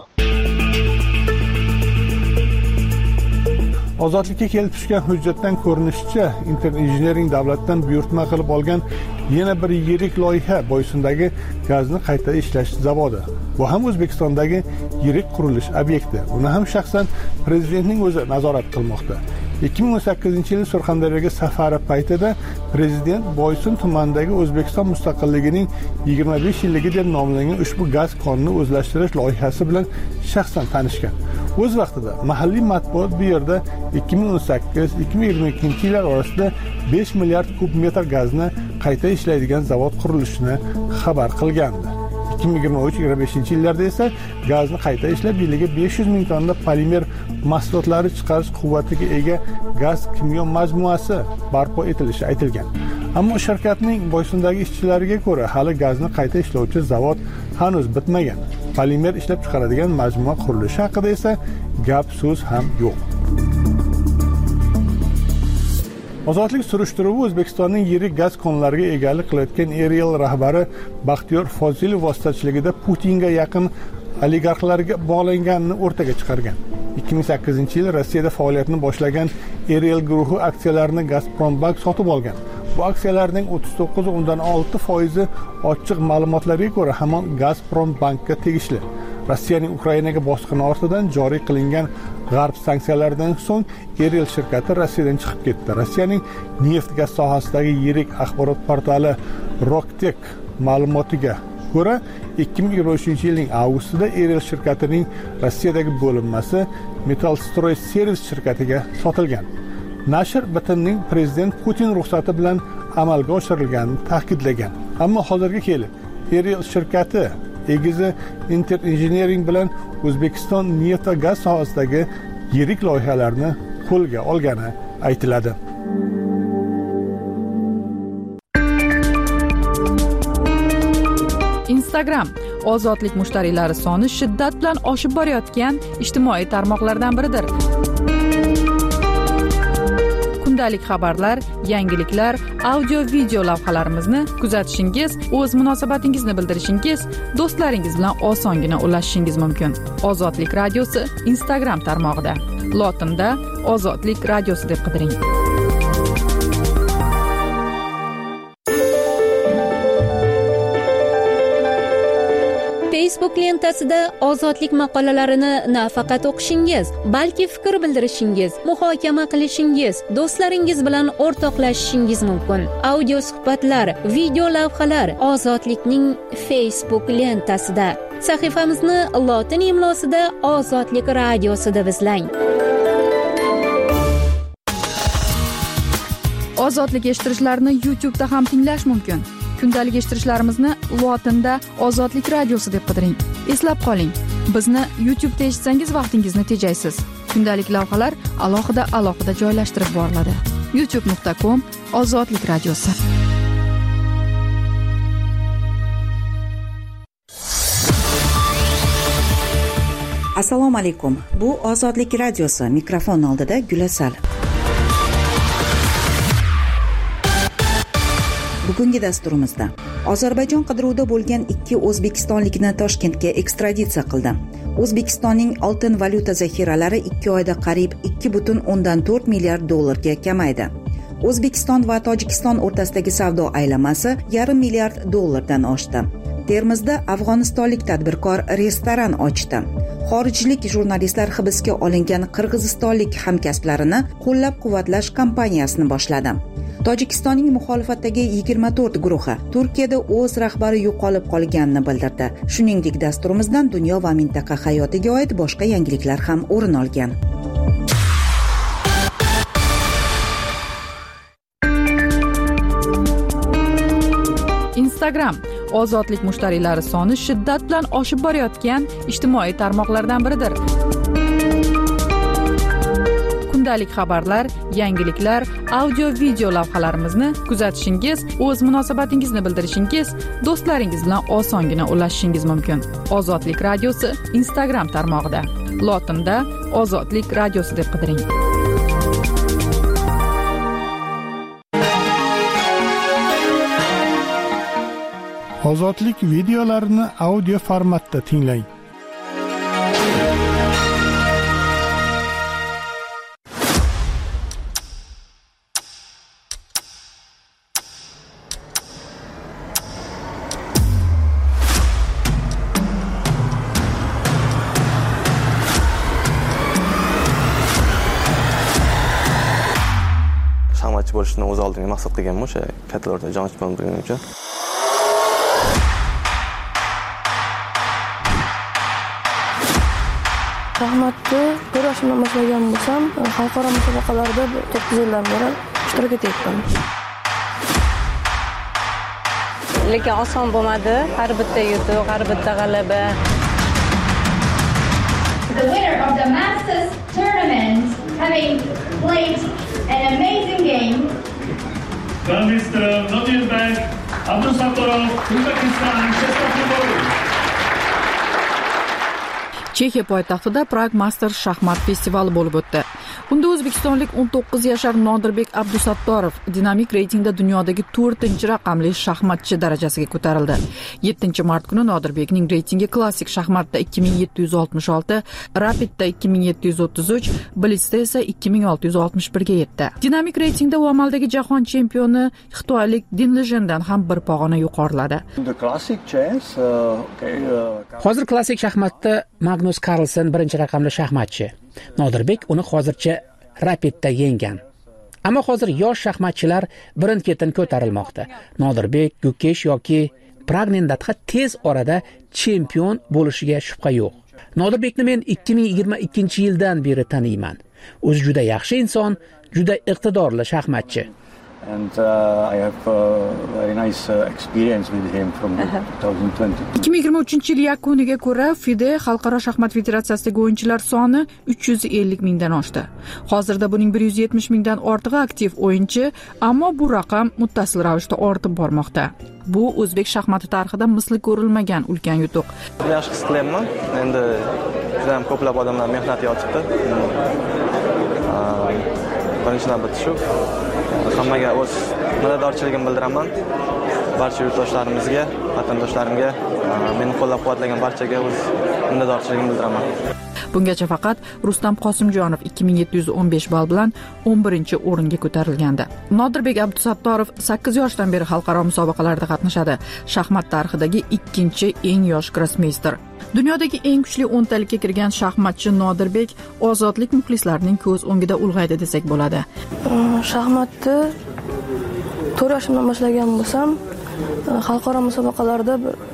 [SPEAKER 2] Ozodlikka kelib tushgan hujjatdan ko'rinishicha, Inter Engineering davlatdan buyurtma qilib olgan yana bir yirik loyiha Boysundagi gazni qayta ishlash zavodi. Bu ham O'zbekistondagi yirik qurilish obyekti. Uni ham shaxsan prezidentning o'zi nazorat qilmoqda. 2018-yil Surxondaryoga safari paytida prezident Boysun tumanidagi O'zbekiston mustaqilligining 25 yilligi deb nomlangan ushbu gaz konini o'zlashtirish loyihasi bilan shaxsan tanishgan. O'z vaqtida mahalliy matbuot bu yerda 2018-2022-yillar orasida 5 milliard kub metr gazni qayta ishlaydigan zavod qurilishini xabar qilgandi. 2023-2025-yillarda esa gazni qayta ishlab yiliga 500 ming tonna polimer mahsulotlari chiqarish quvvatiga ega gaz kimyo majmuasi barpo etilishi aytilgan. Ammo shirkatning Boysundagi ishchilariga ko'ra, hali gazni qayta ishlovchi zavod hanuz bitmagan. Polimer ishlab chiqaradigan majmua qurilishi haqida esa gap so'z ham yo'q. Ozodlik surishtiruvi O'zbekistonning yirik gaz konlariga egalik qilayotgan Erial rahbari Baxtiyor Fozilov vositachiligida Putinga yaqin oligarxlarga bog'langanini o'rtaga chiqargan. 2008-yil Rossiyada faoliyatini boshlagan Erial guruhi aksiyalarini Gazprombank sotib olgan. Bu aksiyalarning 39.6% ochiq ma'lumotlarga ko'ra hamon Gazprombankka tegishli. Rossiyaning Ukrainaga bosqini ortidan joriy qilingan G'arb sanksiyalaridan so'ng Erial shirkati Rossiyadan chiqib ketdi. Rossiyaning neft-gaz sohasidagi yirik axborot portali Roktek ma'lumotiga ko'ra 2023-yilning avgustida Erial shirkatining Rossiyadagi bo'linmasi Metallstroy Servis shirkatiga sotilgan. Nashr bitimning prezident Putin ruxsati bilan amalga oshirilganini ta'kidlagan. Ammo hozirga kelib Erial shirkati egizi Inter Engineering bilan O'zbekiston neft va gaz sohasidagi yirik loyihalarni qo'lga olgani aytiladi.
[SPEAKER 1] Instagram ozodlik mushtariylari soni shiddat bilan oshib borayotgan ijtimoiy tarmoqlardan biridir. Kundalik xabarlar, yangiliklar, audio video lavhalarimizni kuzatishingiz, o'z munosabatingizni bildirishingiz, do'stlaringiz bilan osongina ulashishingiz mumkin. Ozodlik radiosi Instagram tarmog'ida. Lotinda Ozodlik radiosi deb qidiring.
[SPEAKER 5] Facebook lentasida ozodlik maqolalarini nafaqat o'qishingiz, balki fikr bildirishingiz, muhokama qilishingiz, do'stlaringiz bilan o'rtoqlashishingiz mumkin. Audio suhbatlar, video lavhalar Ozodlikning Facebook lentasida. Sahifamizni lotin imlosida Ozodlik radiosi deb izlang.
[SPEAKER 1] Ozodlik eshittirishlarni YouTube'da ham tinglash mumkin. Kundalik eshittirishlarimizni lotinda Ozodlik radiosi deb qidiring. Eslab qoling, bizni YouTube'da eshitsangiz vaqtingizni tejaysiz. Kundalik lavhalar alohida joylashtirib boriladi. youtube.com Ozodlik radiosi.
[SPEAKER 8] Assalomu alaykum. Bu Ozodlik radiosi. Mikrofon oldida Gulasal. Bugungi dasturimizda Ozarbayjon qidiruvda bo'lgan 2 o'zbekistonlikni Toshkentga ekstraditsiya qildi. O'zbekistonning oltin valyuta zaxiralari 2 oyda qariyb 2,4 milliard dollarga kamaydi. O'zbekiston va Tojikiston o'rtasidagi savdo aylanmasi $0,5 milliard dollardan oshdi. Termizda afg'onistonlik tadbirkor restoran ochdi. Xorijlik jurnalistlar hibsga olingan qirg'izistonlik hamkasblarini qo'llab-quvvatlash kampaniyasini boshladi. Tojikistonning muxolifatdagi 24 guruhi Turkiyada o'z rahbari yo'qolib qolganini bildirdi. Shuningdek, dasturimizdan dunyo va mintaqa hayotiga oid boshqa yangiliklar ham o'rin olgan.
[SPEAKER 1] Instagram ozodlik mushtariylari soni shiddat bilan oshib borayotgan ijtimoiy tarmoqlardan biridir. Kundalik xabarlar, yangiliklar, audio video lavhalarimizni kuzatishingiz, o'z munosabatingizni bildirishingiz, do'stlaringiz bilan osongina ulashishingiz mumkin. Ozodlik radiosi Instagram tarmog'ida. Lotinda Ozodlik radiosi deb qidiring.
[SPEAKER 2] Ozodlik videolarini audio formatda tinglang.
[SPEAKER 22] Shaxmatchi bo'lishni o'z oldiga maqsad qilganman, o'sha kattalarda jang chempion bo'lganim uchun.
[SPEAKER 23] Shaxmatni kurashimdan boshlagan bo'lsam, xalqaro musobaqalarda 9 yildan beri ishtirok etyapman.
[SPEAKER 24] Lekin oson bo'lmadi. Har bitta yutuq, har bitta g'alaba.
[SPEAKER 25] The winner of the Masters tournament, having played an amazing game.
[SPEAKER 26] Mr. Nodirbek Abdusattorov, Uzbekistan,
[SPEAKER 1] Chexiya poytaxtida Prague Masters shaxmat festivali bo'lib o'tdi. Unda o'zbekistonlik 19 yashar Nodirbek Abdusattorov dinamik reytingda dunyodagi 4-raqamli shaxmatchi darajasiga ko'tarildi. 7-mart kuni Nodirbekning reytingi klassik shaxmatda 2766, rapidda 2733, blitzda esa 2661 ga yetdi. Dinamik reytingda u amaldagi jahon chempioni xitoylik Din Lejendan ham bir pog'ona yuqoriladi.
[SPEAKER 27] Hozir klassik shaxmatda Magnus Carlsen 1-raqamli shaxmatchi. Nodirbek uni hozircha rapidda yenggan. Ammo hozir yosh shaxmatchilar birin-ketin ko'tarilmoqda. Nodirbek, Gukesh yoki Pragnindatxa tez orada chempion bo'lishiga shubha yo'q. Nodirbekni men 2022-yildan beri taniyman. O'zi juda yaxshi inson, juda iqtidorli shaxmatchi.
[SPEAKER 4] and I have a very nice experience with him from 2020.
[SPEAKER 1] 2023-yil yakuniga ko'ra FIDE Xalqaro shaxmat federatsiyasidagi o'yinchilar soni 350 mingdan oshdi. Hozirda buning 170 mingdan ortig'i aktiv o'yinchi, ammo bu raqam muttasil ravishda ortib bormoqda. Bu o'zbek shaxmati tarixida misli ko'rilmagan ulkan yutuq.
[SPEAKER 22] Yaxshi his qilyapman. Endi juda ham ko'plab odamlar mehnat yotibdi. Birinchi navbatda shu. Hammaga o'z minnatdorchiligimni bildiraman. Barcha yurtdoshlarimizga, vatandoshlarimga, meni qo'llab-quvvatlagan barchaga o'z minnatdorchiligimni bildiraman.
[SPEAKER 1] Bungacha faqat Rustam Qosimjonov 2715 ball bilan 11-o'ringa ko'tarilgandi. Nodirbek Abdusattorov 8 yoshdan beri xalqaro musobaqalarda qatnashadi. Shaxmat tarixidagi ikkinchi eng yosh grossmeyster. Dunyodagi eng kuchli 10 talikka kirgan shaxmatchi Nodirbek ozodlik muxlislarining ko'z o'ngida ulg'aydi desak bo'ladi.
[SPEAKER 23] Shaxmatni 4 yoshimdan boshlagan bo'lsam, xalqaro musobaqalarda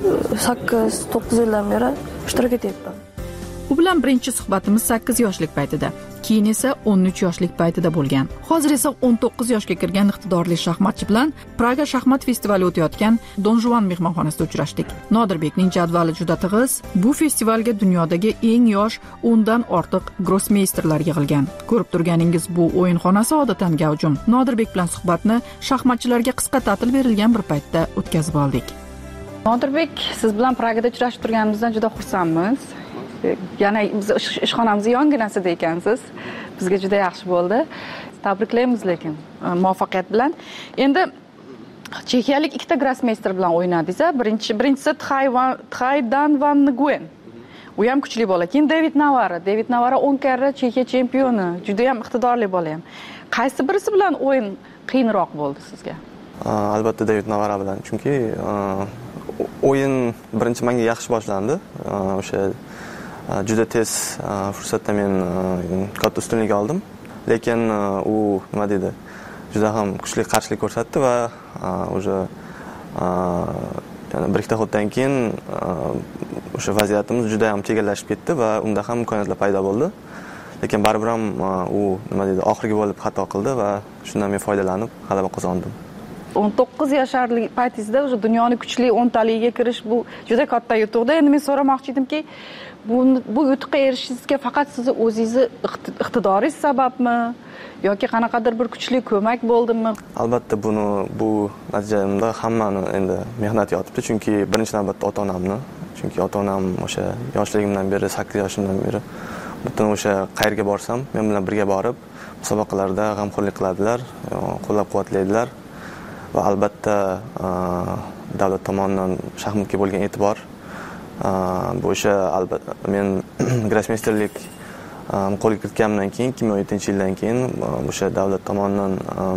[SPEAKER 23] 8-9 yildan beri ishtirok etyapman.
[SPEAKER 1] U bilan birinchi suhbatimiz 8 yoshlik paytida, keyin esa 13 yoshlik paytida bo'lgan. Hozir esa 19 yoshga kirgan iqtidorli shaxmatchi bilan Praga shaxmat festivali o'tayotgan Don Juan mehmonxonasida uchrashdik. Nodirbekning jadvali juda tig'iz. Bu festivalga dunyodagi eng yosh 10 dan ortiq grossmeysterlar yig'ilgan. Ko'rib turganingiz bu o'yinxonasi odatan gavjum. Nodirbek bilan suhbatni shaxmatchilarga qisqa ta'til berilgan bir paytda o'tkazib oldik. Nodirbek, siz bilan Pragada uchrashib turganimizdan juda xursandmiz. Yana biz ishxonamizning yonginasida ekansiz. Bizga juda yaxshi bo'ldi. Tabriklaymiz lekin muvaffaqiyat bilan. Endi chexiyalik ikkita grossmeyster bilan o'ynadingiz. Birinchisi Txay Dan Van Nguyen. U ham kuchli bola. Keyin David Navara 10 karra Chexiya chempioni, juda ham iqtidorli bola ham. Qaysi birisi bilan o'yin qiyinroq bo'ldi sizga?
[SPEAKER 22] Albatta David Navara bilan, chunki o'yin birinchi menga yaxshi boshlandi. O'sha juda tez fursatda men katta ustunlik oldim, lekin u nima deydi, juda ham kuchli qarshilik ko'rsatdi va o'sha yana bir ikkita xotdan keyin o'sha vaziyatimiz juda ham chegallashib ketdi va unda ham imkoniyatlar paydo bo'ldi. Lekin baribir ham u nima deydi, oxirgi bo'lib xato qildi va shundan men foydalanib g'alaba qozondim.
[SPEAKER 1] 19 yoshlik paytingizda o'sha dunyoning kuchli 10 taligiga kirish bu juda katta yutuqda. Endi men so'ramoqchi edimki, bu yutuqqa erishishingizga faqat sizni o'zingizni iqtidoringiz sababmi yoki qanaqadir bir kuchli ko'mak bo'ldimi?
[SPEAKER 22] Albatta bu natijamda hammani endi mehnat yotibdi, chunki birinchi navbatda ota-onamni, chunki ota-onam o'sha yoshligimdan beri, 8 yoshimdan beri butun o'sha qayerga borsam men bilan birga borib musobaqalarda g'amxo'rlik qiladilar, qo'llab-quvvatlaydilar. Va albatta davlat tomonidan shaxmatga bo'lgan e'tibor, bu o'sha albatta men grossmeysterlik qo'lga kiritganimdan keyin 2017-yildan keyin o'sha davlat tomonidan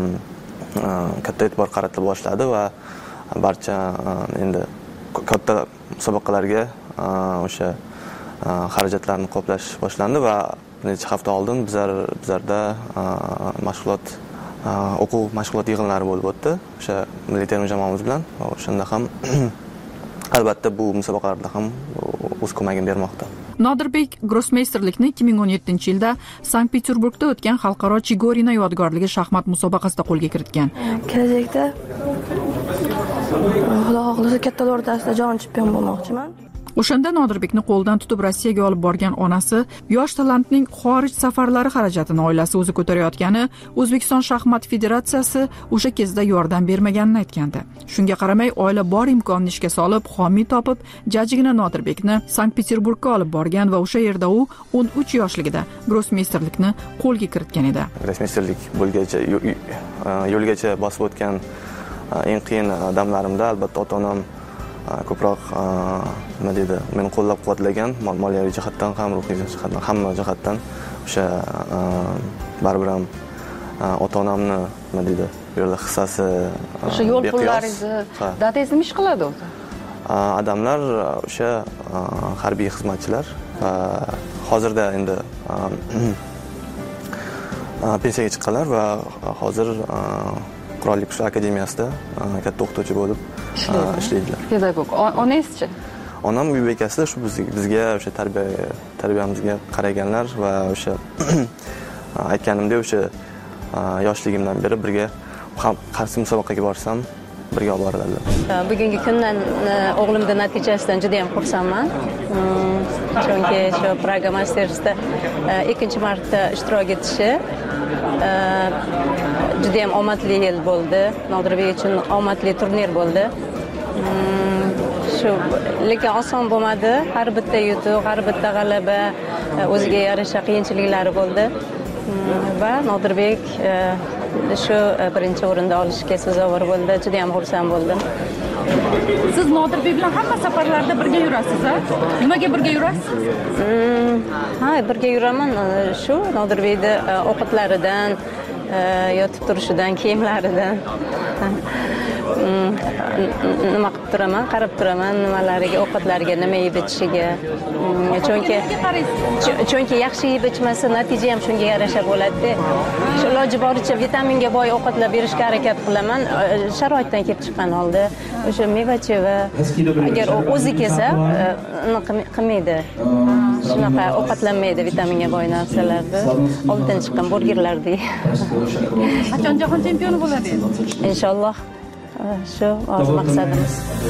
[SPEAKER 22] katta e'tibor qaratila boshladi va barcha endi katta musobaqalarga o'sha xarajatlarni qoplash boshlandi va bir necha hafta oldin bizlarda mashg'ulot o'quv mashg'ulot yig'inlari bo'lib o'tdi o'sha milliy terma jamoamiz bilan. O'shanda ham albatta bu musobaqalarda ham o'z ko'magini bermoqda.
[SPEAKER 1] Nodirbek grossmeysterlikni 2017-yilda Sankt-Peterburgda o'tgan xalqaro Chigorina yodgorligi shaxmat musobaqasida qo'lga kiritgan.
[SPEAKER 23] Kelajakda Xudo xohlasa kattalar o'rtasida jahon chempioni bo'lmoqchiman.
[SPEAKER 1] O'shanda Nodirbekni qo'ldan tutib Rossiyaga olib borgan onasi yosh talantning xorij safarlari xarajatini oilasi o'zi ko'tarayotgani O'zbekiston shaxmat federatsiyasi o'sha kezda yordam bermaganini aytgandi. Shunga qaramay oila bor imkonni ishga solib, homiy topib, jajjigina Nodirbekni Sankt-Peterburgga olib borgan va o'sha yerda u 13 yoshligida grossmeysterlikni qo'lga kiritgan edi.
[SPEAKER 22] Grossmeysterlik bo'lgacha yo'lgacha bosib o'tgan eng qiyin damlarimda albatta ota-onam ko'proq nima deydi, meni qo'llab-quvvatlagan, moliyaviy jihatdan ham, ruhiy jihatdan, hamma jihatdan o'sha baribir ham ota-onamni nima deydi, bu yerda hissasi
[SPEAKER 1] o'sha yo'l pullaringizni dadangiz nima ish qiladi o'zi?
[SPEAKER 22] Odamlar o'sha harbiy xizmatchilar va hozirda endi pensiyaga chiqqanlar va hozir Qurolli Kuchlar akademiyasida katta o'qituvchi bo'lib ishlaydilar.
[SPEAKER 1] Pedagog. Onangizchi?
[SPEAKER 22] Onam uy bekasida shu bizga o'sha tarbiyamizga qaraganlar va o'sha aytganimdek o'sha yoshligimdan beri birga qaysi musobaqaga borsam birga olib boriladi.
[SPEAKER 24] Bugungi kundan o'g'limning natijasidan juda ham xursandman. Chunki shu Praga Masters'da ikkinchi marta ishtirok etishi juda ham omadli yil bo'ldi. Nodirbek uchun omadli turnir bo'ldi. Lekin oson bo'lmadi. Har bitta yutuq, har bitta g'alaba o'ziga yarasha qiyinchiliklari bo'ldi. Va Nodirbek shu birinchi o'rinda olishga sazovor bo'ldi. Juda ham xursand bo'ldim.
[SPEAKER 1] Siz Nodirbek bilan hamma safarlarda birga yurasiz-a? Nimaga birga yurasiz?
[SPEAKER 24] Ha, birga yuraman. Shu Nodirbekni ovqatlaridan, yotib turishidan, kiyimlaridan nima qilib turaman, qarab turaman, nimalariga, ovqatlariga, nima yeb ichishiga. Chunki yaxshi yeb ichmasa natija ham shunga yarasha bo'ladi. Shu iloji boricha vitaminga boy ovqatlar berishga harakat qilaman. Sharoitdan kelib chiqqan holda o'sha meva-cheva agar o'zi kelsa, qilmaydi. Shunaqa ovqatlanmaydi vitaminga boy narsalarni. Oldin chiqqan burgerlarni.
[SPEAKER 1] Qachon jahon chempioni bo'ladi?
[SPEAKER 24] Inshaalloh. Shu o'z maqsadimiz.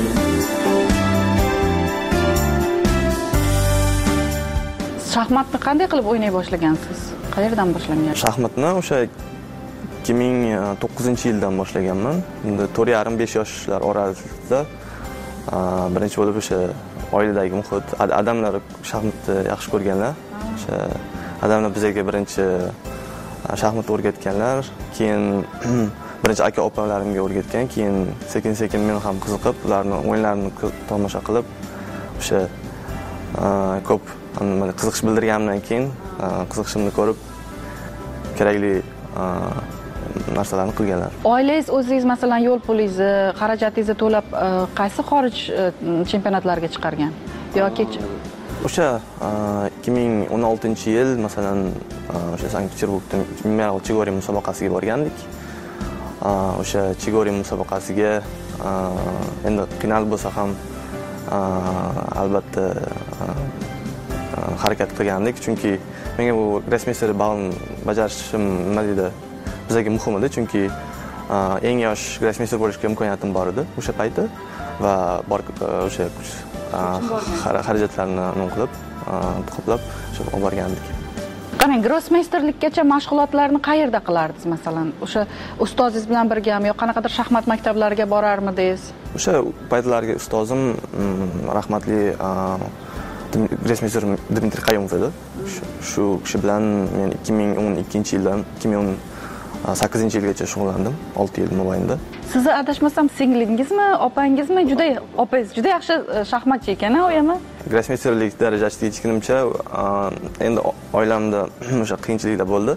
[SPEAKER 1] Shaxmatni qanday qilib o'ynay boshlagansiz? Qayerdan boshlangan?
[SPEAKER 22] Shaxmatni o'sha 2009-yildan boshlaganman. 4,5 yoshlar orasida birinchi bo'lib o'sha oiladagi muhit, odamlar shaxmatni yaxshi ko'rganlar. O'sha odamlar bizga birinchi shaxmat o'rgatganlar, keyin birinchi aka opalarimga o'rgatgan, keyin sekin-sekin men ham qiziqib, ularning o'yinlarini tomosha qilib, o'sha ko'p qiziqish bildirganimdan keyin qiziqishimni ko'rib kerakli narsalarni qilganlar.
[SPEAKER 1] Oilangiz o'zingiz masalan yo'l pulingizni, xarajatingizni to'lab qaysi xorij chempionatlariga chiqargan yoki
[SPEAKER 22] o'sha 2016-yil masalan o'sha Sankt-Peterburgda Miral Chigori musobaqasiga borgandik. O'sha Chigori musobaqasiga endi qiynalib bo'lsa ham albatta harakat qilgandik, chunki menga bu grossmeyster balni bajarishim nima deydi, bizga muhim edi, chunki eng yosh grossmeyster bo'lishga imkoniyatim bor edi o'sha payti va o'sha xarajatlarni qilib qoplab olib borgandik.
[SPEAKER 1] Qarang, grossmeysterlikkacha mashg'ulotlarni qayerda qilardingiz masalan? O'sha ustozingiz bilan birgami yoki qanaqadir shaxmat maktablariga borarmidingiz?
[SPEAKER 22] O'sha paytlarga ustozim rahmatli grossmeyster Dmitriy Qayumov edi. Shu kishi bilan men 2012-yildan 2008-yilgacha shug'ullandim, 6 yil mobaynida.
[SPEAKER 1] Sizni adashmasam singlingizmi, opangizmi? Opangiz juda yaxshi shaxmatchi ekan-a, o'yami?
[SPEAKER 22] Grossmeysterlik darajasiga yetganimcha endi oilamda o'sha qiyinchiliklar bo'ldi.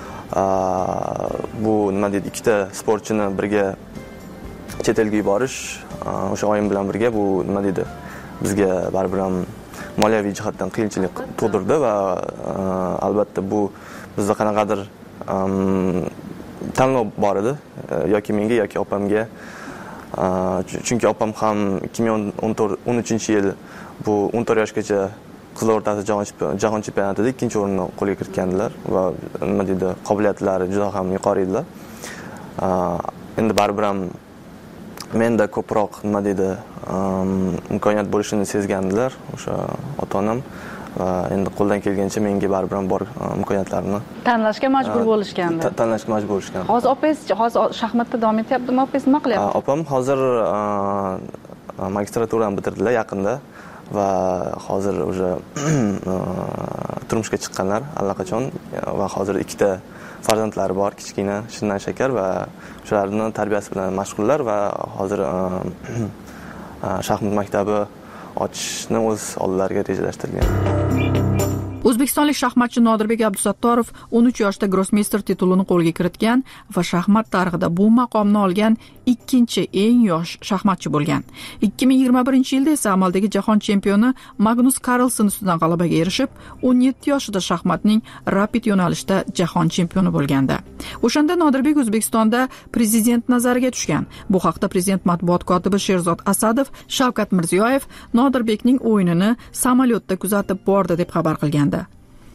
[SPEAKER 22] Bu nima deydi, ikkita sportchini birga chet elga yuborish, o'sha oyim bilan birga bu nima deydi, bizga baribir ham moliyaviy jihatdan qiyinchilik tug'dirdi va albatta bu bizda qanaqadir tanlov bor edi, yoki menga yoki opamga. Chunki opam ham 2013-yil bu 14 yoshgacha qizlar o'rtasida jahon chempionatida 2-o'rinni qo'lga kiritgandilar va nima deydi, qobiliyatlari juda ham yuqori edilar. Endi baribir ham menda ko'proq nima deydi, imkoniyat bo'lishini sezgandilar o'sha ota-onam va endi qo'ldan kelgancha menga baribir ham bor imkoniyatlarni
[SPEAKER 1] tanlashga majbur bo'lishgandi.
[SPEAKER 22] Tanlashga majbur bo'lishgan.
[SPEAKER 1] Hozir opangiz shaxmatda davom etyaptimi? Opangiz nima qilyapti?
[SPEAKER 22] Opam hozir magistraturani bitirdilar yaqinda va hozir o'sha turmushga chiqqanlar allaqachon va hozir 2ta farzandlari bor, kichkina Shindan Shakar va shularning tarbiyasi bilan mashg'ullar va hozir shaxmat maktabi ochishni o'z oldilariga rejalashtirgan.
[SPEAKER 1] O'zbekistonlik shaxmatchi Nodirbek Abdusattorov 13 yoshda grossmeyster titulini qo'lga kiritgan va shaxmat tarixida bu maqomni olgan ikkinchi eng yosh shaxmatchi bo'lgan. 2021-yilda esa amaldagi jahon chempioni Magnus Carlsen ustidan g'alabaga erishib, 17 yoshida shaxmatning rapid yo'nalishda jahon chempioni bo'lgandi. O'shanda Nodirbek O'zbekistonda prezident nazariga tushgan. Bu haqda prezident matbuot kotibi Sherzod Asadov Shavkat Mirziyoyev Nodirbekning o'yinini samolyotda kuzatib bordi deb xabar qilgan.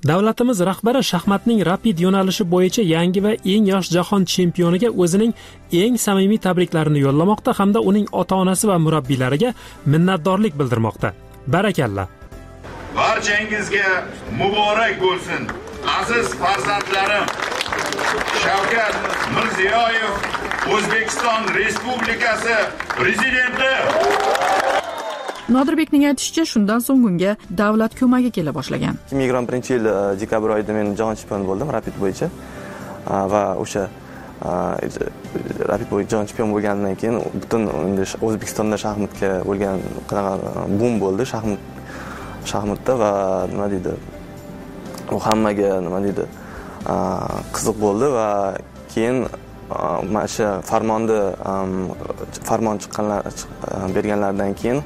[SPEAKER 15] Davlatimiz rahbari shaxmatning rapid yo'nalishi bo'yicha yangi va eng yosh jahon chempioniga o'zining eng samimiy tabriklarini yo'llamoqda hamda uning ota-onasi va murabbiylariga minnatdorlik bildirmoqda. Barakalla.
[SPEAKER 6] Barchangizga muborak bo'lsin. Aziz farzandlarim, Shavkat Mirziyoyev, O'zbekiston Respublikasi prezidenti.
[SPEAKER 1] Nodirbekning aytishicha, shundan so'ng unga davlat ko'magi kela boshlagan.
[SPEAKER 22] 2021-yil dekabr oyida men jahon chempioni bo'ldim rapid bo'yicha va o'sha rapid bo'yicha jahon chempioni bo'lgandan keyin butun O'zbekistonda shaxmatga bo'lgan qanaqa boom bo'ldi shaxmatda va nima deydi, u hammaga nima deydi, qiziq bo'ldi va keyin mana shu farmon berganlardan keyin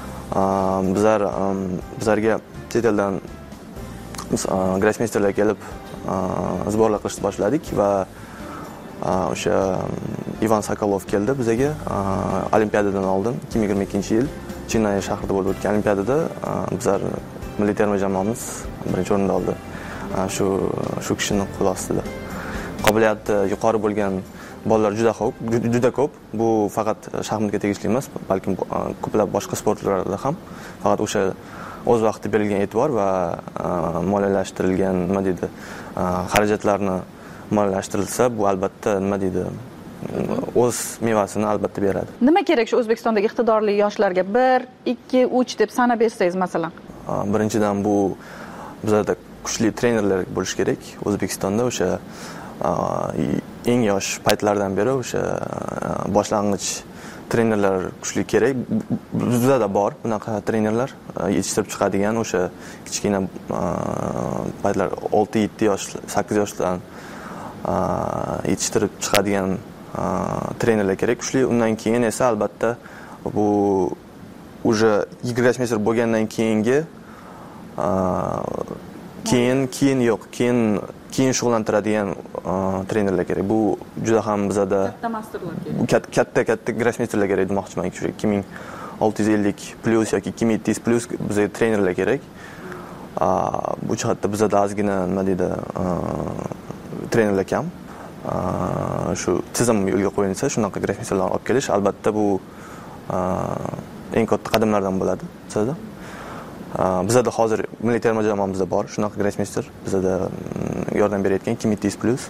[SPEAKER 22] bizlarga chet eldan grossmeysterlar kelib sborlar qilishni boshladik va o'sha Ivan Sokolov keldi bizga olimpiadadan oldin 2022-yil Chennay shahrida bo'lib o'tgan olimpiadada bizlar milliy terma jamoamiz birinchi o'rinda oldi. Shu kishining qo'l ostida qobiliyati yuqori bo'lgan bolalar juda ko'p. Bu faqat shaxmatga tegishli emas, balkim ko'plab boshqa sportlarda ham. Faqat o'sha o'z vaqtida berilgan e'tibor va moliyalashtirilgan nima deydi, xarajatlarni moliyalashtirilsa, bu albatta nima deydi, o'z mevasini albatta beradi.
[SPEAKER 1] Nima kerak shu O'zbekistondagi iqtidorli yoshlarga 1, 2, 3 deb sanab bersangiz masalan?
[SPEAKER 22] Birinchidan bu bizlarda kuchli trenerlar bo'lishi kerak. O'zbekistonda o'sha eng yosh paytlardan beri o'sha boshlang'ich trenerlar kuchli kerak. Bizda bor bunaqa trenerlar, yetishtirib chiqadigan o'sha kichkina paytlar 6-7 yosh, 8 yoshdan yetishtirib chiqadigan trenerlar kerak kuchli. Undan keyin esa albatta bu уже grossmeyster bo'lgandan keyingi keyin shug'ullantiradigan trenerlar kerak. Bu juda ham bizada katta grossmeysterlar kerak demoqchiman. 2650 plus yoki 2700 plus bizga trenerlar kerak. Bu jihatda bizada ozgina nima deydi, trenerlar kam. Shu tizim yo'lga qo'yilsa, shunaqa grossmeysterlarni olib kelish albatta bu eng katta qadamlardan bo'ladi bizada. Bizada hozir milliy terma jamoamizda bor shunaqa grossmeyster, bizada yordam berayotgan 2700 plus.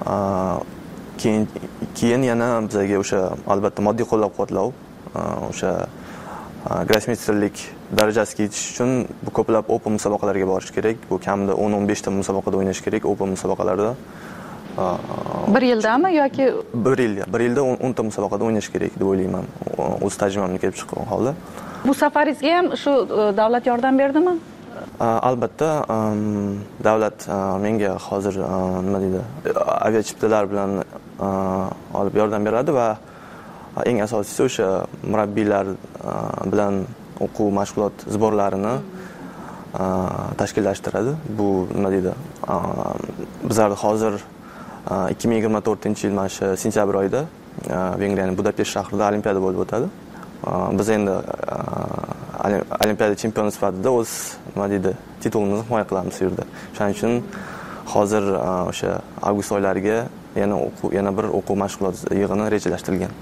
[SPEAKER 22] Keyin yana bizga o'sha albatta moddiy qo'llab-quvvatlov, o'sha grossmeysterlik darajasiga yetish uchun bu ko'plab open musobaqalarga borish kerak. Bu kamida 10-15 ta musobaqada o'ynash kerak, open musobaqalarda.
[SPEAKER 1] Bir yildami yoki
[SPEAKER 22] bir yilda 10 ta musobaqada o'ynash kerak deb o'ylayman. O'z tajribamdan kelib chiqqan holda.
[SPEAKER 1] Bu safaringizga ham shu davlat yordam berdimi?
[SPEAKER 22] Albatta, davlat menga hozir nima deydi, aviachiptalar bilan olib yordam beradi va eng asosiysi o'sha murabbiylar bilan o'quv mashg'ulot sborlarini tashkillashtiradi. Bu nima deydi, bizlar hozir 2024-yil mana shu sentyabr oyida Vengriyaning Budapesht shahrida olimpiada bo'lib o'tadi. Biz endi olimpiada chempioni sifatida o'z nima deydi, titulimizni himoya qilamiz bu yerda. Shuning uchun hozir o'sha avgust oylariga yana bir o'quv mashg'ulot yig'ini rejalashtirilgan.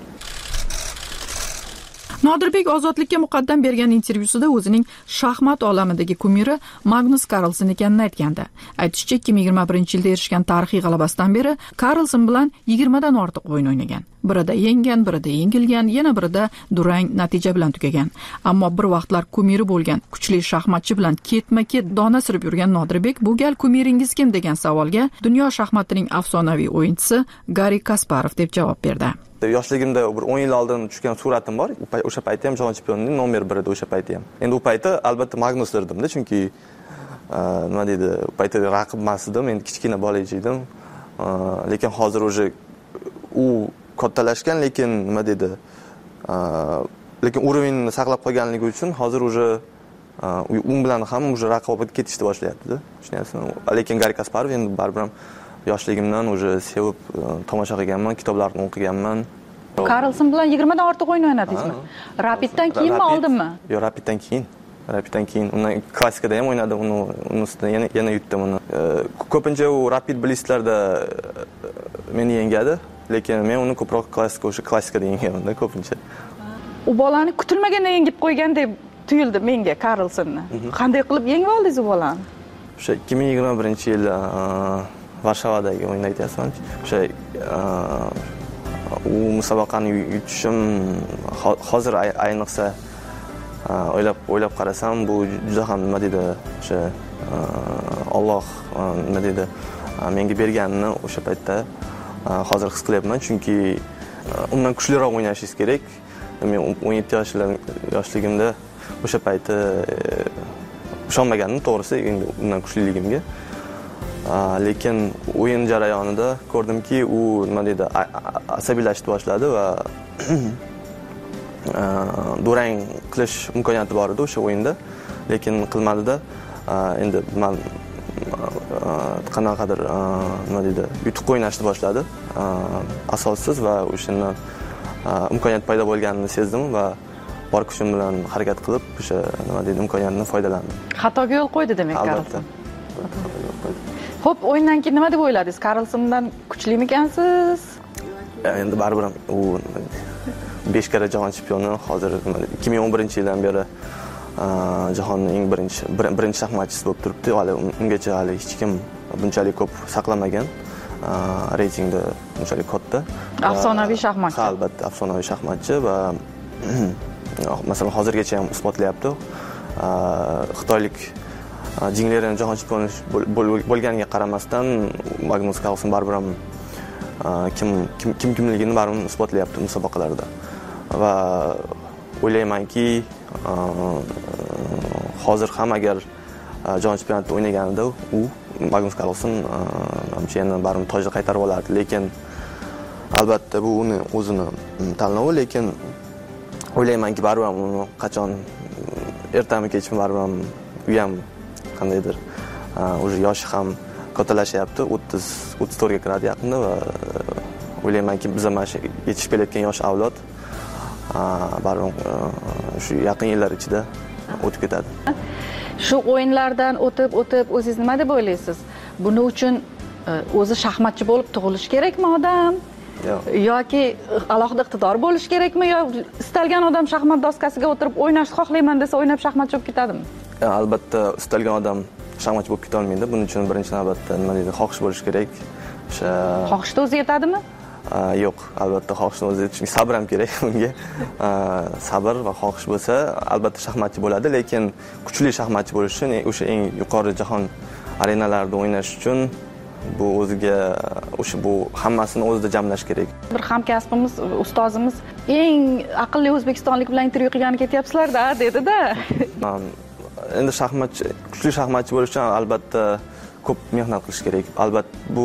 [SPEAKER 1] Nodirbek Ozodlikka muqaddam bergan intervyusida o'zining shaxmat olamidagi kumiri Magnus Carlsen ekanini aytgandi. Aytishicha, 2021-yilda erishgan tarixiy g'alabasidan beri Carlsen bilan 20 dan ortiq o'yin o'ynagan. Birida yenggan, birida yengilgan, yana birida durang natija bilan tugagan. Ammo bir vaqtlar kumiri bo'lgan kuchli shaxmatchi bilan ketma-ket dona surib yurgan Nodirbek bu gal kumiringiz kim degan savolga dunyo shaxmatining afsonaviy o'yinchisi Garri Kasparov deb javob berdi.
[SPEAKER 22] Yoshligimda bir 10 yil oldin tushgan suratim bor. O'sha paytda ham jahon chempionining nomer 1 edi o'sha paytda ham. Endi u paytda albatta Magnus derdim-da, chunki nima deydi, u paytda raqib emas edim, men kichkina bola edim. Lekin hozir o'sha u kattalashgan, lekin nima deydi, lekin urovingni saqlab qolganligi uchun hozir o'sha u bilan ham o'sha raqobat ketishni boshlayapti-da. Tushunyapsizmi? Lekin Garri Kasparov endi baribir ham yoshligimdan o'sha sevib tomosha qilganman, kitoblarni o'qiganman.
[SPEAKER 1] Carlsen bilan 20 dan ortiq o'yin o'ynadingizmi? Rapiddan keyinmi, oldinmi?
[SPEAKER 22] Yo'q, Rapiddan keyin. Rapiddan keyin undan klassikada ham o'ynadi, uni ustidan yana yutdim uni. Ko'pincha u Rapid Blitzlarda meni yengadi, lekin men uni ko'proq klassikada yengaman ko'pincha.
[SPEAKER 7] U bolani kutilmaganda yengib qo'ygandek tuyuldi menga Karlsonni. Qanday qilib yengib oldingiz u bolani?
[SPEAKER 22] O'sha 2021-yil Varshavadagi o'yinda aytyapman. O'sha u musobaqani yutishim hozir ayniqsa o'ylab qarasam, bu juda ham nima deydi, o'sha Alloh nima deydi, menga berganini o'sha paytda hozir his qilyapman, chunki undan kuchliroq o'ynashingiz kerak. Men 17 yoshligimda o'sha payti ishonmagandim, to'g'risi, endi undan kuchliligimga. Lekin o'yin jarayonida ko'rdimki, u nima deydi, asabiylashib boshladi va durang qilish imkoniyati bor edi o'sha o'yinda, lekin qilmadi-da. Endi men qanaqadir nima deydi, yutuq o'ynashni boshladi asossiz va o'shandan imkoniyat paydo bo'lganini sezdim va bor kuchim bilan harakat qilib o'sha nima deydi, imkoniyatdan foydalandim.
[SPEAKER 7] Xatoga yo'l qo'ydi demak Karlson. Xo'p, o'yindan keyin nima deb o'yladingiz? Karlsondan kuchlimikansiz?
[SPEAKER 22] Endi baribir u 5 karra jahon chempioni, hozir 2011-yildan beri jahonning eng birinchi shaxmatchisi bo'lib turibdi. Hali ungacha hech kim bunchalik ko'p saqlamagan. Reytingda bunchalik katta.
[SPEAKER 7] Afsonaviy shaxmatchi.
[SPEAKER 22] Ha, albatta, afsonaviy shaxmatchi va masalan hozirgacha ham isbotlayapti. Xitoylik jinglerning jahon chempioni bo'lganiga qaramasdan Magnus Carlsen baribir ham kimligini baribir isbotlayapti musobaqalarda. Va o'ylaymanki, hozir ham agar jahon chempionatida o'ynaganida u Magnus Carlsen yana baribir tojni qaytarib olardi, lekin albatta bu uni o'zini tanlovi, lekin o'ylaymanki baribir uni qachon ertami kechmi baribir u ham qandaydir o'zi yoshi ham kattalashyapti, 34 ga kiradi yaqinda va o'ylaymanki biz ham yetishib kelayotgan yosh avlod baribir shu yaqin yillar ichida o'tib ketadi.
[SPEAKER 7] Shu o'yinlardan o'tib o'zingiz nima deb o'ylaysiz? Buning uchun o'zi shaxmatchi bo'lib tug'ilish kerakmi odam? Yoki alohida iqtidor bo'lish kerakmi, yo istalgan odam shaxmat doskasiga o'tirib o'ynashni xohlayman desa o'ynab shaxmatchi bo'lib ketadimi?
[SPEAKER 22] Albatta, istalgan odam shaxmatchi bo'lib keta olmaydi. Buning uchun birinchi navbatda nima deydi, xohish bo'lish kerak. O'sha
[SPEAKER 7] xohishni o'zi yetadimi?
[SPEAKER 22] Yo'q, albatta xohishni o'zi yetishi, sabr ham kerak unga. Sabr va xohish bo'lsa, albatta shaxmatchi bo'ladi, lekin kuchli shaxmatchi bo'lish uchun o'sha eng yuqori jahon arenalarida o'ynash uchun bu o'ziga o'sha bu hammasini o'zida jamlash kerak.
[SPEAKER 7] Bir hamkasbimiz, ustozimiz eng aqlli o'zbekistonlik bilan intervyu qilgani ketyapsizlar-da, dedi-da.
[SPEAKER 22] Endi kuchli shaxmatchi bo'lish uchun albatta ko'p mehnat qilish kerak. Albatta bu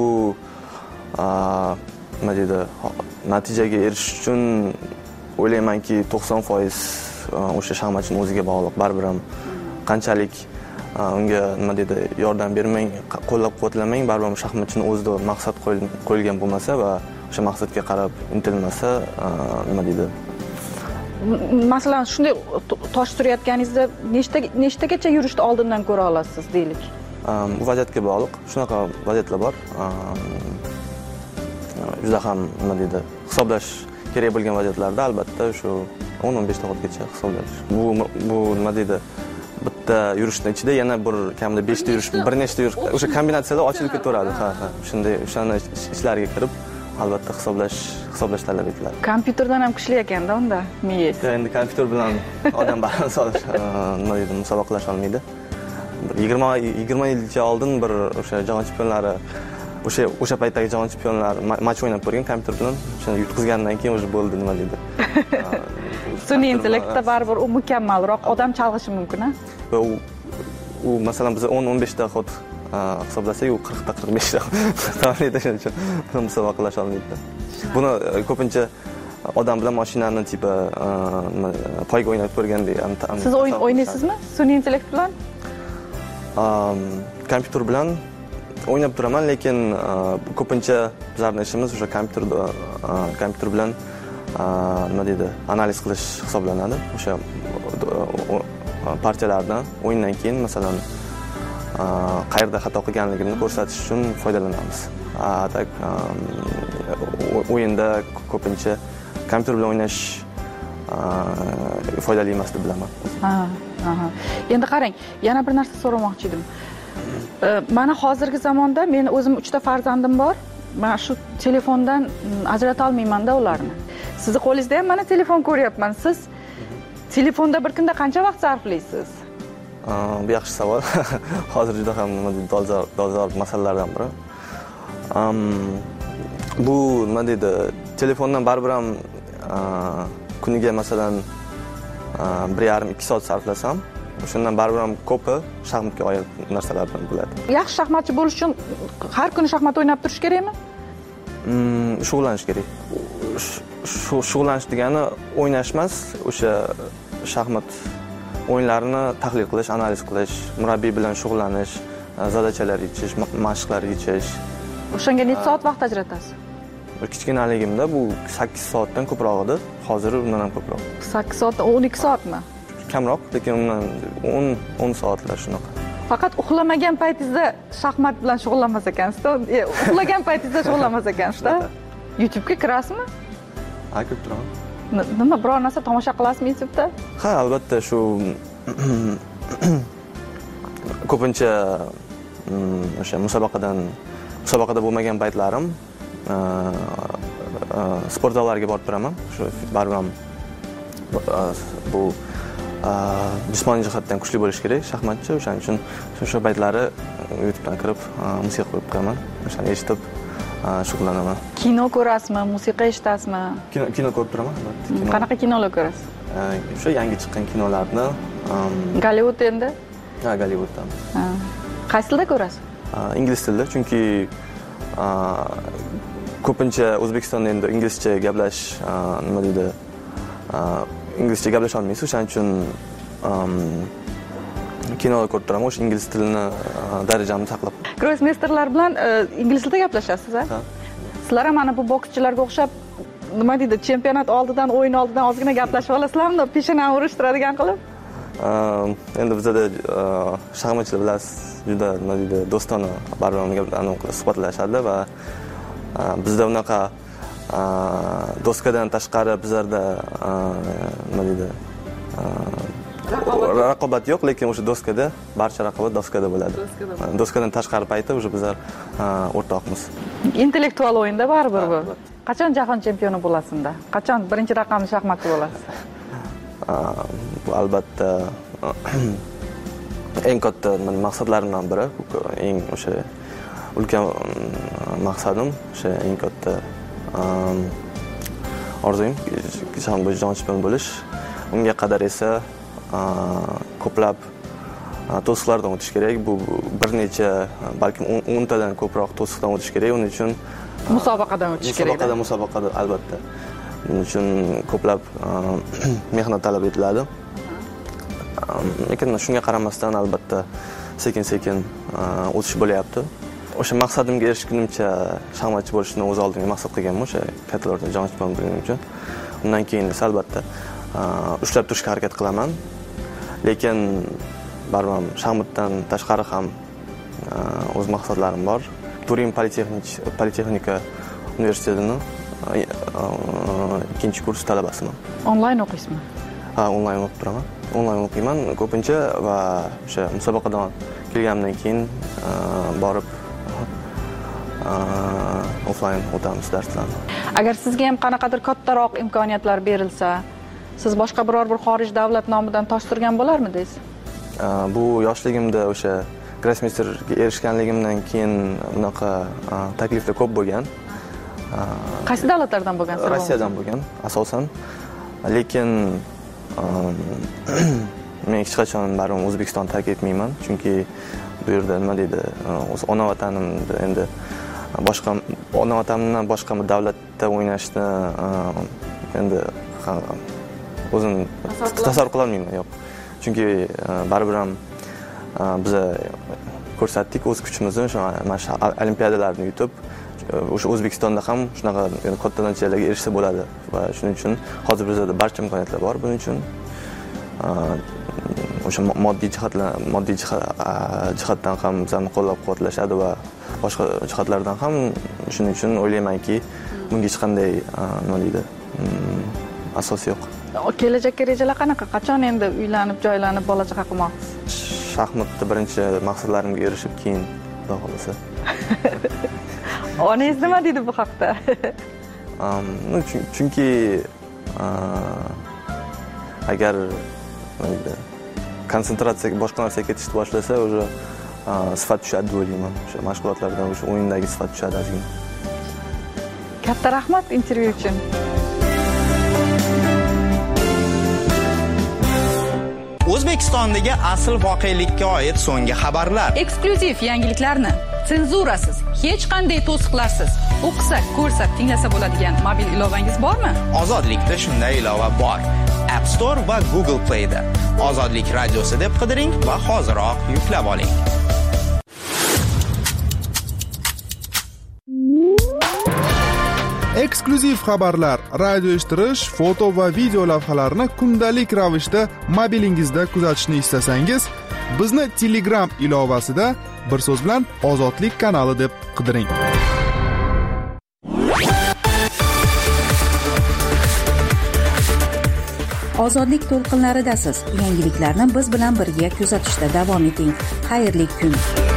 [SPEAKER 22] nima deydi, natijaga erishish uchun o'ylaymanki 90% o'sha shaxmatchining o'ziga bog'liq. Baribir ham qanchalik unga nima deydi, yordam bermang, qo'llab-quvvatlamang, baribir shaxmatchining o'zida maqsad qo'yilgan bo'lmasa va o'sha maqsadga qarab intilmasa, nima deydi,
[SPEAKER 7] masalan shunday tosh surayotganingizda nechtagacha yurishni oldindan ko'ra olasiz deylik?
[SPEAKER 22] Bu vaziyatga bog'liq. Shunaqa vaziyatlar bor. Juda ham nima deydi, hisoblash kerak bo'lgan vaziyatlarda albatta shu 10-15 daqiqagacha hisoblash. Bu nima deydi, bitta yurishning ichida yana bir kamida 5 ta yurish, bir nechta yurish, o'sha kombinatsiyalar ochilib ketaveradi. Ha. Shunday o'shani ishlariga kirib albatta hisoblash talab etiladi.
[SPEAKER 7] Kompyuterdan ham kuchli ekanda unda miyangiz.
[SPEAKER 22] Endi kompyuter bilan odam baribir nima deydi, musobaqalash olmaydi. 20 yilcha oldin bir o'sha jahon chempionlari, o'sha paytdagi jahon chempionlar match o'ynab ko'rgan kompyuter bilan, o'shani yutqizgandan keyin o'zi bo'ldi, nima deydi.
[SPEAKER 7] Sun'iy intellektda baribir u mukammalroq, odam chalg'ishi mumkin-a?
[SPEAKER 22] Va u masalan biz 10-15 daqiqa hisoblasak, u 40 ta 45 daqiqa shuning uchun musobaqalash olmaydi. Buni ko'pincha odam bilan mashinani tipi poyga o'ynab ko'rgandek.
[SPEAKER 7] Siz o'ynaysizmi sun'iy intellekt bilan?
[SPEAKER 22] Kompyuter bilan o'ynab turaman, lekin ko'pincha bizlarning ishimiz o'sha kompyuter bilan nima deydi, analiz qilish hisoblanadi. O'sha partiyalardan o'yindan keyin masalan qayerda xato qilganligimni ko'rsatish uchun foydalanamiz. Tak o'yinda ko'pincha kompyuter bilan o'ynash foydali emas deb bilaman.
[SPEAKER 7] Endi qarang, yana bir narsa so'ramoqchi edim. Mana hozirgi zamonda men o'zim 3 ta farzandim bor. Men shu telefondan ajrata olmayman-da ularni. Sizni qo'lingizda ham mana telefon ko'ryapman. Siz telefonda bir kunda qancha vaqt sarflaysiz?
[SPEAKER 22] Bu yaxshi savol. Hozir juda ham dolzarb masalalardan biri. Bu nima deydi? Telefondan baribir ham kuniga masalan 1,5-2 soat sarflasam, o'shandan baribir ham ko'pi shaxmatga oid narsalar bilan bo'ladi.
[SPEAKER 7] Yaxshi shaxmatchi bo'lish uchun har kuni shaxmat o'ynab turish kerakmi?
[SPEAKER 22] Shug'ullanish kerak. Shug'ullanish degani o'ynash emas, o'sha shaxmat o'yinlarini tahlil qilish, analiz qilish, murabbiy bilan shug'ullanish, zadachalar yechish, mashqlar yechish.
[SPEAKER 7] O'shanga necha soat vaqt ajratasiz?
[SPEAKER 22] Kichkinaligimda bu 8 soatdan ko'proq edi. Hozir undan ham ko'proq.
[SPEAKER 7] 8 soat, 12 soatmi?
[SPEAKER 22] Kamroq, lekin undan 10 soatlar shunaqa.
[SPEAKER 7] Faqat uxlamagan paytingizda shaxmat bilan shug'ullanmas ekansiz-da. Uxlagan paytingizda shug'ullanmas ekansiz-da. YouTube'ga kirasizmi?
[SPEAKER 22] Ha, kirib turaman.
[SPEAKER 7] Nima biror narsa tomosha qilasizmi YouTube'da?
[SPEAKER 22] Ha, albatta shu ko'pincha o'sha musobaqada bo'lmagan paytlarim sport zallariga borib turaman. Shu baribir ham bu jismoniy jihatdan kuchli bo'lish kerak shaxmatchi. O'shaning uchun o'sha paytlari YouTube'dan kirib musiqa qo'yib qo'yaman. O'shani eshitib shug'ullanaman.
[SPEAKER 7] Kino ko'rasizmi, musiqa eshitasizmi?
[SPEAKER 22] Kino ko'rib turaman.
[SPEAKER 7] Qanaqa kinolar ko'rasiz?
[SPEAKER 22] O'sha yangi chiqqan kinolarni.
[SPEAKER 7] Gollivud endi?
[SPEAKER 22] Ha, Gollivuddan.
[SPEAKER 7] Qaysi tilda ko'rasiz?
[SPEAKER 22] Ingliz tilida, chunki ko'pincha O'zbekistonda endi inglizcha gaplashish, nima deydi, inglizcha gaplasha olmaysiz. O'shaning uchun kinolar ko'rib turaman, o'sha ingliz tilini darajamni saqlab.
[SPEAKER 7] Grossmeisterlar bilan ingliz tilida gaplashasiz, ha? Sizlar ham mana bu bokschilarga o'xshab, nima deydi, chempionat oldidan, o'yin oldidan ozgina gaplashib olasizlarmi? Peshonani urishtiradigan qilib?
[SPEAKER 22] Endi bizda shaxmatchilar bilasiz, juda nima deydi, do'stona baribir suhbatlashadi va bizda unaqa doskadan tashqari bizlarda nima deydi, raqobat yo'q, lekin o'sha doskada barcha raqobat doskada bo'ladi. Doskadan tashqari payti o'sha bizlar o'rtoqmiz.
[SPEAKER 7] Intellektual o'yinda baribir bu. Qachon jahon chempioni bo'lasizda? Qachon birinchi raqamli shaxmatchi bo'lasiz?
[SPEAKER 22] Bu albatta eng katta maqsadlarimdan biri, eng o'sha ulkan maqsadim, o'sha eng katta orzuyim jahon chempioni bo'lish. Unga qadar esa ko'plab to'siqlardan o'tish kerak. Bu bir necha, balkim 10 tadan ko'proq to'siqdan o'tish kerak. Uning uchun
[SPEAKER 7] musobaqadan o'tish kerak.
[SPEAKER 22] Musobaqada albatta. Buning uchun ko'plab mehnat talab etiladi. Lekin shunga qaramasdan albatta sekin-sekin o'tish bo'lyapti. O'sha maqsadimga erishgunimcha shaxmatchi bo'lishni o'z oldimga maqsad qilganman, o'sha kattalarda jahon chempioni bo'lganim uchun. Undan keyin esa albatta ushlab turishga harakat qilaman. Lekin baribir shaxmatdan tashqari ham o'z maqsadlarim bor. Turin Politexnika universitetining 2-kurs talabasiman.
[SPEAKER 7] Onlayn o'qiysizmi?
[SPEAKER 22] Ha, onlayn o'qib turaman. Onlayn o'qiyman ko'pincha va o'sha musobaqadan kelganimdan keyin borib offlayn o'tamiz darslarni.
[SPEAKER 7] Agar sizga ham qanaqadir kattaroq imkoniyatlar berilsa, siz boshqa biror bir xorij davlat nomidan tosh surgan bo'larmidingiz?
[SPEAKER 22] Bu yoshligimda o'sha grossmeisterga erishganligimdan keyin bunaqa takliflar ko'p bo'lgan.
[SPEAKER 7] Qaysi davlatlardan bo'lgan?
[SPEAKER 22] Rossiyadan bo'lgan asosan. Lekin men hech qachon baribir O'zbekistonni tark etmayman, chunki bu yerda nima deydi, o'z ona vatanimda endi boshqa ona vatanimdan boshqa davlatda o'ynashni endi o'zim tasavvur qila olmayman, yo'q. Chunki baribir ham biz ko'rsatdik o'z kuchimizni, mana shu olimpiadalarni yutib, o'sha O'zbekistonda ham shunaqa katta natijalarga erishsa bo'ladi va shuning uchun hozir bizda barcha imkoniyatlar bor. Buning uchun o'sha moddiy jihatdan ham bizani qo'llab-quvvatlashadi va boshqa jihatlardan ham shuning uchun o'ylaymanki, bunga hech qanday nima deydi, asos yo'q.
[SPEAKER 7] Kelajakka rejalar qanaqa? Qachon endi uylanib, joylanib, bola chaqa qilmoqchisiz?
[SPEAKER 22] Shaxmatda birinchi maqsadlarimga erishib, keyin xudo xolasa.
[SPEAKER 7] Onangiz nima deydi bu haqda?
[SPEAKER 22] Chunki agar konsentratsiyaga boshqa narsaga ketishni boshlasa, o'sha sifat tushadi deb o'ylayman. O'sha mashg'ulotlardan, o'sha o'yindagi sifat tushadi ozgina.
[SPEAKER 7] Katta rahmat intervyu uchun.
[SPEAKER 3] O'zbekistondagi asl voqelikka oid so'nggi xabarlar.
[SPEAKER 1] Eksklyuziv yangiliklarni senzurasiz, hech qanday to'siqlarsiz o'qisak, ko'rsak, tinglasa bo'ladigan mobil ilovangiz bormi?
[SPEAKER 3] Ozodlikda shunday ilova bor. App Store va Google Play da Ozodlik radiosi deb qidiring va hoziroq yuklab oling.
[SPEAKER 9] Eksklyuziv xabarlar, radio eshittirish, foto va video lavhalarni kundalik ravishda mobilingizda kuzatishni istasangiz, bizni Telegram ilovasida bir so'z bilan Ozodlik kanali deb qidiring.
[SPEAKER 8] Ozodlik to'lqinlaridasiz. Yangiliklarni biz bilan birga kuzatishda davom eting. Xayrli kun.